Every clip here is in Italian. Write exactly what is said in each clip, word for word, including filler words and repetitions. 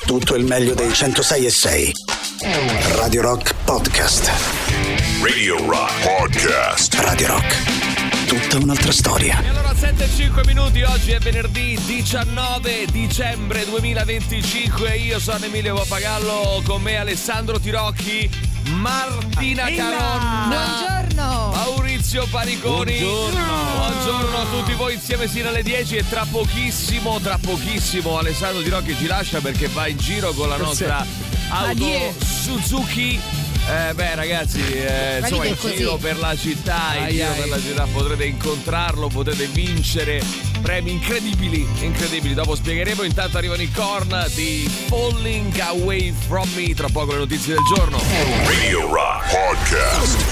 tutto il meglio dei centosei e sei. Radio Rock Podcast. Radio Rock Podcast. Radio Rock, tutta un'altra storia. E allora sette e cinque minuti, oggi è venerdì diciannove dicembre duemilaventicinque. Io sono Emilio Pappagallo, con me Alessandro Tirocchi, Martina Caronna, buongiorno, Maurizio Paniconi. Buongiorno. Buongiorno a tutti voi insieme sino alle dieci e tra pochissimo, tra pochissimo Alessandro Tirocchi ci lascia perché va in giro con la nostra auto Suzuki. Eh beh ragazzi, eh, insomma in giro per la città, in ai giro ai. per la città potrete incontrarlo, potete vincere premi incredibili, incredibili. Dopo spiegheremo, intanto arrivano i Korn di Falling Away From Me, tra poco le notizie del giorno. Radio Rock Podcast.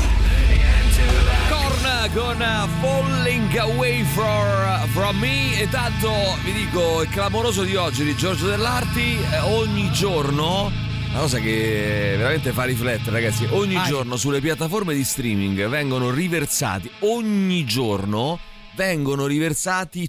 Korn con Falling Away for, From Me. E tanto vi dico, il clamoroso di oggi di Giorgio Dell'Arti, eh, ogni giorno, una cosa che veramente fa riflettere ragazzi, ogni Vai. giorno sulle piattaforme di streaming vengono riversati, ogni giorno vengono riversati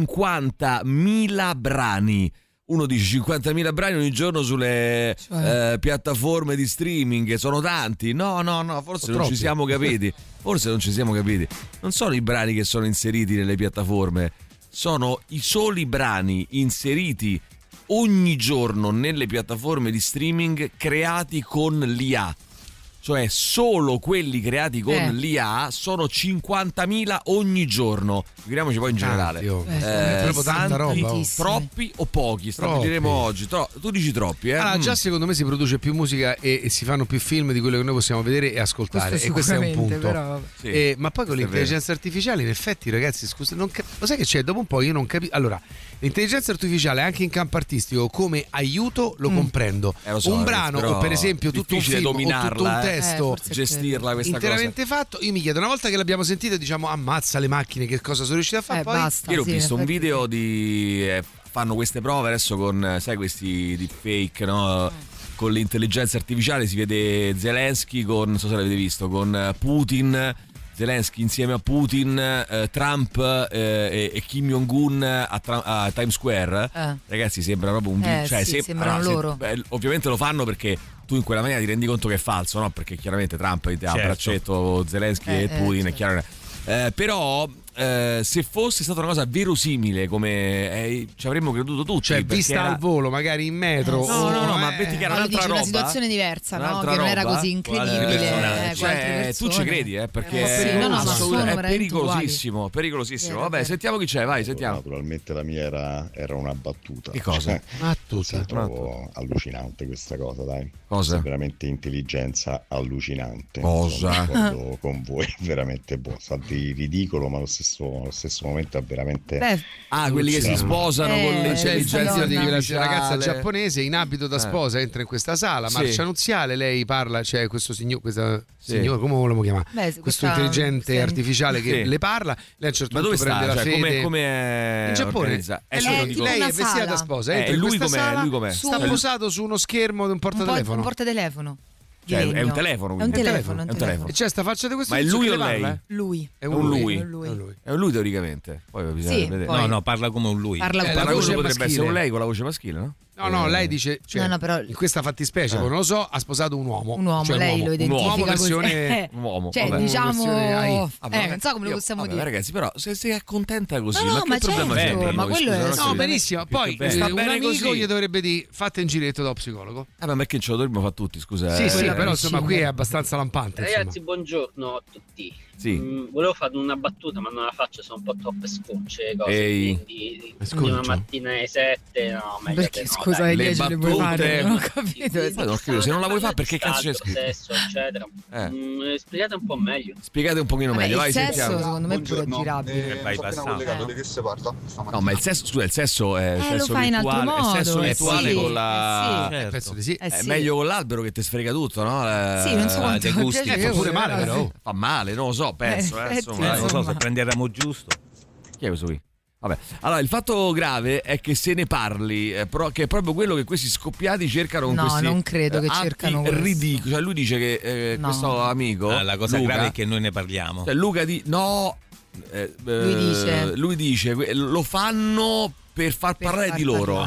cinquantamila brani. Uno dice cinquantamila brani ogni giorno sulle Cioè. eh, piattaforme di streaming, sono tanti. No, no, no, forse Sono non troppi. ci siamo capiti. Forse non ci siamo capiti. Non sono i brani che sono inseriti nelle piattaforme, sono i soli brani inseriti ogni giorno nelle piattaforme di streaming creati con l'I A. Cioè solo quelli creati con Eh. l'I A sono cinquantamila ogni giorno. Figuriamoci poi in generale. Tanti, oh. Eh, proprio tanta roba, oh. tantissimi. Troppi o pochi? Troppi. Stabiliremo oggi. Tro- tu dici troppi, eh? Allora, Mm. già secondo me si produce più musica e, e si fanno più film di quello che noi possiamo vedere e ascoltare. Questo e questo è un sicuramente, punto. però. Sì. Eh, ma poi con Questo è l'intelligenza artificiale, in effetti, ragazzi, scusa, non cap- lo sai che c'è? Dopo un po' io non capisco. Allora, l'intelligenza artificiale anche in campo artistico come aiuto lo comprendo. Eh, lo so, un ragazzi, brano però o per esempio tutto un difficile film o tutto un dominarla, eh. testo Eh, forse gestirla questa interamente fatto, io mi chiedo, una volta che l'abbiamo sentito diciamo ammazza le macchine, che cosa sono riusciti a fare? Eh, poi basta. cosa. Io ho sì, visto un infatti. video di eh, fanno queste prove adesso con eh, sai questi deepfake, no? Con l'intelligenza artificiale si vede Zelensky con, non so se l'avete visto, con eh, Putin, Zelensky insieme a Putin, eh, Trump eh, e, e Kim Jong-un a, Tra- a Times Square. Eh. Ragazzi, sembra proprio un video. Eh, cioè, sì, se- sembrano allora, se- loro. beh, ovviamente lo fanno perché tu in quella maniera ti rendi conto che è falso, no? Perché chiaramente Trump ha a braccetto Zelensky Eh, e eh, Putin, è certo. chiaro. Eh, però eh, se fosse stata una cosa verosimile come eh, ci avremmo creduto tutti, cioè perché vista era- al volo magari in metro Eh, No, no, no, o- ma eh, metti che era Ma lo un'altra dici roba, una situazione diversa, no? un'altra Che non era roba, così incredibile. eh, eh, con altre cioè, tu ci persone. credi, eh, perché Eh, sì, è, no, no, ma assolut- sono è veramente pericolosissimo, pericolosissimo. Vero, Vabbè, vero. sentiamo chi c'è, vai, sentiamo. Naturalmente la mia era, era una battuta. Che cosa? Cioè, ah, tutta. sì, trovo allucinante questa cosa, dai. Cosa? È veramente intelligenza allucinante. Cosa? Sono d'accordo con voi, veramente boh, sa di ridicolo, ma allo stesso, allo stesso momento è veramente Beh, Ah, quelli che si Eh, sposano con eh, l'intelligenza Madonna. di quella artificiale. ragazza giapponese in abito da sposa entra in questa sala, Sì. marcia nuziale, lei parla, c'è questo signore, questa Sì. signora, come lo vogliamo chiamare? Beh, questo questa- intelligente sì. artificiale che Sì. le parla, lei a un certo Ma dove punto sta? prende la Cioè, fede. come, come è in Giappone organizzato? e Eh, sì, lei, lo dico. lei è Una vestita sala. da sposa, Eh, entra e in lui questa com'è? sala, Lui com'è? sta Su- posato su uno schermo di un un, po- portatelefono un portatelefono. di Cioè, è legno. un telefono, È un quindi. telefono, è un È un telefono. e c'è sta faccia di questo Ma è tizio lui che o le lei? parla, eh? Lui. È È un, un lui, lui. È un lui. È un lui. È un lui teoricamente. Poi bisogna Sì, vedere. poi- No, no, parla come un lui. Parla Eh, con la La voce voce è potrebbe maschile. essere un lei con la voce maschile, no? No, no, Eh. lei dice, cioè, No, no, però- in questa fattispecie, Eh. poi non lo so, ha sposato un uomo. Un uomo, cioè, lei un lo uomo. identifica Un uomo così. versione Eh, un uomo, cioè, vabbè. diciamo, Versione A I. Vabbè, eh, non so come lo io- possiamo vabbè, dire. ragazzi, però se sei contenta così, No, no, ma che ma problema certo, c'è per ma noi? quello Scusa, è- non ho No, capito. benissimo. Poi Più eh, che bene. un Sta bene amico così. gli dovrebbe dire fate in giretto da psicologo. Eh, ma perché ce lo dovremmo fare tutti, scusa. Sì, eh, sì, eh, però insomma qui è prescindere. abbastanza lampante. Ragazzi, Insomma. buongiorno a tutti. Sì. Mm, volevo fare una battuta, ma non la faccio, sono un po' troppe scocce le cose. Ehi. Quindi, Scoccio? quindi una mattina alle sette, no, meglio Perché che no, scusa, dai. ai Le dieci le vuoi battute- fare? Non ho capito. Ma non ho capito, se non la vuoi fare perché cazzo c'è Disagio, scritto? sesso, eccetera. Eh. Mm, spiegate un po' meglio. Spiegate un pochino Vabbè, meglio, vai, il sesso sentiamo. secondo me è pure girabile. Eh, vai passato. Eh. di che si parla? No, ma il sesso, scusa, il sesso è Eh, sesso lo fai in altro virtuale, modo. è sesso eh, virtuale sì, con la eh, Eh, penso di sì. sì. Eh, è sì. meglio con l'albero che ti sfrega tutto, no? Eh, Sì, non so Ah, quanto dei gusti. piace, Fa pure però male, sì. però. oh. Fa male, non lo so, penso, eh, Eh, insomma, sì, Eh, dai. non so insomma. se prende il ramo giusto. Chi è questo qui? Vabbè, allora il fatto grave è che se ne parli, eh, però, che è proprio quello che questi scoppiati cercano con No, questi non credo che eh, atti cercano questo. ridicoli. Cioè lui dice che eh, No. questo amico Ah, la cosa Luca, grave è che noi ne parliamo. cioè Luca di no eh, Lui eh, dice- lui dice que- lo fanno per far Per parlare far di loro. parlare.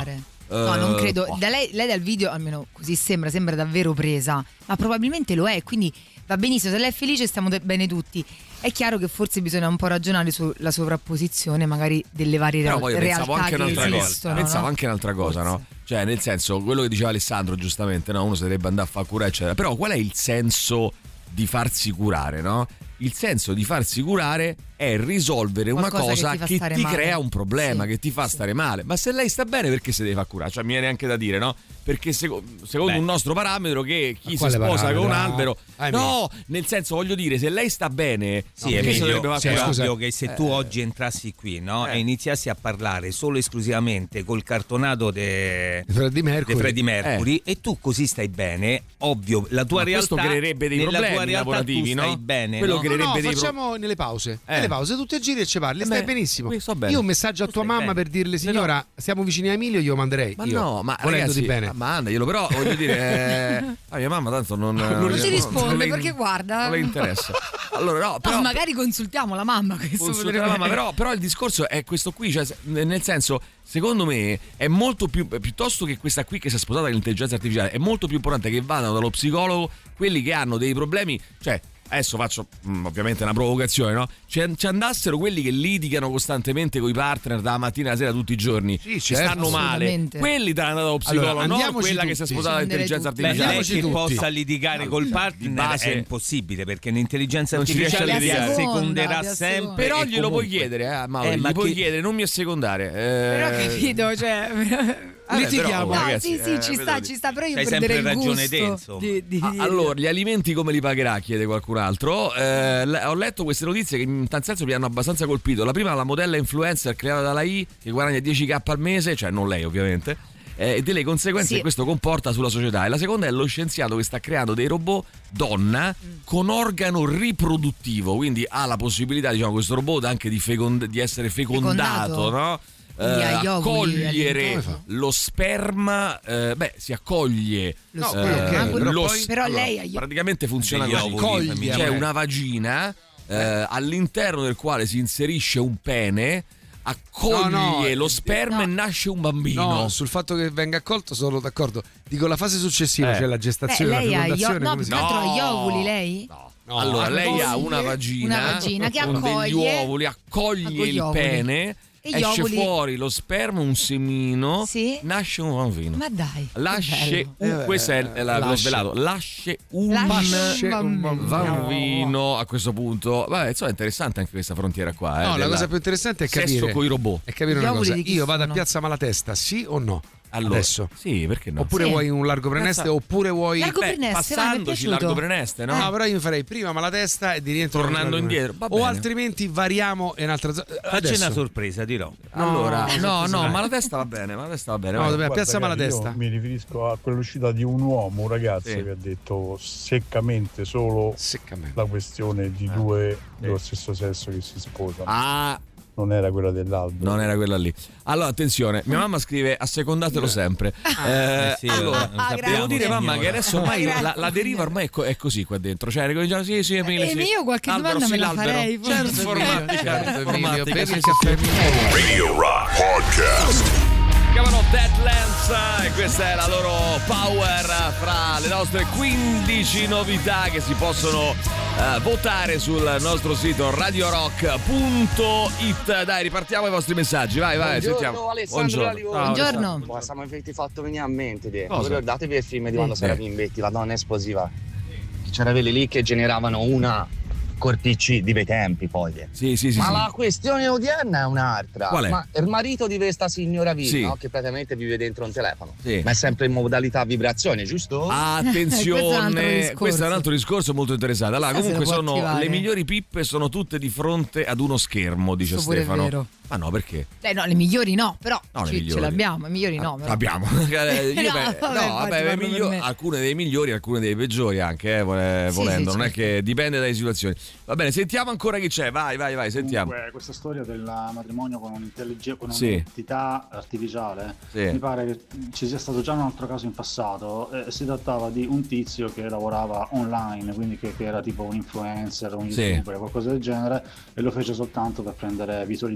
No, eh, non credo. boh. Da lei, lei dal video, almeno così sembra, sembra davvero presa, ma probabilmente lo è, quindi va benissimo, se lei è felice stiamo de- bene tutti. È chiaro che forse bisogna un po' ragionare sulla sovrapposizione magari delle varie Però real- poi io pensavo realtà anche che un'altra cosa, esistono. pensavo no? anche un'altra cosa, Forse. no? Cioè, nel senso, quello che diceva Alessandro giustamente, no? Uno si dovrebbe andare a fare cura, eccetera. Però qual è il senso di farsi curare, no? Il senso di farsi curare è risolvere una Qualcosa cosa che ti fa che stare ti male. crea un problema, Sì, che ti fa sì. stare male. Ma se lei sta bene, perché se deve far curare? Cioè, mi viene anche da dire, no? Perché seco- secondo Beh. un nostro parametro che chi Ma si quale sposa parametro? con un albero... Ah, no, nel senso, voglio dire, se lei sta bene, Sì, perché si Emilio, dovrebbe far cioè, curare? scusa. ovvio che se tu oggi entrassi qui, no, Eh. e iniziassi a parlare solo e esclusivamente col cartonato de, Freddie de Mercury. Freddie Mercury e tu così stai bene, ovvio, la tua Ma questo realtà creerebbe dei nella problemi tua realtà lavorativi, tu stai no? bene, Quello no? che- No, no, creerebbe dei pro- facciamo nelle pause. Eh. Nelle pause, tutte giri e ci parli, Eh stai beh, benissimo. qui sto bene. Io un messaggio a Tu tua stai mamma bene. per dirle, signora, siamo vicini a Emilio, glielo manderei. Ma io, no, ma volendoti ragazzi, bene. ma mandaglielo, però voglio dire, eh, ah, mia mamma tanto non, Non ci risponde, le- perché guarda. non le interessa. Allora no, però No, magari consultiamo la mamma. Questo consulta potrebbe- la mamma, però, però il discorso è questo qui, cioè, nel senso, secondo me è molto più, piuttosto che questa qui che si è sposata con l'intelligenza artificiale, è molto più importante che vadano dallo psicologo quelli che hanno dei problemi, cioè adesso faccio mh, ovviamente una provocazione, no? Ci, ci andassero quelli che litigano costantemente con i partner dalla mattina alla sera tutti i giorni, Sì, che certo. stanno male, Assolutamente. quelli te ne andare dallo psicologo, Allora, non andiamoci quella che tutti. si è sposata Sì, dall'intelligenza tutti. Beh, artificiale. non è che tutti. possa litigare col partner, di base- è impossibile perché l'intelligenza Non ci riesce a artificiale ti litigare. asseconderà Ti asseconda. sempre. Però e glielo puoi comunque. chiedere, eh, Mauro, Eh, gli ma puoi che- chiedere, non mi assecondare. Eh, Però capito, cioè. Vabbè, Litighiamo. però, No, ragazzi, sì, sì, eh, ci vedo sta, lì. ci sta, però io C'hai prenderei sempre il ragione gusto te, insomma. di, di Ah, dire. allora, gli alimenti come li pagherà? Chiede qualcun altro. Eh, le- ho letto queste notizie che in tal senso mi hanno abbastanza colpito. La prima, la modella influencer creata dalla I che guadagna dieci k al mese, cioè non lei ovviamente, eh, e delle conseguenze Sì. che questo comporta sulla società. E la seconda è lo scienziato che sta creando dei robot donna con organo riproduttivo, quindi ha la possibilità, diciamo, questo robot anche di, fecond- di essere fecondato, Fecondato. no? Quindi Eh, agli ovuli, accogliere come fa? lo sperma, eh, beh, si accoglie Lo No, sperma. quello ok, Ah, quello- lo poi- però allora, lei ha gli- praticamente funziona Degli così. ovuli Coglie, femminili. C'è eh. una vagina eh, all'interno del quale si inserisce un pene, accoglie No, no, lo sperma no. e nasce un bambino. No, sul fatto che venga accolto sono d'accordo. Dico la fase successiva, Eh. cioè la Beh, gestazione, lei la ha gli, fecondazione, no, come più si che chiama? altro ha gli ovuli lei? No. No, allora, lei ha accoglie una vagina, una vagina che con degli accoglie- ovuli, accoglie accoglie il gli ovuli. pene, E gli esce ovuli- fuori lo sperma, un semino, Sì. nasce un bambino. Ma dai. che Lasce bello. un, questo è è la- l'ho lasce. svelato. Lasce un Lasce un un bambino. bambino a questo punto. Vabbè, insomma, è interessante anche questa frontiera qua. Eh, No, la della- cosa più interessante è capire sesso coi robot. È capire Gli una ovuli cosa. di chi Io vado a sono? Piazza Malatesta, sì o no? Allora, Adesso. sì, perché no? Oppure Sì. vuoi un largo preneste Piazza- oppure vuoi Largo Beh, Preneste, va, mi è passandoci piaciuto. largo Preneste, no? No, però io mi farei prima Malatesta e di rientro Tornando largo indietro, Preneste. va O bene. altrimenti variamo in un'altra zona. Facci Adesso. una sorpresa, dirò. Allora, no, no, Sai. ma la testa va bene, ma la testa va bene. No, vai. dobbiamo- a Piazza Guarda, Gary, Malatesta. io mi riferisco a quell'uscita di un uomo, un ragazzo Sì. che ha detto seccamente solo Seccamente. la questione di due dello stesso sesso che si sposano. Ah, Non era quella dell'albero. non era quella lì. Allora, attenzione, mia mamma scrive assecondatelo sempre. Eh, Eh sì, allora, lo sappiamo, devo dire, signora. mamma, che adesso ormai Grazie. la, la deriva ormai è, co- è così qua dentro. Cioè, ricominciamo, sì, sì, Emilio, E sì. io qualche Albero, domanda sì, me la l'albero. farei, forse. Certo, informatica, Certo, Emilio, informatica, bevi sì, il sì, caffè sì. Emilio. Radio Rock Podcast. Chiamano Deadlands e questa è la loro power fra le nostre quindici novità che si possono eh, votare sul nostro sito radio rock punto it. Dai, ripartiamo i vostri messaggi, vai, vai, Buongiorno, sentiamo. Alessandro da Livorno. Ciao, Buongiorno. Alessandro. Ma siamo infatti fatto venire a mente te. Cosa? Ricordatevi il film di quando Sì. Sara Bimbetti, la donna esplosiva. C'era quelli lì che generavano una corticci di bei tempi poi. Sì, sì, sì. Ma sì. la questione odierna è un'altra. Qual è? Ma il marito di questa signora V, Sì. no? Che praticamente vive dentro un telefono. Sì. Ma è sempre in modalità vibrazione, giusto? Questo è un altro Attenzione, discorso. questo è un altro discorso molto interessante. Allora, Chissà se comunque lo può sono attivare. le migliori pippe sono tutte di fronte ad uno schermo, dice Questo pure è Stefano. vero. Ma no, perché? Eh, no, le migliori no, però No, le ci- ce migliori. l'abbiamo, i migliori no. però. Abbiamo. Io No, beh, vabbè, no, infatti vabbè, parlo per miglio- me. alcune dei migliori, alcune dei peggiori anche, eh, vole- Sì, volendo. sì, non certo. è che dipende dalle situazioni. Va bene, sentiamo ancora chi c'è. Vai, vai, vai, sentiamo. Comunque, questa storia del matrimonio con un'intelligenza, con Sì. un'entità artificiale, Sì. mi pare che ci sia stato già un altro caso in passato. Eh, si trattava di un tizio che lavorava online, quindi che, che era tipo un influencer, un Sì. youtuber, qualcosa del genere, e lo fece soltanto per prendere visualizzazioni.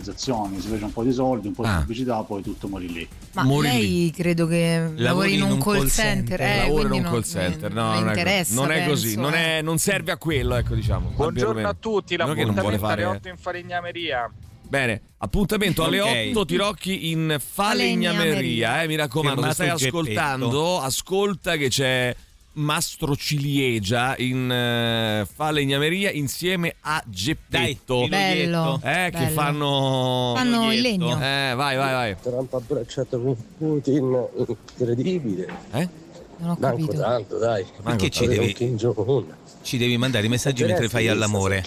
promozioni, si fece un po' di soldi, un po' di Ah. pubblicità, poi tutto morì lì. Ma Mori lei lì. credo che lavori in un call center, eh, lavora in quindi un non- call center, no, non non, è, interessa, non è penso, così, non, eh. è- non serve a quello, ecco, diciamo. Buongiorno a tutti, Non è che non vuole l'appuntamento alle fare. otto in falegnameria. Bene, appuntamento alle Ok. otto, Tirocchi in falegnameria, eh, mi raccomando, se stai Fermato il ascoltando, ascolta che c'è Mastro Ciliegia in eh, falegnameria insieme a Geppetto. Dai, Bello. Eh, che bello. fanno Fanno il Biglietto. legno. Eh, vai, vai, vai. Trump abbracciato con Putin, incredibile. Eh? Non ho Manco capito. tanto, dai. Perché ci Avere devi, un Kim Jong-un. ci devi mandare i messaggi mentre fai all'amore?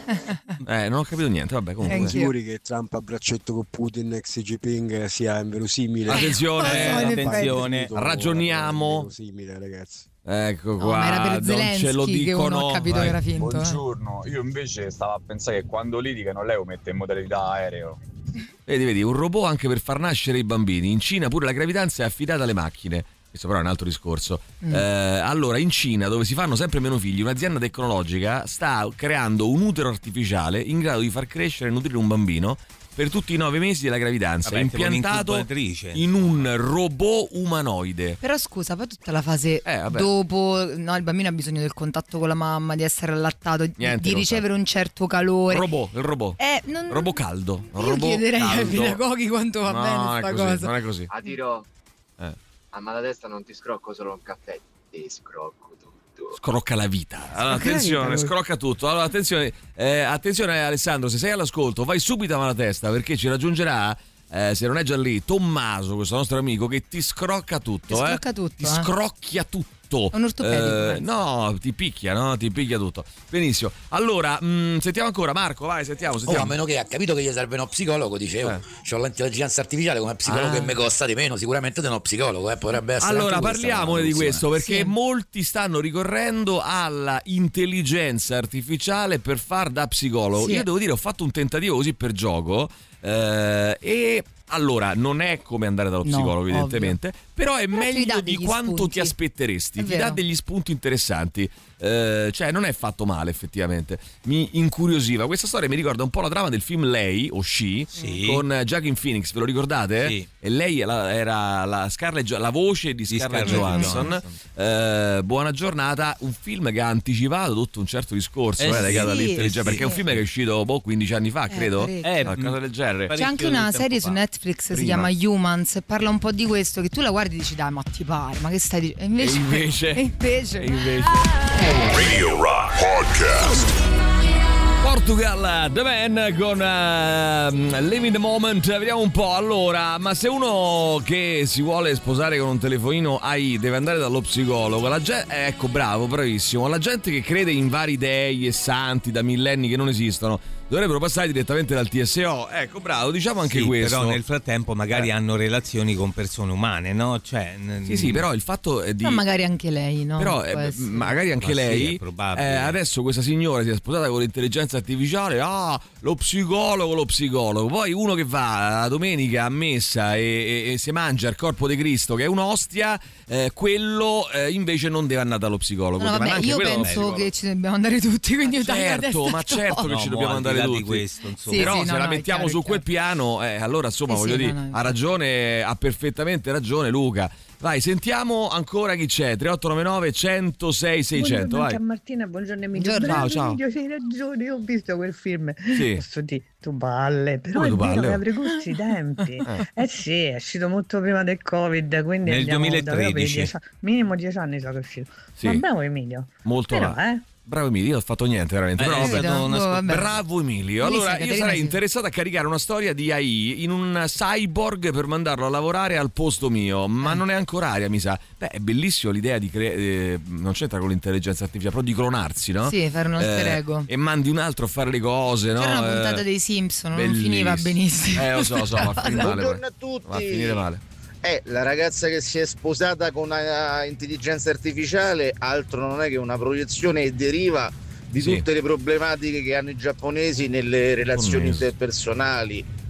Eh, non ho capito niente, vabbè, comunque. Anch'io. Sicuri che Trump a braccetto con Putin e Xi Jinping sia inverosimile? Attenzione, Eh, in effetti. attenzione. ragioniamo. Inverosimile, ragazzi. Ecco No, qua, ma era per non ce lo Zelensky che dicono. uno ha capito Vai. che era finto. eh. Buongiorno, io invece stavo a pensare che quando litigano lei lo mette in modalità aereo. Vedi, vedi, un robot anche per far nascere i bambini. In Cina pure la gravidanza è affidata alle macchine. Questo però è un altro discorso. Mm. Eh, allora, in Cina, dove si fanno sempre meno figli, un'azienda tecnologica sta creando un utero artificiale in grado di far crescere e nutrire un bambino per tutti i nove mesi della gravidanza, Vabbè, tipo impiantato un'incubatrice. in un robot umanoide. Però scusa, poi tutta la fase Eh, vabbè. dopo, no, il bambino ha bisogno del contatto con la mamma, di essere allattato, di- Niente di contatto. ricevere un certo calore. Robot, il robot. Eh, non... Robot caldo. Io robot chiederei ai caldo. pedagoghi quanto va No, bene non è sta così, cosa. non è così. A tiro, Eh. a malatesta non ti scrocco solo un caffè, ti scrocco tutto. Scrocca la vita. Allora, Scrocca la attenzione, vita, lui. scrocca tutto. Allora, attenzione, eh, attenzione Alessandro, se sei all'ascolto, vai subito a Malatesta perché ci raggiungerà, eh, se non è già lì, Tommaso, questo nostro amico, che ti scrocca tutto. Ti eh. scrocca tutto, Ti eh. scrocchia tutto. Un ortopedico, Eh, penso. no, ti picchia, no? Ti picchia tutto. Benissimo. Allora, mh, sentiamo ancora Marco, vai, sentiamo, Oh, sentiamo. a meno che ha capito che gli serve uno psicologo, dicevo. Eh. C'ho l'intelligenza artificiale come psicologo Ah. che mi costa di meno, sicuramente di uno psicologo, eh, potrebbe essere. Allora, anche questa parliamone una di soluzione. questo perché Sì. molti stanno ricorrendo alla intelligenza artificiale per far da psicologo. Sì. Io devo dire, ho fatto un tentativo così per gioco eh, e allora non è come andare dallo No, psicologo, evidentemente, però è Però ti meglio dà di degli quanto spunti. ti aspetteresti. È Ti vero. dà degli spunti interessanti. Eh, cioè, non è fatto male, effettivamente. Mi incuriosiva. Questa storia mi ricorda un po' la trama del film Lei o She Sì. con Joaquin Phoenix, ve lo ricordate? Sì. E lei era, era la, Scarlett Jo- la voce di Di Scarlett, Scarlett Johansson. Johansson. Eh, buona giornata, un film che ha anticipato tutto un certo discorso Eh eh, sì, legato all'intelligenza, sì. perché è un film che è uscito boh, quindici anni fa, Eh, credo. parecchio. Eh, Qualcosa del genere. C'è anche una serie su Netflix, si Prima. chiama Humans, e parla un po' di questo, che tu la guardi e dici dai ma ti pare, ma che stai dicendo? E invece... E invece- e invece... E invece Radio Rock Podcast. Portugal, The Man con uh, Living the Moment. Vediamo un po'. Allora, ma se uno che si vuole sposare con un telefonino A I deve andare dallo psicologo, la gente, eh, ecco, bravo, bravissimo. La gente che crede in vari dei e santi da millenni che non esistono dovrebbero passare direttamente dal T S O. Ecco, bravo, diciamo anche Sì, questo. però nel frattempo magari Eh. hanno relazioni con persone umane, no? Cioè, n- Sì, sì, però il fatto è di Ma magari anche lei, no? Però Può eh, essere. magari anche Ma sì, lei è probabile. eh, adesso questa signora si è sposata con l'intelligenza artificiale, ah, lo psicologo, lo psicologo. Poi uno che va la domenica a messa e, e, e si mangia il corpo di Cristo che è un'ostia, eh, quello eh, invece non deve andare dallo psicologo. No, deve vabbè, andare anche io quello dallo penso psicologo. che ci dobbiamo andare tutti, quindi io taglio la Certo, testa ma già. certo che No, ci mo, dobbiamo al di andare là di tutti. questo, insomma. Sì, Però sì, se no, la no, è mettiamo chiaro, su è quel chiaro. piano, eh, allora insomma Sì, voglio sì, dire, no, no, ha ragione, ha perfettamente ragione Luca. Vai, sentiamo ancora chi c'è. tre otto nove nove, uno zero sei, seicento. Buongiorno Vai. a Martina, buongiorno Emilio. Buongiorno. Bravo, Ciao, ciao. Emilio, hai ragione, io ho visto quel film. Sì. Posso dire, tu balle, però Come è tu vero balle, che oh? avrei corsi i tempi. Eh. Eh sì, è uscito molto prima del Covid, quindi Nel andiamo davvero per i duemilatredici. dieci anni. Minimo dieci anni so che è uscito. Sì. Ma bravo Emilio. Molto Però, là. eh. Bravo Emilio, io non ho fatto niente veramente. Eh, Però è vabbè, stato una boh, sc- vabbè. bravo Emilio. Allora, Bellissima, io Caterina, sarei sì. interessato a caricare una storia di A I in un cyborg per mandarlo a lavorare al posto mio, ma Eh. non è ancora aria, mi sa. Beh, è bellissimo l'idea di creare. Eh, non c'entra con l'intelligenza artificiale, però di clonarsi, no? Sì, fare un alter Eh, ego. E mandi un altro a fare le cose, no? C'era una Eh, puntata dei Simpson, non bellissimo. finiva benissimo. Eh, lo so, lo so, va a finire male. Buongiorno poi. a tutti. Va a finire male. Eh, la ragazza che si è sposata con una intelligenza artificiale altro non è che una proiezione e deriva di Sì. tutte le problematiche che hanno i giapponesi nelle relazioni Giapponesi. interpersonali.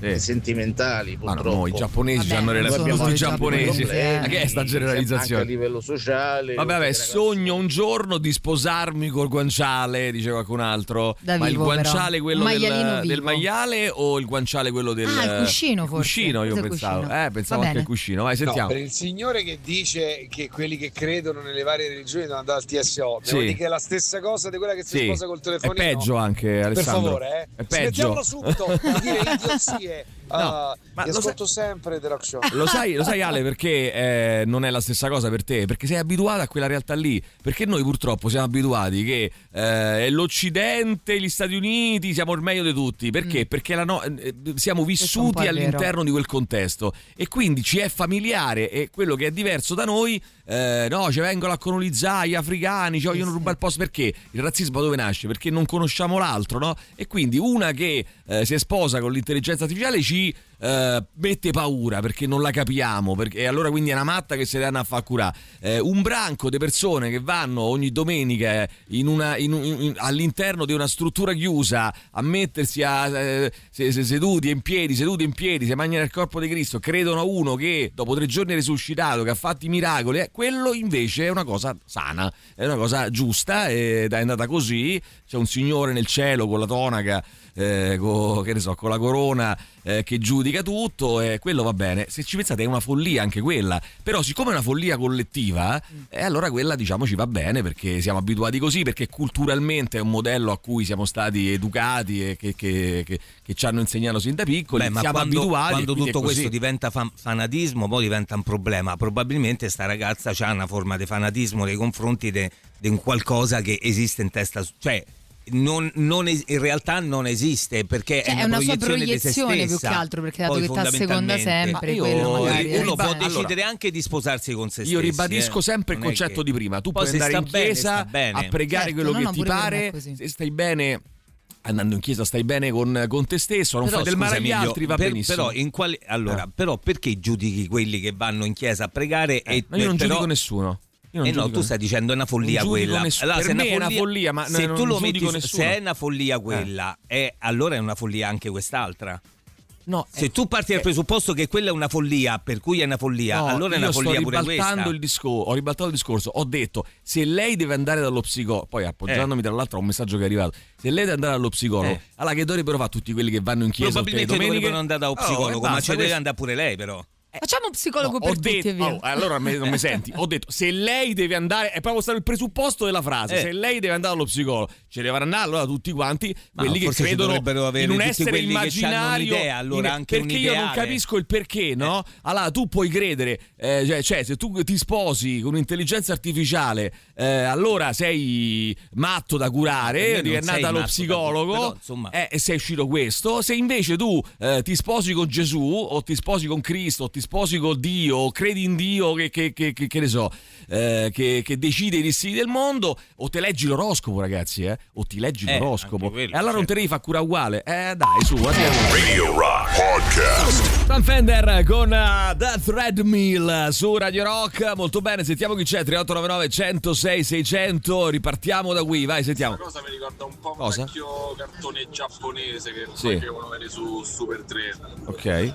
Sì. sentimentali, Ma purtroppo. no, i giapponesi Vabbè, hanno relazioni non con i sono giapponesi. problemi, Ma che è sta generalizzazione? Anche a livello sociale. Vabbè, vabbè, sogno un giorno di sposarmi col guanciale, dice qualcun altro. Da Ma vivo, il guanciale però. quello Un del, maialino vivo. del maiale o il guanciale quello del Ah, il cuscino, il forse. cuscino, io Forse il pensavo. cuscino. Eh, pensavo Va anche il bene. cuscino. Vai, No, sentiamo. per il signore che dice che quelli che credono nelle varie religioni devono andare al T S O, Sì. devo dire che è la stessa cosa di quella che si Sì. sposa col È telefonino. peggio anche, Per Alessandro. favore, eh. È peggio. Smettiamolo subito di dire idiozie. No, Ah, ma vi lo ascolto sempre The Rock Show. Lo sai, lo sai Ale, perché eh, non è la stessa cosa per te? Perché sei abituato a quella realtà lì. Perché noi purtroppo siamo abituati che eh, l'Occidente, gli Stati Uniti siamo il meglio di tutti. Perché? Mm. Perché la no- eh, siamo Questo un po' vissuti è vero. all'interno di quel contesto e quindi ci è familiare. E quello che è diverso da noi, eh, no, ci vengono a colonizzare gli africani, ci vogliono rubare il posto. Perché? Il razzismo dove nasce? Perché non conosciamo l'altro, no? E quindi una che eh, si sposa con l'intelligenza artificiale ci Uh, mette paura perché non la capiamo, perché, e allora quindi è una matta che se ne hanno a fa curare. Uh, un branco di persone che vanno ogni domenica in una, in, in, all'interno di una struttura chiusa a mettersi a, uh, se, se, seduti in piedi, seduti in piedi, si mangiano il corpo di Cristo, credono a uno che dopo tre giorni è risuscitato, che ha fatto i miracoli, eh, quello invece è una cosa sana, è una cosa giusta ed è andata così. C'è un signore nel cielo con la tonaca, eh, con, che ne so, con la corona, eh, che giudica tutto, e quello va bene. Se ci pensate è una follia anche quella, però siccome è una follia collettiva, eh, allora quella diciamo ci va bene perché siamo abituati così, perché culturalmente è un modello a cui siamo stati educati e che, che, che, che ci hanno insegnato sin da piccoli. Beh, ma siamo quando, abituati, quando e quindi tutto è così. questo diventa fan- fanatismo, poi diventa un problema. Probabilmente sta ragazza ha una forma di fanatismo nei confronti di un qualcosa che esiste in testa, cioè non, non es- in realtà non esiste, perché Cioè, è è una, una sua proiezione di se proiezione più stessa. che altro, perché dato Poi, che t'asseconda sempre, Ma io- quello magari, uno eh. può Allora, decidere anche di sposarsi con se stesso. Io ribadisco sempre il Non è concetto che- di prima. Tu Poi puoi se andare sta in bene, chiesa sta bene. a pregare Certo, quello no, che no, ti pure per me è pare. così. Se stai bene andando in chiesa, stai bene con, con te stesso, non Però, fai del male scusa, agli Emilio, altri, va per- benissimo. Però, in quali, allora, Eh. però perché giudichi quelli che vanno in chiesa a pregare? Eh, e, ma io non però, giudico nessuno. Io non Eh no, giudico- tu stai dicendo è una follia non giudico quella. nessuno. Allora, Per se me è una follia, ma se non tu lo giudico metti, nessuno. se è una follia quella, è, allora è una follia anche quest'altra. No, se tu parti dal presupposto che quella è una follia, per cui è una follia, No, allora è io una follia sto pure ribaltando questa. il discorso, ho ribaltato il discorso, ho detto se lei deve andare dallo psicologo, poi appoggiandomi Eh. tra l'altro a un messaggio che è arrivato, se lei deve andare dallo psicologo, Eh. allora che dovrebbero fare tutti quelli che vanno in chiesa tutte le Probabilmente domeniche? dovrebbero andare da un Oh, psicologo, e ma basta, ci deve questo- andare pure lei però. Facciamo un psicologo No, per ho tutti detto, e via. oh, allora me- non mi senti. Ho detto se lei deve andare, è proprio stato il presupposto della frase. Eh. Se lei deve andare dallo psicologo, ci devono andare allora tutti quanti Ma quelli che forse ci credono dovrebbero avere in un tutti essere quelli che c'hanno immaginario. un'idea, allora in- anche perché un io non ideale. capisco il perché, no? Allora tu puoi credere, eh, cioè, cioè se tu ti sposi con un'intelligenza artificiale, eh, allora sei matto da Per me curare, non devi andare sei dallo matto da psicologo, curare, però, insomma. eh, e sei uscito questo. Se invece tu eh, ti sposi con Gesù o ti sposi con Cristo o ti sposi con Dio o credi in Dio che, che, che, che, che ne so eh, che, che decide i destini del mondo, o te leggi l'oroscopo, ragazzi, eh? o ti leggi Eh, l'oroscopo anche quello, e allora non te certo. devi fare cura uguale, eh dai su, andiamo. Radio Rock Podcast. Stan Fender con uh, The Threadmill su Radio Rock. Molto bene, sentiamo chi c'è. Tre otto nove nove uno zero sei sei zero zero. Ripartiamo da qui, vai, sentiamo. Questa cosa mi ricorda un po' un Cosa? vecchio cartone giapponese che Sì. facevano vedere su Super tre. Ok. Eh,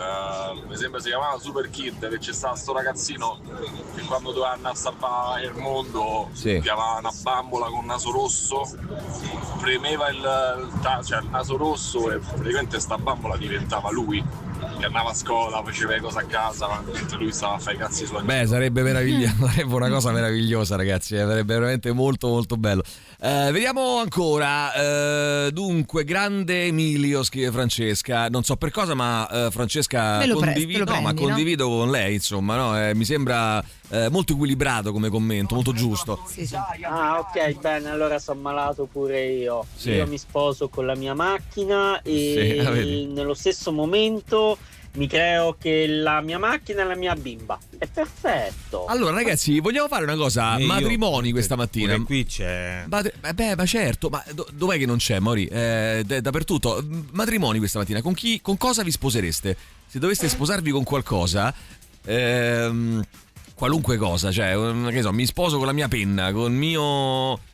mi sembra si chiamava Super Kid, che c'è stato sto ragazzino che quando doveva andare a salvare il mondo Sì. chiamava una bambola con naso rosso, premeva il, il, ta- cioè il naso rosso e praticamente sta bambola diventava lui, che andava a scuola, faceva le cose a casa ma mentre lui stava a fare i cazzi suoi. Beh, sarebbe meraviglioso, sarebbe una cosa meravigliosa, ragazzi, eh, sarebbe veramente molto molto bello. Eh, vediamo ancora, eh, dunque, grande Emilio, scrive Francesca, non so per cosa, ma eh, Francesca Me lo pre- condivido, te lo no, ma prendi, no? condivido con lei, insomma, no? Eh, mi sembra eh, molto equilibrato come commento, molto giusto. Sì, sì. Ah, ok, bene, allora sono malato pure io. Sì. Io mi sposo con la mia macchina e Sì, ah, vedi. nello stesso momento mi creo che la mia macchina è la mia bimba. È perfetto. Allora, ragazzi, vogliamo fare una cosa, Eh, io- matrimoni questa mattina. Pure qui c'è. Ma, eh, beh, ma certo, ma do- dov'è che non c'è, Mauri? Eh, d- dappertutto. Matrimoni questa mattina. Con chi, con cosa vi sposereste? Se doveste sposarvi con qualcosa, ehm, qualunque cosa, cioè, um, che so, mi sposo con la mia penna, con il mio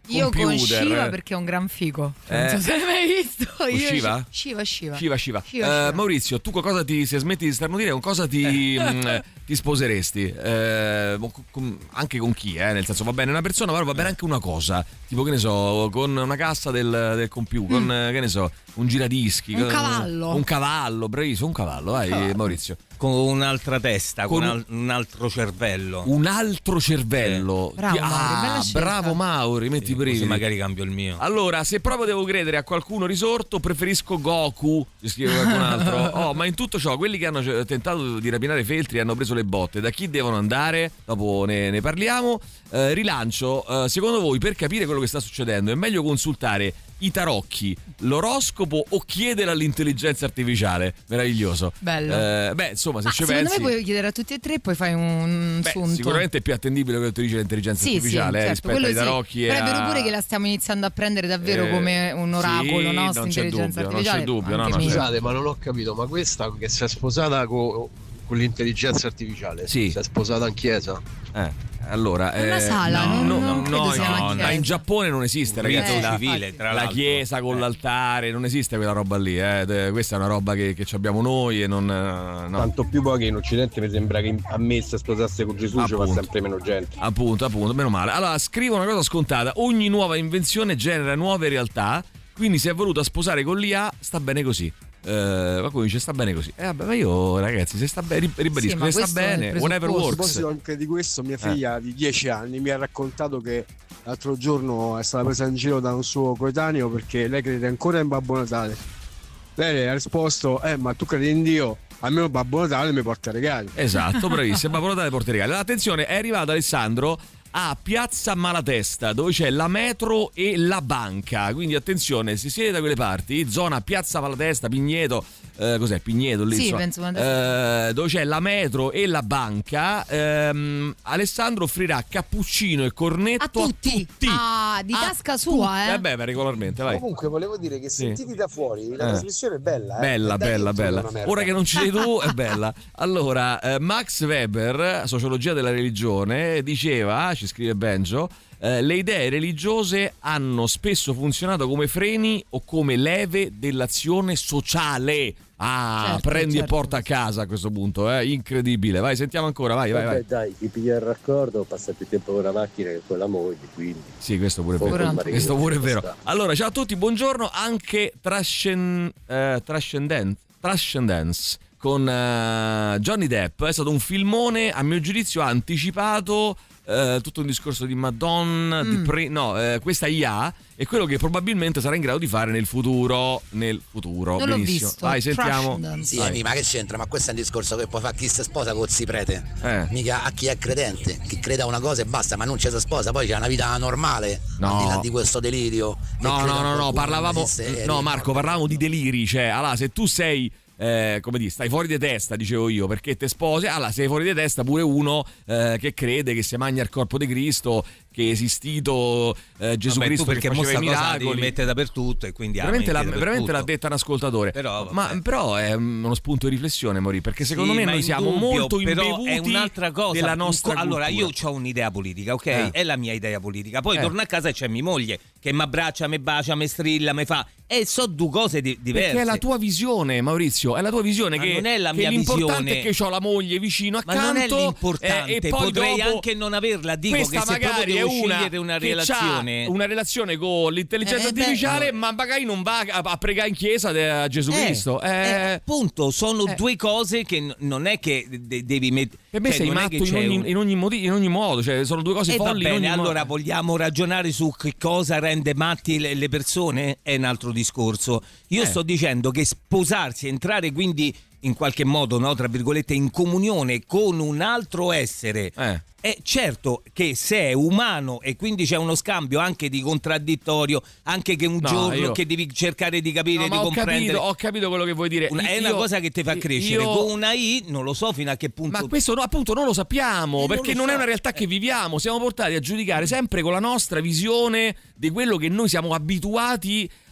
Io computer. con Shiva perché è un gran figo. Eh. Non so se l'hai mai visto. Con Io Shiva? Shiva, Shiva. Shiva, Shiva. Shiva, Eh, Shiva. Maurizio, tu con cosa ti, se smetti di starnutire, con cosa ti, mh, ti sposeresti? Eh, con- con- anche con chi, eh? Nel senso, va bene una persona, ma va bene anche una cosa. Tipo, che ne so, con una cassa del, del computer, con, eh, che ne so, un giradischi. Un con- cavallo. Un cavallo, bravissimo, un cavallo, vai Cavallo. Maurizio. Con un'altra testa, con, Con al- un altro cervello. Un altro cervello. Bravo, Ti- Mauri, ah, bella scelta. bravo Mauri, metti Sì, i brividi. così magari cambio il mio. Allora, se proprio devo credere a qualcuno risorto, preferisco Goku, ci scrive qualcun altro. Oh, ma in tutto ciò, quelli che hanno c- tentato di rapinare Feltri hanno preso le botte. Da chi devono andare? Dopo ne, ne parliamo. Eh, rilancio, eh, secondo voi, per capire quello che sta succedendo, è meglio consultare i tarocchi, l'oroscopo o chiedere all'intelligenza artificiale? Meraviglioso. Bello. Eh, beh, insomma, se Ma ci secondo pensi... me puoi chiedere a tutti e tre e poi fai un Beh, sunto. sicuramente è più attendibile quello che ti dice l'intelligenza Sì, artificiale sì, eh, certo, rispetto quello ai sì. tarocchi. Però e è vero a- pure che la stiamo iniziando a prendere davvero Eh, come un oracolo, sì, no? non Sta c'è intelligenza dubbio, non c'è artificiale. dubbio, no, Anche no, mia. Scusate, ma non ho capito, ma questa che si è sposata co- con l'intelligenza artificiale, Sì. si è sposata in chiesa? Eh, allora, Una eh, sala, no, non- no, non no, credo no, sia una no, chiesa. in Giappone non esiste, Un ragazzi. rito La, civile, tra la l'altro. chiesa con l'altare, non esiste quella roba lì. Eh. De- Questa è una roba che, che ci abbiamo noi e non. eh, no. Tanto più poi che in Occidente mi sembra che a me se sposasse con Gesù ci va Appunto. sempre meno gente. Appunto, appunto, meno male. Allora, scrivo una cosa scontata: ogni nuova invenzione genera nuove realtà. Quindi, se è voluta sposare con l'I A, sta bene così. Eh, qualcuno dice sta bene così. Eh, vabbè, ma io, ragazzi, se sta bene, ribadisco, Sì, ma se sta questo è il bene, whatever presupposto. A works. proposito anche di questo, mia figlia di dieci anni mi ha raccontato che l'altro giorno è stata presa in giro da un suo coetaneo perché lei crede ancora in Babbo Natale. Lei le ha risposto: eh, ma tu credi in Dio? Almeno Babbo Natale mi porta regali. Esatto, bravissimo. Babbo Natale porta i regali. Attenzione, è arrivato Alessandro a Piazza Malatesta, dove c'è la metro e la banca. Quindi attenzione, se siete da quelle parti, zona Piazza Malatesta, Pigneto, eh, cos'è Pigneto lì? Sì, insomma, penso una eh, dove c'è la metro e la banca, ehm, Alessandro offrirà cappuccino e cornetto A tutti. Ah, di tasca sua, eh. Eh beh, beh, regolarmente, vai. Comunque volevo dire che Sì. sentiti da fuori la Eh. trasmissione è bella, eh? Bella, E dai, bella, io sono bella. una merda. Ora che non ci sei tu, è bella. Allora, eh, Max Weber, Sociologia della religione, diceva, ci scrive Benjo, eh, le idee religiose hanno spesso funzionato come freni o come leve dell'azione sociale. Ah, Certo, prendi certo. e porta a casa a questo punto, eh? Incredibile. Vai, sentiamo ancora, vai, vai, Vabbè, vai. dai, chi piglia il raccordo passa più tempo con la macchina che con la moglie, quindi. Sì, questo pure è Fuoco vero. il marito, Questo pure è ci vero. sta. Allora, ciao a tutti, buongiorno. Anche Trascen, eh, Trascendent, Trascendence con eh, Johnny Depp è stato un filmone, a mio giudizio, ha anticipato eh, tutto un discorso di Madonna, di Mm. pre- no, eh, questa I A è quello che probabilmente sarà in grado di fare nel futuro. Nel futuro, Non l'ho benissimo. visto. Vai, sentiamo. Sì, Vai. Emi, ma che c'entra? Ma questo è un discorso che può fare chi si sposa con si prete. Eh. Mica a chi è credente, chi crede a una cosa e basta, ma non ci si sposa, poi c'è una vita normale, No. al di là di questo delirio. che No, crede no, a no, no, qualcuno parlavamo. non esiste, No, eh, Marco, parlavamo di deliri. Cioè, allora, se tu sei. Eh, come dire, stai fuori di testa, dicevo io, perché te sposi, allora sei fuori di testa pure uno eh, che crede che si mangia il corpo di Cristo, che è esistito eh, Gesù Vabbè, Cristo tu perché che mo faceva i sta cosa ti miracoli. mette dappertutto e quindi Veramente, l'ha, aumenti veramente l'ha dappertutto. detta un ascoltatore. Però, vabbè. ma però è uno spunto di riflessione, Mori, perché secondo Sì, me ma noi in siamo dubbio, molto però imbevuti è un'altra cosa della nostra allora cultura. io ho un'idea politica, ok? Eh. È la mia idea politica, poi Eh. torno a casa e c'è mia moglie che mi abbraccia, mi bacia, mi strilla, mi fa e so due cose di- diverse. Perché è la tua visione, Maurizio, è la tua visione Ma che, non è la che mia l'importante visione. è che ho la moglie vicino Ma accanto. non è l'importante, eh, e poi potrei dopo anche non averla, dico che questa se proprio magari devo è una scegliere una che relazione c'ha una relazione con l'intelligenza Eh, beh, artificiale, no. ma magari non va a, a pregare in chiesa de- a Gesù Eh, Cristo. eh, Eh, appunto, sono eh. due cose che n- non è che de- devi mettere. per me sei matto in ogni, in, ogni modi- in ogni modo, cioè sono due cose E va folli. in bene, ogni allora modo. vogliamo ragionare su che cosa rende matti le, le persone? È un altro discorso. Io Eh. sto dicendo che sposarsi, entrare quindi in qualche modo, no, tra virgolette, in comunione con un altro essere. Eh. È certo che se è umano e quindi c'è uno scambio anche di contraddittorio, anche che un No, giorno io- che devi cercare di capire, No, di ma ho comprendere. capito, ho capito quello che vuoi dire. Una- è Io- una cosa che ti fa crescere. io- Con una I non lo so fino a che punto. Ma questo no, appunto non lo sappiamo, Eh, non perché lo non, so. è una realtà che viviamo, siamo portati a giudicare sempre con la nostra visione di quello che noi siamo abituati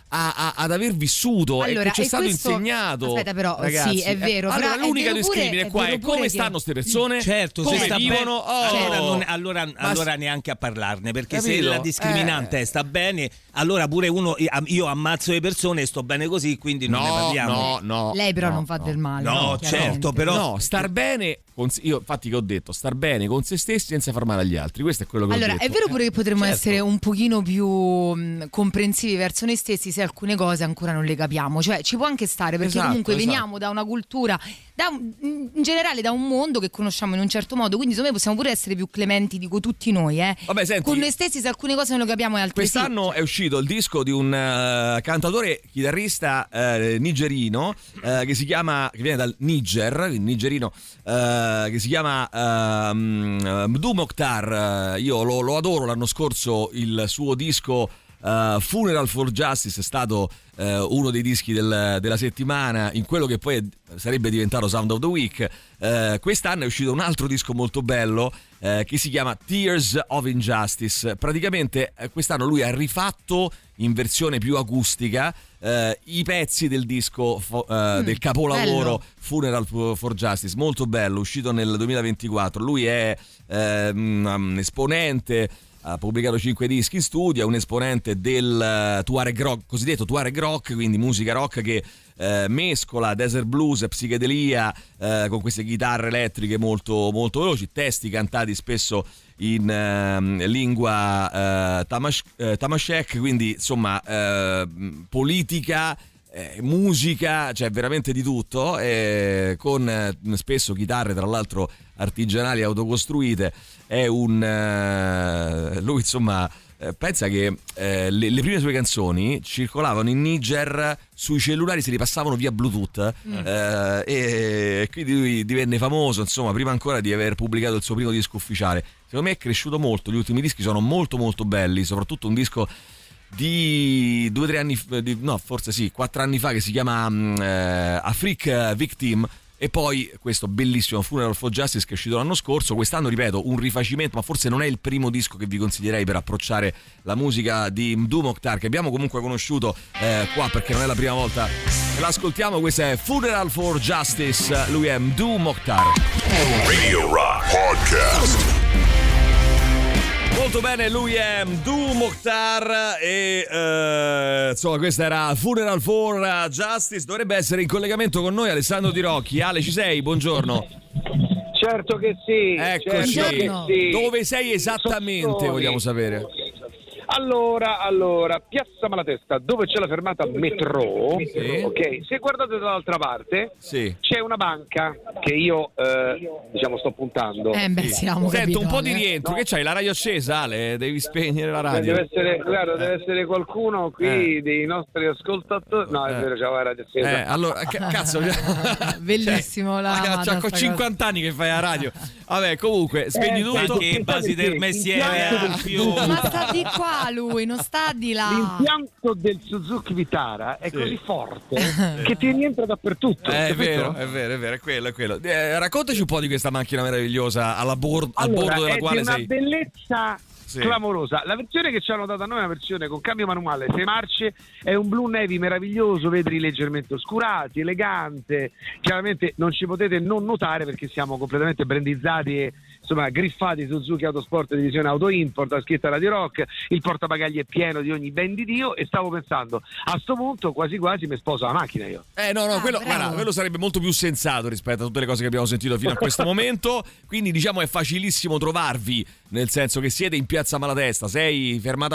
a, a, ad aver vissuto allora, e che ci è stato questo, insegnato. Aspetta, però, ragazzi, sì, è vero. Eh, allora, però l'unica è discrimine pure, qua è, è come che... stanno ste persone, certo, come se sta vivono. bene, Oh, allora, non, allora, allora s- neanche a parlarne, perché capito? se la discriminante Eh. sta bene, allora pure uno, io ammazzo le persone e sto bene così, quindi non No, ne parliamo. no, no. Lei però no, non fa no. del male. No, chiaramente. certo, però No, star bene con, io infatti che ho detto, star bene con se stessi senza far male agli altri. Questo è quello che Allora, ho detto. è vero pure che potremmo Certo. essere un pochino più mh, comprensivi verso noi stessi se alcune cose ancora non le capiamo. Cioè, ci può anche stare, perché Esatto, comunque esatto. veniamo da una cultura, da un- in generale da un mondo che conosciamo in un certo modo, quindi secondo me possiamo pure essere più clementi, dico tutti noi, eh. Vabbè, senti, con noi stessi se alcune cose non le capiamo e altre sì. quest'anno è uscito il disco di un uh, cantautore chitarrista uh, nigerino uh, che si chiama, che viene dal Niger, quindi nigerino, uh, che si chiama uh, Mdou Moctar. Uh, io lo, lo adoro. L'anno scorso il suo disco Uh, Funeral for Justice è stato uh, uno dei dischi del, della settimana in quello che poi è, sarebbe diventato Sound of the Week. Uh, quest'anno è uscito un altro disco molto bello uh, che si chiama Tears of Injustice. Praticamente uh, quest'anno lui ha rifatto in versione più acustica uh, i pezzi del disco fo- uh, mm, del capolavoro bello. Funeral for Justice, molto bello, uscito nel duemilaventiquattro. Lui è uh, un esponente, ha pubblicato cinque dischi in studio, è un esponente del uh, Tuareg rock, cosiddetto Tuareg rock, quindi musica rock che uh, mescola desert blues e psichedelia uh, con queste chitarre elettriche molto, molto veloci, testi cantati spesso in uh, lingua uh, tamash- uh, tamashek, quindi insomma uh, politica, Eh, musica, cioè veramente di tutto, eh, con eh, spesso chitarre tra l'altro artigianali autocostruite. È un eh, lui insomma eh, pensa che eh, le, le prime sue canzoni circolavano in Niger sui cellulari, se li passavano via Bluetooth mm. eh, e, e quindi lui divenne famoso, insomma, prima ancora di aver pubblicato il suo primo disco ufficiale. Secondo me è cresciuto molto, gli ultimi dischi sono molto molto belli, soprattutto un disco di due o tre anni, di, no forse sì, quattro anni fa, che si chiama eh, Afrique Victim, e poi questo bellissimo Funeral for Justice che è uscito l'anno scorso. Quest'anno, ripeto, un rifacimento, ma forse non è il primo disco che vi consiglierei per approcciare la musica di Mdou Moctar, che abbiamo comunque conosciuto eh, qua perché non è la prima volta che l'ascoltiamo. Questo è Funeral for Justice, lui è Mdou Moctar. Radio Rock Podcast. Molto bene, lui è Mdou Moctar e eh, insomma questa era Funeral for Justice. Dovrebbe essere in collegamento con noi Alessandro Di Rocchi. Ale, ci sei? Buongiorno. Certo che sì. Eccoci. Certo che sì. Dove sei esattamente, Sottoni. vogliamo sapere. Allora, allora, Piazza Malatesta, dove c'è la fermata metro, Sì. ok, se guardate dall'altra parte, Sì. c'è una banca che io, eh, diciamo, sto puntando. Eh beh, siamo Sento un po' capitoli, di eh. rientro. Che c'hai? La radio accesa, Ale? Devi spegnere la radio. Deve essere, guarda, deve essere qualcuno qui Eh. dei nostri ascoltatori. No, è Eh. vero, c'è la radio accesa. Eh, allora, ca- cazzo, Bellissimo la Cioè, amata c'ha con sta cinquanta anni che fai la radio. Vabbè, comunque, spegni Eh, tutto. Anche i basi del mestiere Impianto più cosa. Ma sta di qua lui, non sta di là. L'impianto del Suzuki Vitara è Sì. così forte che ti rientra dappertutto. Eh, è capito? vero, è vero, è vero, è quello, è quello. Eh, raccontaci un po' di questa macchina meravigliosa alla bor- al Allora, bordo della è quale di una sei. bellezza Sì. clamorosa. La versione che ci hanno dato a noi è una versione con cambio manuale, sei marce, è un Blue Navy meraviglioso, vetri leggermente oscurati, elegante. Chiaramente non ci potete non notare perché siamo completamente brandizzati e insomma griffati Suzuki Autosport divisione Auto Import, la scritta Radio Rock, il portabagagli è pieno di ogni ben di Dio, e stavo pensando a sto punto quasi quasi mi sposo la macchina io. Eh no, no, Ah, quello, bravo. guarda, quello sarebbe molto più sensato rispetto a tutte le cose che abbiamo sentito fino a questo momento. Quindi diciamo è facilissimo trovarvi, nel senso che siete in Piazza Malatesta, sei fermata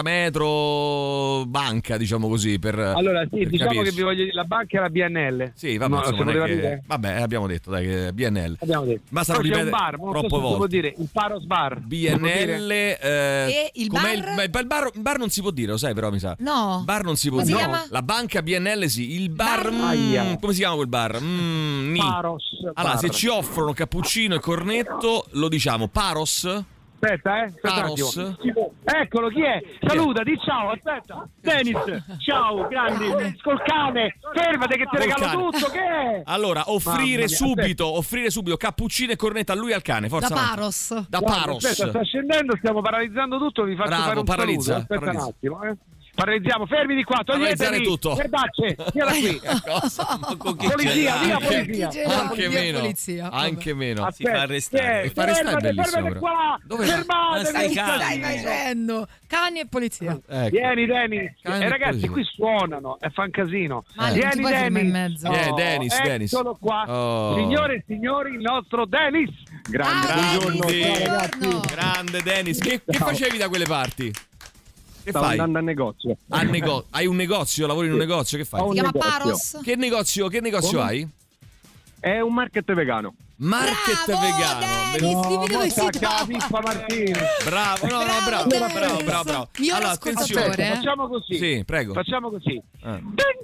metro, banca, diciamo così, per Allora sì, per diciamo capirci. che vi voglio dire, la banca è la B N L. Sì, vabbè, No, insomma, se non è poteva che- dire? vabbè, abbiamo detto dai che B N L. Abbiamo detto. Basta non Poi c'è un ripetere bar, ma non so troppe se si può volte. dire, il Paros Bar. B Si N può dire? L eh, E il com'è bar? beh, il bar? Il bar non si può dire, lo sai però mi sa. No. Bar non si può Come si dire. chiama? La banca B N L sì, il bar, Bar? mm, Aia. come si chiama quel bar? Mm, ni. Paros. Allora, Bar. se ci offrono cappuccino e cornetto, lo diciamo Paros. Aspetta, eh. Aspetta un Paros. attimo. Eccolo, chi è? Saluta, di ciao, aspetta. Dennis, ciao, grandi. Col cane. Fermate che ti Col regalo cane. tutto, che è? Allora, Mamma offrire mia, subito, offrire subito cappuccino e cornetto a lui e al cane, Da forza. avanti. Paros. Da Guarda, Paros. Aspetta, sta scendendo, stiamo paralizzando tutto, vi faccio Bravo, fare un paralizza, saluto. Aspetta paralizza. un attimo, eh. Paralizziamo, fermi di qua, Paralizzare toglietevi tutto. Verdacce, via da qui. Cosa? Ma con chi Polizia, c'è? via Anche- polizia. Anche Via meno. polizia, vabbè. Anche meno. Si fa arrestare. E fa arrestare è Fermate, bellissimo, fermate però. qua, Dove- fermatevi. Ah, stai Che calmo. stai facendo? Cani e polizia. Ecco. Vieni Dennis, Cani e e ragazzi polizia. qui suonano e fan casino. Ma non ti Vieni puoi fermare in Dennis. mezzo. Eh, Dennis, Dennis. Eccolo qua. Oh. Signore e signori, il nostro Dennis. Grande, Ah, buongiorno, Dennis. ciao ragazzi. Buongiorno. Grande Dennis, che, che Ciao. facevi da quelle parti? Che Stavo fai? andando al negozio. A nego- hai un negozio? Lavori in un negozio? Che fai? Ho Si un chiama negozio. Paros? Che negozio, che negozio Come? hai? È un market vegano. Market Bravo, vegano. Dennis, Bellissimo. dimmi dove si Stacca la trova. pippa Martini. Bravo, no, no, Bravo, bravo, Dennis. bravo, bravo, bravo. Miglior Allora, ascoltatore, attenzione. eh? Facciamo così. Sì, prego. Facciamo così. Ah.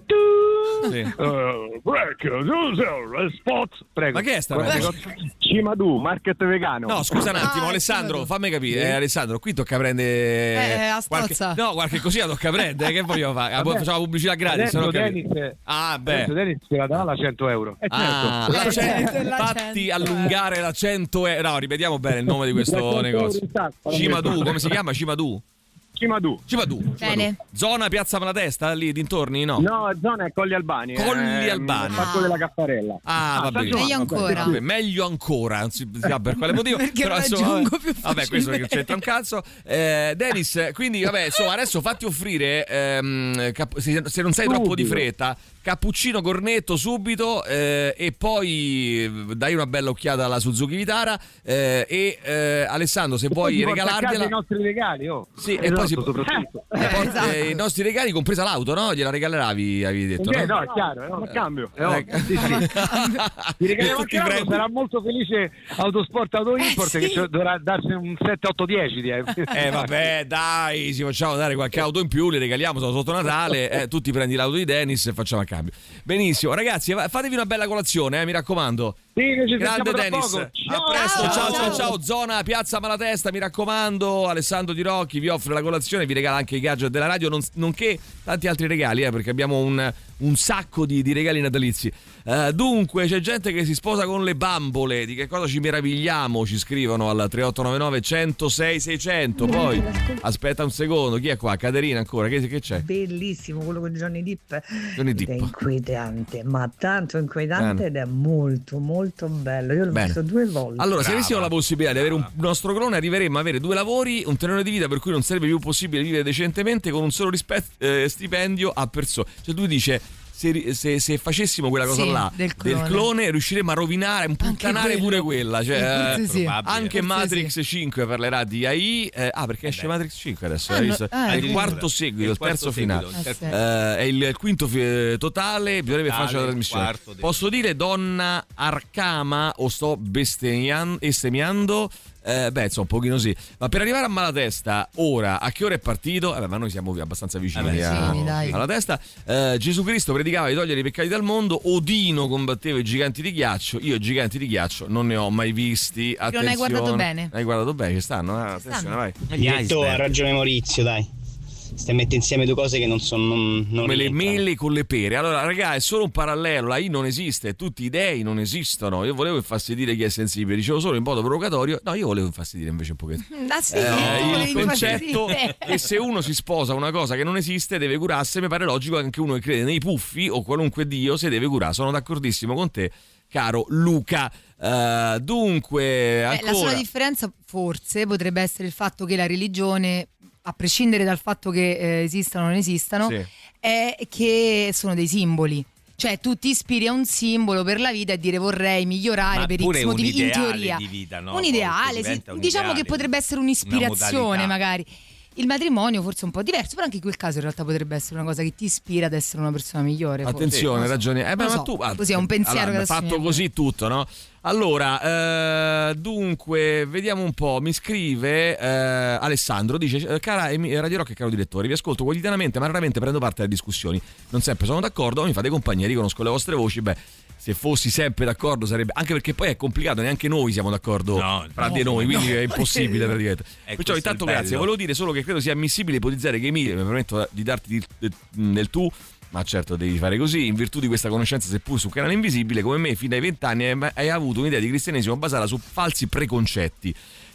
Dun, Sì. dun. Uh, break, uh, spot. Prego. Ma che è sta Guarda, roba? Cimadu, market vegano. No, scusa un attimo, Ah, Alessandro, sì, fammi capire. Eh, Alessandro, qui tocca prendere. Eh, a qualche... stozza. No, qualche cosina tocca prendere. Che vogliamo fare? Ah, Vabbè. facciamo pubblicità gratis. Adesso se no capito. Dennis, Ah, beh. adesso Dennis ce la dà la cento euro. Eh, Ah, certo. la cento. cento, la Fatti cento. allungare la cento euro. No, ripetiamo bene il nome di questo trecento negozio. euro in tasca, Cimadu, come si chiama? Cimadu? Cimadu. Cimadu. Bene. Zona Piazza Malatesta, lì dintorni? No. No, zona è Colli Albani. Colli eh, Albani. Parco Ah. della Caffarella. Ah, va bene. Meglio ancora. Vabbè, meglio ancora, non si sa per quale motivo. Perché però, lo insomma, aggiungo più vabbè, questo perché facilmente. c'entra un cazzo. Eh, Dennis, quindi vabbè, insomma, adesso fatti offrire, ehm, cap- se, se non sei troppo di fretta, cappuccino cornetto subito eh, e poi dai una bella occhiata alla Suzuki Vitara eh, e eh, Alessandro, se vuoi Poi porta a casa regalargliela. i nostri regali, oh. Sì, e poi si soprattutto. eh, poi, esatto. eh, i nostri regali, compresa l'auto, no? Gliela regalerai, avevi detto, Eh, no? no, è chiaro, è un cambio. È Eh, ovvio. Sì, sì. Ti regaliamo tutti anche l'auto, prendi- sarà molto felice Autosport Auto Import Eh, che sì. ci dovrà darsi un sette otto dieci di Eh vabbè, dai, ci facciamo dare qualche auto in più, li regaliamo sono sotto Natale, eh, tu ti prendi l'auto di Dennis e facciamo a cambio. Benissimo, ragazzi, va- fatevi una bella colazione, eh, mi raccomando. Sì, noi ci Grande sentiamo tra Dennis, poco. a presto, ciao ciao ciao, ciao. Zona Piazza Malatesta, mi raccomando, Alessandro Di Rocchi vi offre la colazione, vi regala anche i gadget della radio, non- nonché tanti altri regali, eh, perché abbiamo un, un sacco di, di regali natalizi. Eh, dunque, c'è gente che si sposa con le bambole, di che cosa ci meravigliamo, ci scrivono al tre otto nove nove uno zero sei seicento, poi aspetta un secondo, chi è qua? Caterina ancora, che, che c'è? Bellissimo quello con Johnny Depp. Johnny Ed è Depp. inquietante, ma tanto inquietante Bene. ed è molto molto bello. Io l'ho Bene. visto due volte. Allora, se avessimo la possibilità di avere un nostro clone, arriveremmo a avere due lavori, un tenore di vita per cui non sarebbe più possibile vivere decentemente con un solo rispet- eh, stipendio a persona. Cioè, lui dice. Se, se, se facessimo quella cosa Sì, là del clone. clone, riusciremo a rovinare, a imputtanare quello. pure quella. Cioè, Forse eh, sì. anche Forse Matrix sì. cinque parlerà di A I. eh, ah, perché esce Matrix cinque adesso? Ah, hai no, visto? ah, è il ecco. quarto seguito, il, terzo finale. seguito, il terzo- Eh, è il quinto fi- totale. Bisognerebbe Totale, farci la trasmissione. quarto del- Posso dire donna Arcama o sto bestemmian- bestemmiando? Eh, beh, insomma, un pochino sì. Ma per arrivare a Malatesta, ora, a che ora è partito? Eh beh, ma noi siamo abbastanza vicini Eh beh, a- sì, dai. alla testa. Eh, Gesù Cristo predicava di togliere i peccati dal mondo. Odino combatteva i giganti di ghiaccio. Io i giganti di ghiaccio non ne ho mai visti. Attenzione. hai guardato bene. Hai guardato bene, ci stanno. Eh? Attenzione, stanno. vai. Gli Detto, ha iceberg. ragione Maurizio, dai. Stai mettendo insieme due cose che non sono. Non, non Come le rientrano. mele con le pere. Allora, raga, è solo un parallelo. La I non esiste, tutti i dei non esistono. Io volevo infastidire chi è sensibile, dicevo solo in modo provocatorio. No, io volevo infastidire invece un pochetto. Ah, sì, Eh, tu il volevi concetto infastidire. che se uno si sposa una cosa che non esiste deve curarsi, mi pare logico che anche uno che crede nei puffi o qualunque dio se deve curare. Sono d'accordissimo con te, caro Luca. Eh, dunque, Beh, la ancora sola differenza forse potrebbe essere il fatto che la religione, a prescindere dal fatto che eh, esistano o non esistano, Sì. è che sono dei simboli. Cioè tu ti ispiri a un simbolo per la vita e dire vorrei migliorare Ma per pure X un motivi, in ideale teoria. di vita, no? Un Poi ideale, sì. diventa un Diciamo ideale, che potrebbe essere una un'ispirazione modalità. magari. Il matrimonio forse è un po' diverso, però anche in quel caso in realtà potrebbe essere una cosa che ti ispira ad essere una persona migliore. forse. attenzione, Non so. ragioni. Eh, beh, Non ma so, tu ah, così è un pensiero allora, che adesso fatto mi viene. così tutto, no? Allora, eh, dunque, vediamo un po'. Mi scrive eh, Alessandro, dice: eh, cara Emi- Radio Rock e caro direttore, vi ascolto quotidianamente, ma raramente prendo parte alle discussioni. Non sempre sono d'accordo, mi fate compagnia, riconosco le vostre voci. Beh, se fossi sempre d'accordo sarebbe. Anche perché poi è complicato, neanche noi siamo d'accordo No, fra no, di noi, no. quindi è impossibile praticamente. È Perciò, questo intanto, il bello. grazie. Volevo dire solo che credo sia ammissibile ipotizzare che Emilia, mi permetto di darti il- nel tu. Ma certo devi fare così, in virtù di questa conoscenza seppur su canale invisibile, come me fino ai vent'anni hai, hai avuto un'idea di cristianesimo basata su falsi preconcetti.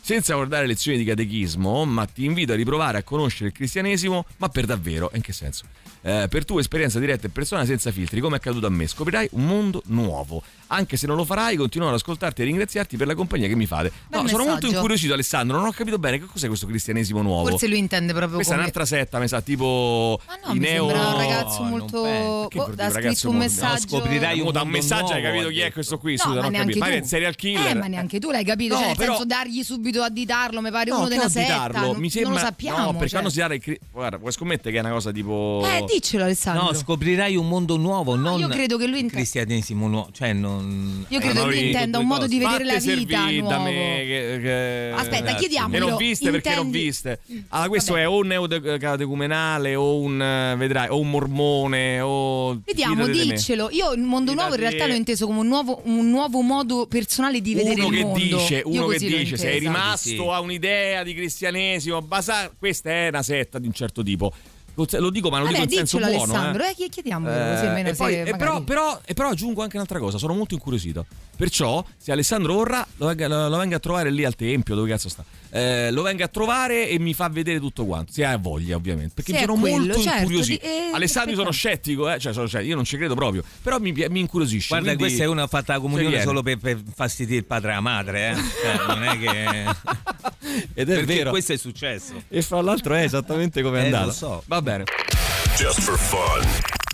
senza guardare lezioni di catechismo, ma ti invito a riprovare a conoscere il cristianesimo, ma per davvero. In che senso? Eh, per tua esperienza diretta e personale, senza filtri, come è accaduto a me, scoprirai un mondo nuovo. Anche se non lo farai, continuerò ad ascoltarti e ringraziarti per la compagnia che mi fate. No, Bel sono messaggio. molto incuriosito, Alessandro, non ho capito bene che cos'è questo cristianesimo nuovo. Forse lui intende proprio Questa come... è un'altra setta, mi sa, tipo Ma no, i mi neo... sembra un ragazzo No, molto... non penso. Boh, Che ha ragazzo scritto un molto- messaggio... No, scoprirai un, da un mondo messaggio hai nuovo, capito ha chi è detto. questo qui? No, Scusa, ma non ho neanche capito. tu. Magari è un serial killer. Eh, ma neanche tu l'hai capito, No, cioè nel però- senso dargli subito additarlo, mi pare No, uno che della setta, additarlo? non, Mi sembra... non lo sappiamo. No, perché cioè. hanno si dare il cri- Guarda, puoi scommettere che è una cosa tipo... Eh, diccelo Alessandro. No, scoprirai un mondo nuovo, non io credo che lui int- cristianesimo nuovo, cioè non Io credo che lui intenda un modo di vedere la Fatte vita servire da nuovo. me, che, che... Aspetta, Grazie. chiediamolo. Che non viste perché non Intendi- viste. Allora, questo è o un neocatecumenale o un eh, vedrai o un mormone o Vediamo, fidate di me. diccelo. Io il mondo nuovo in Fidate- realtà l'ho inteso come un nuovo, un nuovo modo personale di vedere Uno il che mondo. dice, Io uno che così l'ho dice sei intesa. rimasto Sì, sì. a un'idea di cristianesimo, basa- questa è una setta di un certo tipo. Lo dico, ma lo Vabbè, dico in senso diccelo buono. Alessandro, eh. eh, chiediamolo così Eh, almeno e, se poi, e, magari- però, però, e però aggiungo anche un'altra cosa, sono molto incuriosito. Perciò, se Alessandro vorrà, lo venga, lo, lo venga a trovare lì al tempio, dove cazzo sta? Eh, lo venga a trovare e mi fa vedere tutto quanto. Se ha voglia, ovviamente. Perché Se mi è sono quello, molto certo, incuriosito. di- eh, Alessandro, io sono aspetta. scettico, eh? Cioè, sono scettico, io non ci credo proprio. Però mi, mi incuriosisce. Guarda, quindi- questa è una fatta la comunione viene. solo per, per fastidire il padre e la madre, eh. Cioè, non è che Ed è perché vero. questo è successo. E fra l'altro è esattamente come è Eh, andata. lo so. Va bene. Just for fun.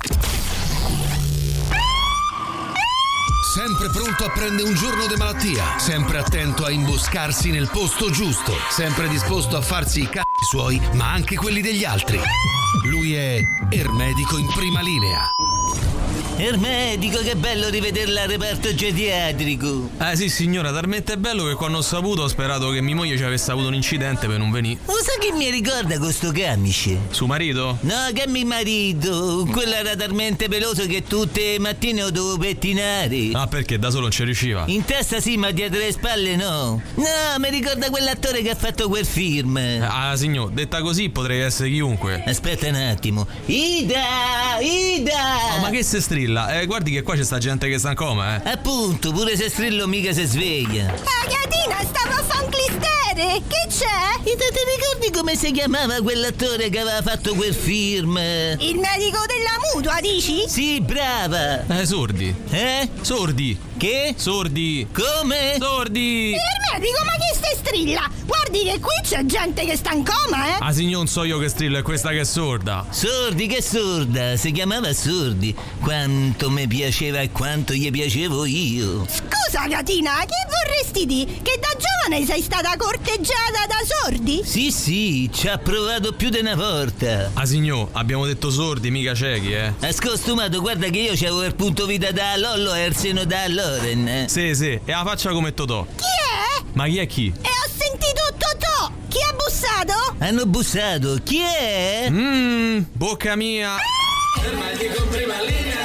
Sempre pronto a prendere un giorno di malattia, sempre attento a imboscarsi nel posto giusto, sempre disposto a farsi i cazzi suoi, ma anche quelli degli altri. Lui è Ermedico in prima linea. Ermedico, che bello rivederla al reparto geriatrico. Eh sì signora, talmente bello che quando ho saputo ho sperato che mia moglie ci avesse avuto un incidente per non venire. Usa che mi ricorda questo camice? Suo marito? No, che mio marito, quello era talmente peloso che tutte le mattine lo dovevo pettinare. Ah, perché da solo non ci riusciva? In testa sì, ma dietro le spalle no. No, mi ricorda quell'attore che ha fatto quel film. Ah signor, detta così potrei essere chiunque. Aspetta un attimo. Ida! Ida! Oh, ma che se strilla? Eh, guardi che qua c'è sta gente che sta in coma, eh. Appunto, pure se strillo mica si sveglia. Ah, Gatina, stavo a fare un clistere! Che c'è? E te ti ricordi come si chiamava quell'attore che aveva fatto quel film? Il medico della mutua, dici? Sì, brava! Eh, sordi. Eh? Sordi. Che? Sordi. Come? Sordi. Il medico, ma chi stai strilla? Guardi che qui c'è gente che sta in coma, eh? Ah signor, non so io che strillo, è questa che è sorda. Sordi, che sorda? Si chiamava Sordi. Quanto mi piaceva e quanto gli piacevo io. Scusa, Gatina, che vorresti dire? Che da giovane sei stata corteggiata da sordi? Sì, sì, ci ha provato più di una volta. Ah signor, abbiamo detto sordi, mica ciechi, eh. Ha scostumato, guarda che io c'avevo il punto vita da Lollo e il seno da Loren. eh. Sì, sì, e la faccia come Totò. Chi è? Ma chi è chi? E ho sentito Totò! Chi ha bussato? Hanno bussato, chi è? Mmm, bocca mia. Ermedico in prima linea.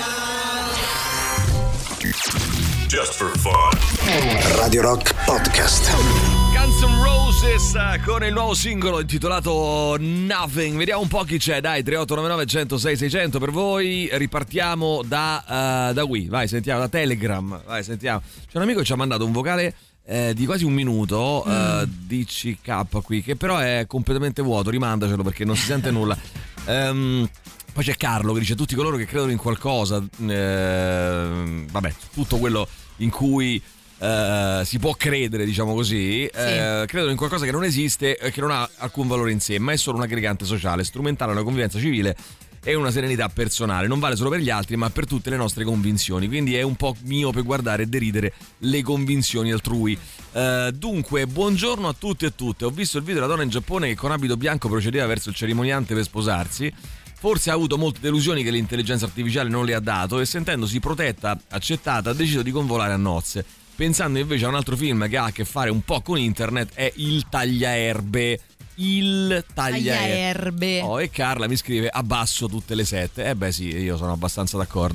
Just for fun. Radio Rock Podcast. Guns N' Roses eh, con il nuovo singolo intitolato Nothing. Vediamo un po' chi c'è, dai. Tre otto nove nove uno zero sei sei zero zero per voi. Ripartiamo da, uh, da qui. Vai, sentiamo, da Telegram. Vai, sentiamo. C'è un amico che ci ha mandato un vocale eh, di quasi un minuto mm. uh, D C K qui, che però è completamente vuoto. Rimandacelo perché non si sente nulla. Um, Poi c'è Carlo che dice: tutti coloro che credono in qualcosa, eh, vabbè, tutto quello in cui eh, si può credere, diciamo così, sì. eh, credono in qualcosa che non esiste e che non ha alcun valore in sé, ma è solo un aggregante sociale, strumentale a una convivenza civile e una serenità personale. Non vale solo per gli altri, ma per tutte le nostre convinzioni. Quindi è un po' miope guardare e deridere le convinzioni altrui. Uh, dunque, buongiorno a tutti e tutte. Ho visto il video della donna in Giappone che con abito bianco procedeva verso il cerimoniante per sposarsi. Forse ha avuto molte delusioni che l'intelligenza artificiale non le ha dato e sentendosi protetta, accettata, ha deciso di convolare a nozze. Pensando invece a un altro film che ha a che fare un po' con internet, è Il Tagliaerbe. Il Tagliaerbe. Oh, e Carla mi scrive: abbasso tutte le sette. Eh beh sì, io sono abbastanza d'accordo.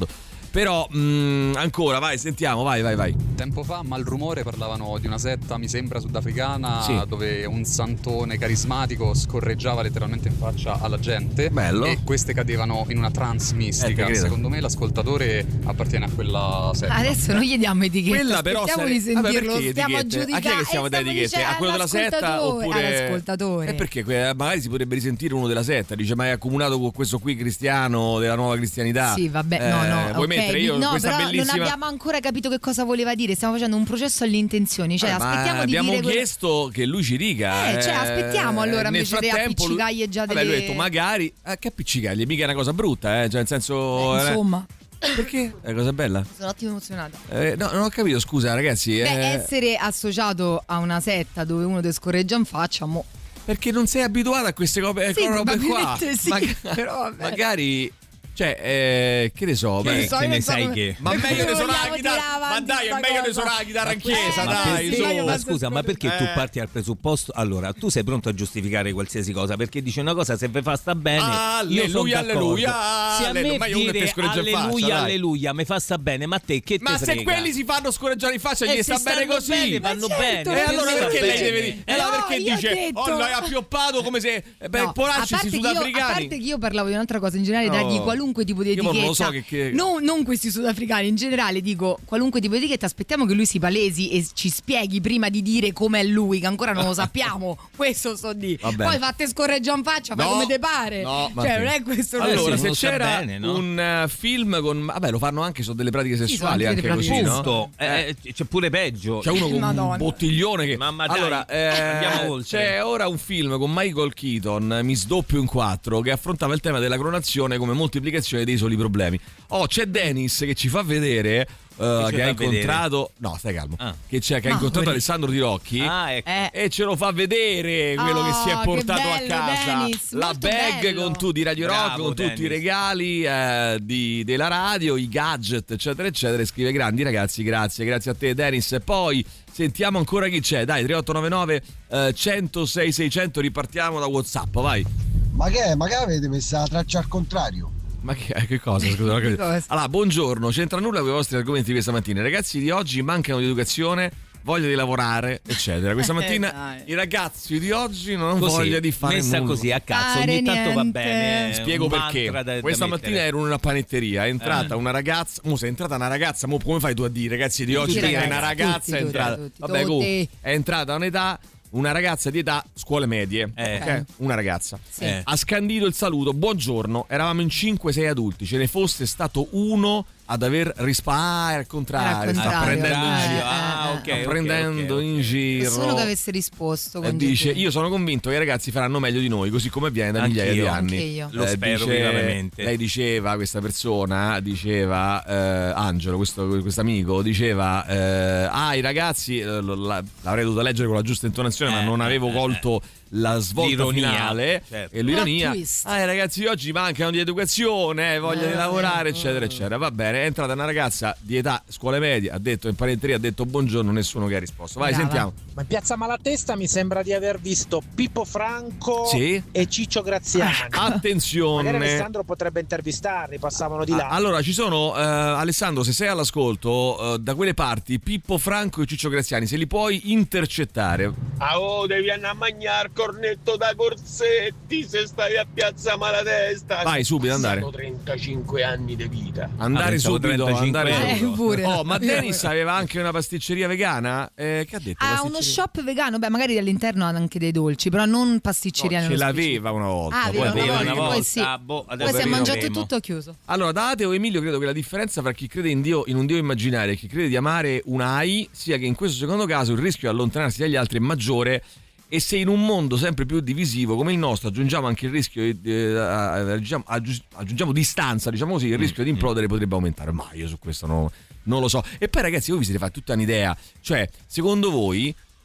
Però mh, ancora, vai, sentiamo, vai, vai, vai. Tempo fa, Malrumore, parlavano di una setta, mi sembra sudafricana, Sì. dove un santone carismatico scorreggiava letteralmente in faccia alla gente. Bello. E queste cadevano in una trance Eh, mistica. te credo. Secondo me l'ascoltatore appartiene a quella setta. Adesso non gli diamo etichette. Quella però aspettiamo sare- di sentirlo. Vabbè, perché stiamo a etichette? A giudicare. chi è che stiamo eh, dando etichette? dicendo A quello della setta all'ascoltatore, oppure all'ascoltatore. E perché que- magari si potrebbe risentire uno della setta, dice ma è accomunato con questo qui cristiano della nuova cristianità. Sì, vabbè, Eh, no, no. Vuoi ok, mettere io no, questa però bellissima non abbiamo ancora capito che cosa voleva dire. Stiamo facendo un processo alle intenzioni. Cioè, Eh, ma aspettiamo di abbiamo dire quello- chiesto che lui ci dica. Eh, cioè, aspettiamo allora, nel invece di frattempo lui- appiccicargli Vabbè, lui ha delle- detto magari eh, che appiccicaglie, mica è una cosa brutta, eh, cioè nel senso Eh, eh, insomma, perché? È una cosa bella? sono un attimo emozionata. Eh, no, non ho capito, scusa ragazzi. Beh, eh, essere associato a una setta dove uno ti scorreggia in faccia, mo. Perché non sei abituato a queste robe, Sì, robe qua. probabilmente sì, Maga- però vabbè. magari. Cioè, eh, che ne so, Che- beh, che ne sai che? Ma Perché meglio ne vogliamo suonare la chitarra. tirare Ma avanti dai, è sta meglio ne cosa? suonare la chitarra in chiesa, Ma dai, perché- su. ma scusa, ma perché tu Eh. parti dal presupposto? Allora, tu sei pronto a giustificare qualsiasi cosa perché dici una cosa, se vi fa sta bene, io sono Alleluia, d'accordo. alleluia, Se a alleluia, me ma io uno che dire ti scorreggia in faccia, alleluia, dai. alleluia, mi fa sta bene, ma a te che Ma te se frega? quelli si fanno scorreggiare in faccia, Eh, gli se sta bene stanno così. bene, vanno Ma certo, bene. E per allora me va perché lei bene. deve dire? E allora No, perché io ho dice detto- oh, l'hai appioppato come se eh, per No, poracci a sti parte che io- a sudafricani. parte che io parlavo di un'altra cosa in generale, No. dargli qualunque tipo di Io etichetta. non lo so che- che- Non, non questi sudafricani, in generale dico qualunque tipo di etichetta. Aspettiamo che lui si palesi e ci spieghi prima di dire com'è lui, che ancora non lo sappiamo. Questo sto di. Vabbè. Poi fatte scorreggia in faccia, fai No. come te pare. No, ma cioè, che- non è questo il Allora, sì, se non sta c'era bene, no? un eh, film con. Vabbè, lo fanno anche su delle pratiche sono sessuali, anche anche delle così, pratiche no? Giusto, eh, c'è pure peggio. C'è uno con Madonna. un bottiglione che. Mamma dai, allora, eh, andiamo oltre. c'è ora un film con Michael Keaton, Mi sdoppio in quattro, che affrontava il tema della clonazione come moltiplicazione dei soli problemi. Oh, c'è Dennis che ci fa vedere. Uh, ci che ha fa incontrato no stai calmo Ah. che, c'è, che ha Ma incontrato pure- Alessandro Di Rocchi Ah, ecco. Eh. e ce lo fa vedere quello che si è Oh, che portato a bello, casa Dennis, la molto bag bello. con tutti i Radio Rock, Bravo, con tutti i Dennis. regali eh, di- della radio, i gadget eccetera eccetera. E scrive grandi ragazzi, grazie grazie a te Dennis. E poi sentiamo ancora chi c'è, dai, tre otto nove nove eh, cento sei seicento, ripartiamo da WhatsApp, vai. Ma che è? Ma che avete messa la traccia al contrario? Ma che, che cosa? Scusa, non ho capito. cosa? Allora, buongiorno, c'entra nulla con i vostri argomenti di questa mattina. I ragazzi di oggi mancano di educazione, voglia di lavorare, eccetera. Questa mattina dai. i ragazzi di oggi non hanno Così, voglia di fare messa nulla. così a cazzo, Fare ogni tanto va niente. bene. Spiego un perché. mantra da- da Questa mettere. mattina ero in una panetteria, è entrata Eh. una ragazza. Mo, se è entrata una ragazza, mo come fai tu a dire, ragazzi di oggi? Tutti Perché ragazzi, una ragazza tutti, è tutti, entrata. tutti, Vabbè, tutti. comunque, è entrata a un'età. Una ragazza di età scuole medie, Eh. ok? Una ragazza. Sì. Eh. Ha scandito il saluto, buongiorno, eravamo in cinque sei adulti, ce ne fosse stato uno ad aver risparmiato. Ah, è al contrario, Era al sta contrario. prendendo in Eh, giro. eh, Ah, eh. ok, sta ok, prendendo ok, ok. in giro. Nessuno che avesse risposto E con dice: Gesù. io sono convinto che i ragazzi faranno meglio di noi, così come avviene da migliaia Anch'io. di anni. Anche io. Lo spero vivamente. Lei diceva, questa persona diceva, eh, Angelo, questo amico, diceva: eh, ah, i ragazzi, eh, lo- la- l'avrei dovuto leggere con la giusta intonazione, ma Eh, non avevo eh, colto la svolta L'ironia, finale certo. e l'ironia. Plot twist. Ah, i ragazzi di oggi mancano di educazione, eh, voglia di Eh, lavorare, eh, eccetera, eccetera. Va bene, è entrata una ragazza di età scuole medie, ha detto in panetteria, ha detto buongiorno, nessuno che ha risposto. Vai, Brava. sentiamo. Ma in Piazza Malatesta mi sembra di aver visto Pippo Franco Sì. e Ciccio Graziani. Attenzione. Magari Alessandro potrebbe intervistarli, passavano di là. Ah, allora ci sono eh, Alessandro, se sei all'ascolto, eh, da quelle parti Pippo Franco e Ciccio Graziani, se li puoi intercettare. Ah, oh, devi andare a mangiare cornetto da Corsetti se stai a Piazza Malatesta. Vai subito, andare. Sono trentacinque anni di vita. Andare Ah, pensavo subito, trentacinque andare euro. subito. Eh, pure. Oh, ma Dennis aveva anche una pasticceria vegana? Eh, che ha detto? Ha uno pasticceria? shop vegano, beh, magari all'interno hanno anche dei dolci, però non pasticceria No, ce nello l'aveva una volta. Ah, poi aveva poi- una volta, una poi volta, sì. ah, boh, adesso Poi si è mangiato vedremo. tutto chiuso. Allora, da Ateo Emilio credo che la differenza tra chi crede in Dio, in un Dio immaginario e chi crede di amare una A I sia che in questo secondo caso il rischio di allontanarsi dagli altri è maggiore. E se in un mondo sempre più divisivo come il nostro aggiungiamo anche il rischio, eh, aggiungiamo, aggiungiamo distanza, diciamo così, il rischio di implodere potrebbe aumentare. Ma io su questo no, non lo so. E poi ragazzi, voi vi siete fatti tutta un'idea. Cioè, secondo voi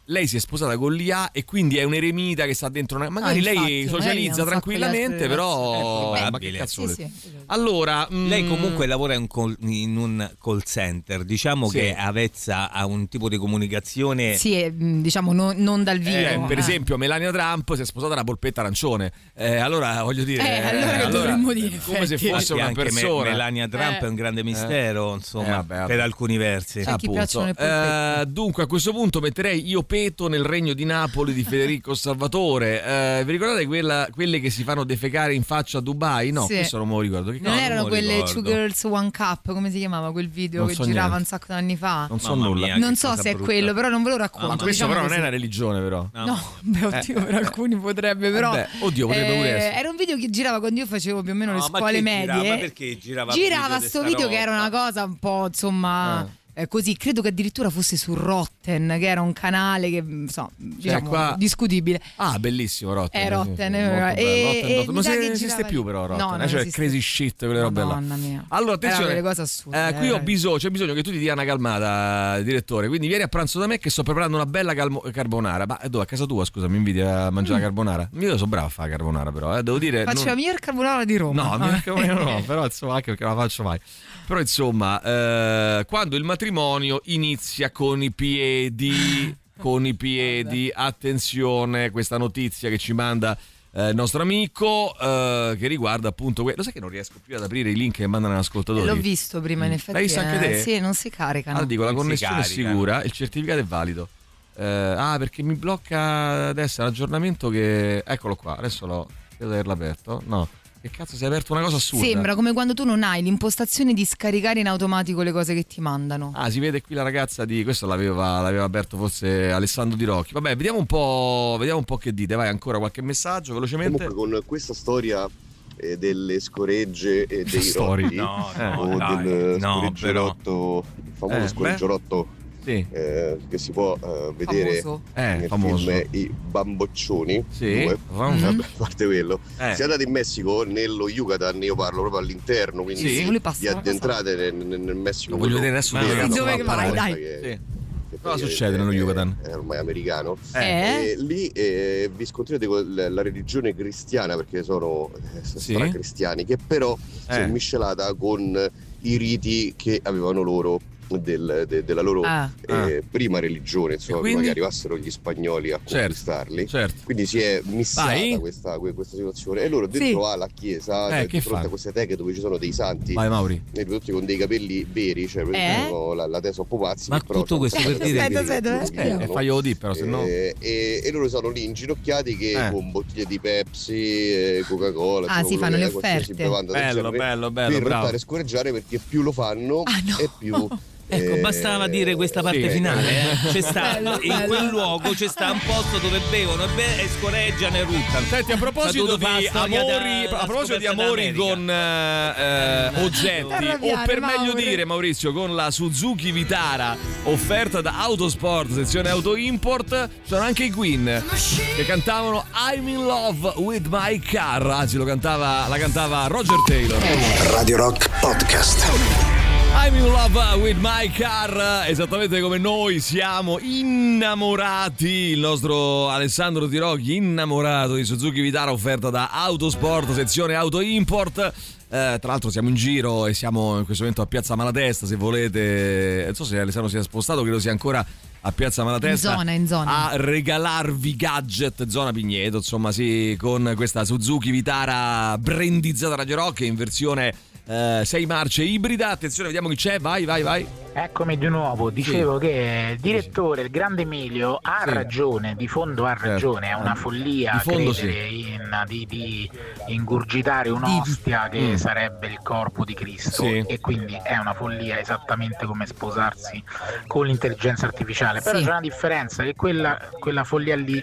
lei si è sposata con l'I A e quindi è un eremita che sta dentro una... magari Ah, lei infatti, socializza lei tranquillamente, però È ma che probabile. cazzo Sì, vuole- sì. allora mm, Lei comunque lavora in, call- in un call center, diciamo Sì. che è avvezza a un tipo di comunicazione. Sì, eh, mh, diciamo non, non dal vivo. eh, per Eh. esempio Melania Trump si è sposata una polpetta arancione, eh, allora voglio dire Eh, allora che dovremmo dire, come se effetti. fosse Anche una anche Me- persona. Melania Trump Eh. è un grande mistero, insomma, Eh, vabbè, vabbè. per alcuni versi. C'è chi Appunto. piacciono le polpette. Eh, dunque a questo punto metterei Io peto nel regno di Napoli di Federico Salvatore. Eh, vi ricordate quella, quelle che si fanno defecare in faccia a Dubai? No, Sì. questo non me lo ricordo. Che Non cazzo? erano non me lo quelle ricordo. Two Girls One Cup, come si chiamava quel video Non che so girava niente. un sacco d'anni fa? Non so Mamma nulla. mia, che Non so cosa se è brutta. quello, però non ve lo Ma racconto. questo diciamo però non è così. una religione, però. No, beh, oddio, per alcuni potrebbe, però. Vabbè, oddio, potrebbe pure essere. Era un video che girava quando io facevo più o meno No, le ma scuole che medie. girava? Ma perché girava Girava video di sto sta video che era roba? una cosa un po', insomma. Ah. eh, così, credo che addirittura fosse su Rotten, che era un canale che so, diciamo, qua- discutibile. Ah, bellissimo Rotten. Eh, Rotten, Sì, eh, molto bello. e- Rotten e dot- mi non sa si- che esiste girava più lì. però Rotten, No, eh, non cioè esiste. crazy shit, quelle robe là. Madonna mia. Allora attenzione, Erano delle cose assurde, eh, qui ho eh. bisogno, c'è bisogno che tu ti dia una calmata, direttore. Quindi vieni a pranzo da me che sto preparando una bella calmo- carbonara. Ma dove? A casa tua, scusa, mi inviti a mangiare la carbonara? Io sono bravo a fare la carbonara, però, eh, devo dire. Faccio non- la miglior carbonara di Roma. No, la miglior carbonara no, però insomma, anche perché non la faccio mai. Però insomma, eh, quando il matrimonio inizia con i piedi, con i piedi, attenzione, questa notizia che ci manda eh, il nostro amico eh, che riguarda appunto que- lo sai che non riesco più ad aprire i link che mandano gli ascoltatori. L'ho visto prima, in effetti. L'hai visto anche eh, te? Sì, non si caricano. Allora dico, la Non si connessione è carica. sicura, il certificato è valido. Eh, ah, perché mi blocca adesso l'aggiornamento che... Eccolo qua, adesso l'ho... Devo averlo aperto. No. Che cazzo, si è aperto una cosa assurda. Sembra come quando tu non hai l'impostazione di scaricare in automatico le cose che ti mandano. Ah, si vede qui la ragazza di... Questo l'aveva, l'aveva aperto forse Alessandro Di Rocchi. Vabbè, vediamo un po', vediamo un po' che dite. Vai, ancora qualche messaggio velocemente. Comunque con questa storia eh, delle scoregge e dei Storia. rotti No, Eh. no, o dai, del no, scoreggiolotto, il famoso Eh, scoreggiolotto Sì. eh, che si può eh, vedere Famoso. Eh, nel famoso. film I Bamboccioni Sì. due. Famoso. Vabbè, a parte quello, Eh. se andate in Messico nello Yucatan, io parlo proprio all'interno, quindi Sì. Lui passa vi la cosa. addentrate nel, nel- nel Messico. Lo voglio quello vedere adesso vero, dove cazzo Dove va che a vai, parare. dai. che- Sì. che Cosa praticamente succede nello è- Yucatan? È ormai americano. Eh? E lì eh, vi scontrate con la la religione cristiana, perché sono eh, Sì. cristiani, che però si Eh. è miscelata con i riti che avevano loro del- de- della loro Ah. eh, prima religione, insomma, E prima quindi? che arrivassero gli spagnoli a Certo, conquistarli. certo. Quindi si è Vai. missata questa, que- questa situazione, e loro dentro Sì. alla chiesa, Eh, eh, che di fronte fanno? a queste teche dove ci sono dei santi, Vai Mauri. e tutti con dei capelli veri, cioè Eh? hanno la, la testa un po' pazzi, Ma che però tutto c'hanno questo sempre per dire capelli che- Aspetta, aspetta, lunghi, Eh, no? faglielo di però, se no... Eh, e, e loro sono lì inginocchiati che Eh. con bottiglie di Pepsi, eh, Coca-Cola, Ah, insomma, si fanno quello le che è, qualsiasi offerte. bevanda del Bello, genere, bello, bello, per bravo. fare scorreggiare, perché più lo fanno Ah, no. e più Ecco, eh, bastava dire questa parte sì. finale. Eh. C'è sta, Bello, in bello. quel luogo c'è sta un posto dove bevono e, be- e scorreggiano e ruttano. Senti, a proposito Sta tutto di fa la storia amori, da- a proposito di scoperta amori d'America. con eh, eh, oggetti, Arrabbiare, o per meglio Mauri. dire, Maurizio, con la Suzuki Vitara offerta da Autosport, sezione Auto Import, sono anche i Queen che cantavano I'm in love with my car. Anzi, lo cantava, la cantava Roger Taylor. Radio Rock Podcast. I'm in love with my car, esattamente come noi siamo innamorati. Il nostro Alessandro Tirocchi innamorato di Suzuki Vitara offerta da Autosport, sezione Auto Import. Eh, tra l'altro siamo in giro e siamo in questo momento a Piazza Malatesta, se volete. Non so se Alessandro si è spostato, credo sia ancora a Piazza Malatesta. In zona, in zona. A regalarvi gadget, zona Pigneto, insomma, sì, con questa Suzuki Vitara brandizzata Radio Rock in versione eh, sei marce ibrida. Attenzione, vediamo chi c'è. Vai, vai, vai. Eccomi di nuovo, dicevo che il direttore, il grande Emilio, ha Sì. ragione, di fondo ha ragione, è una follia Di fondo credere in, di, di ingurgitare un'ostia che Mm. sarebbe il corpo di Cristo, Sì. e quindi è una follia esattamente come sposarsi con l'intelligenza artificiale, però Sì. c'è una differenza, che quella, quella follia lì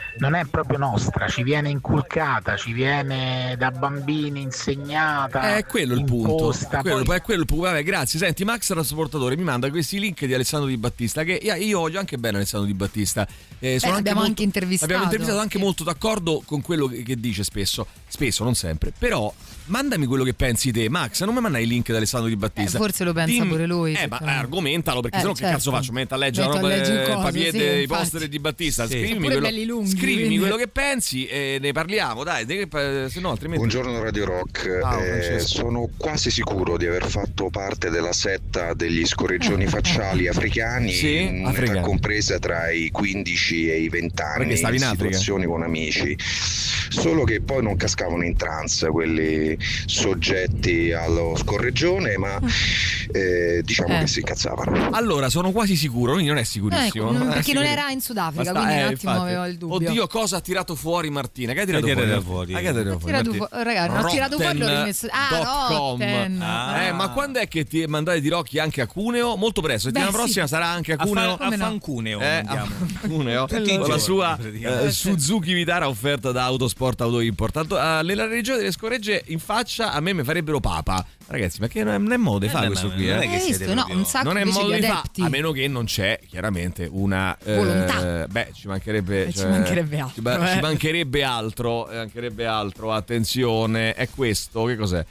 non è proprio nostra, ci viene inculcata, ci viene da bambini insegnata. È quello il punto. imposta, È quello, poi- è quello il punto. Vabbè, grazie. Senti, Max trasportatore mi manda questi link di Alessandro Di Battista. Che io, io voglio anche bene Alessandro Di Battista. Eh, sono Beh, l'abbiamo molto- anche intervistato. L'abbiamo intervistato anche Sì. molto d'accordo con quello che, che dice spesso. Spesso, non sempre. Però mandami quello che pensi te, Max. Non mi mandai i link di Alessandro Di Battista. Eh, forse lo pensa Dimmi- pure lui, Eh, ma secondo me. argomentalo, perché Eh, sennò certo. che cazzo faccio? Metto a leggere Metto la roba a leggere dei cose, papier sì, dei infatti. poster di Battista. Sì. Scrivimi, Pure quello, belli lunghi, scrivimi quindi. quello che pensi e ne parliamo, dai, se no altrimenti. Buongiorno Radio Rock, Ciao, Eh, Francesco. sono quasi sicuro di aver fatto parte della setta degli scorreggioni facciali africani, Sì, in un'età africani. compresa tra i quindici e i venti anni, Perché stavi in Africa? situazioni con amici, solo che poi non cascavano in trance quelli soggetti allo scorreggione, ma eh, diciamo Eh. che si incazzavano. Allora, sono quasi sicuro, quindi non è sicurissimo. Ecco, non- Eh, perché non sì, era in Sudafrica, Basta- quindi eh, un attimo infatti. avevo il dubbio. Oddio, cosa ha tirato fuori Martina? Che hai tirato Che fuori? tirato fuori? Ah, che hai tirato Ha fuori, tirato Martina? fu- ragazzi, non ho tirato fuori, l'ho rimesso. Ah, Rotten dot com. Rotten. Ah. Eh, ma quando è che ti mandate di Rocchi anche a Cuneo? Molto presto, settimana Beh, sì. prossima sarà anche a A, Cuneo. fa- a Fancuneo Eh, a andiamo. Cuneo Tutti i con la giorni, sua praticamente. eh, Suzuki Vitara offerta da Autosport Auto Import. Tanto, eh, nella regione delle scoregge in faccia a me mi farebbero papa. Ragazzi, ma che non è, non è modo di Eh, fare beh, questo ma qui, non eh? è che Hai siete visto? No, proprio- un sacco Non è invece modo di di fare, adepti. a meno che non c'è chiaramente una eh, Volontà. beh, ci mancherebbe, Eh, ci cioè, mancherebbe altro, ci, ba- eh. ci mancherebbe altro, eh, mancherebbe altro. Attenzione, è questo, che cos'è?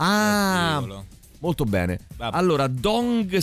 Ah, Dio. molto bene. Vabbè. Allora, Dong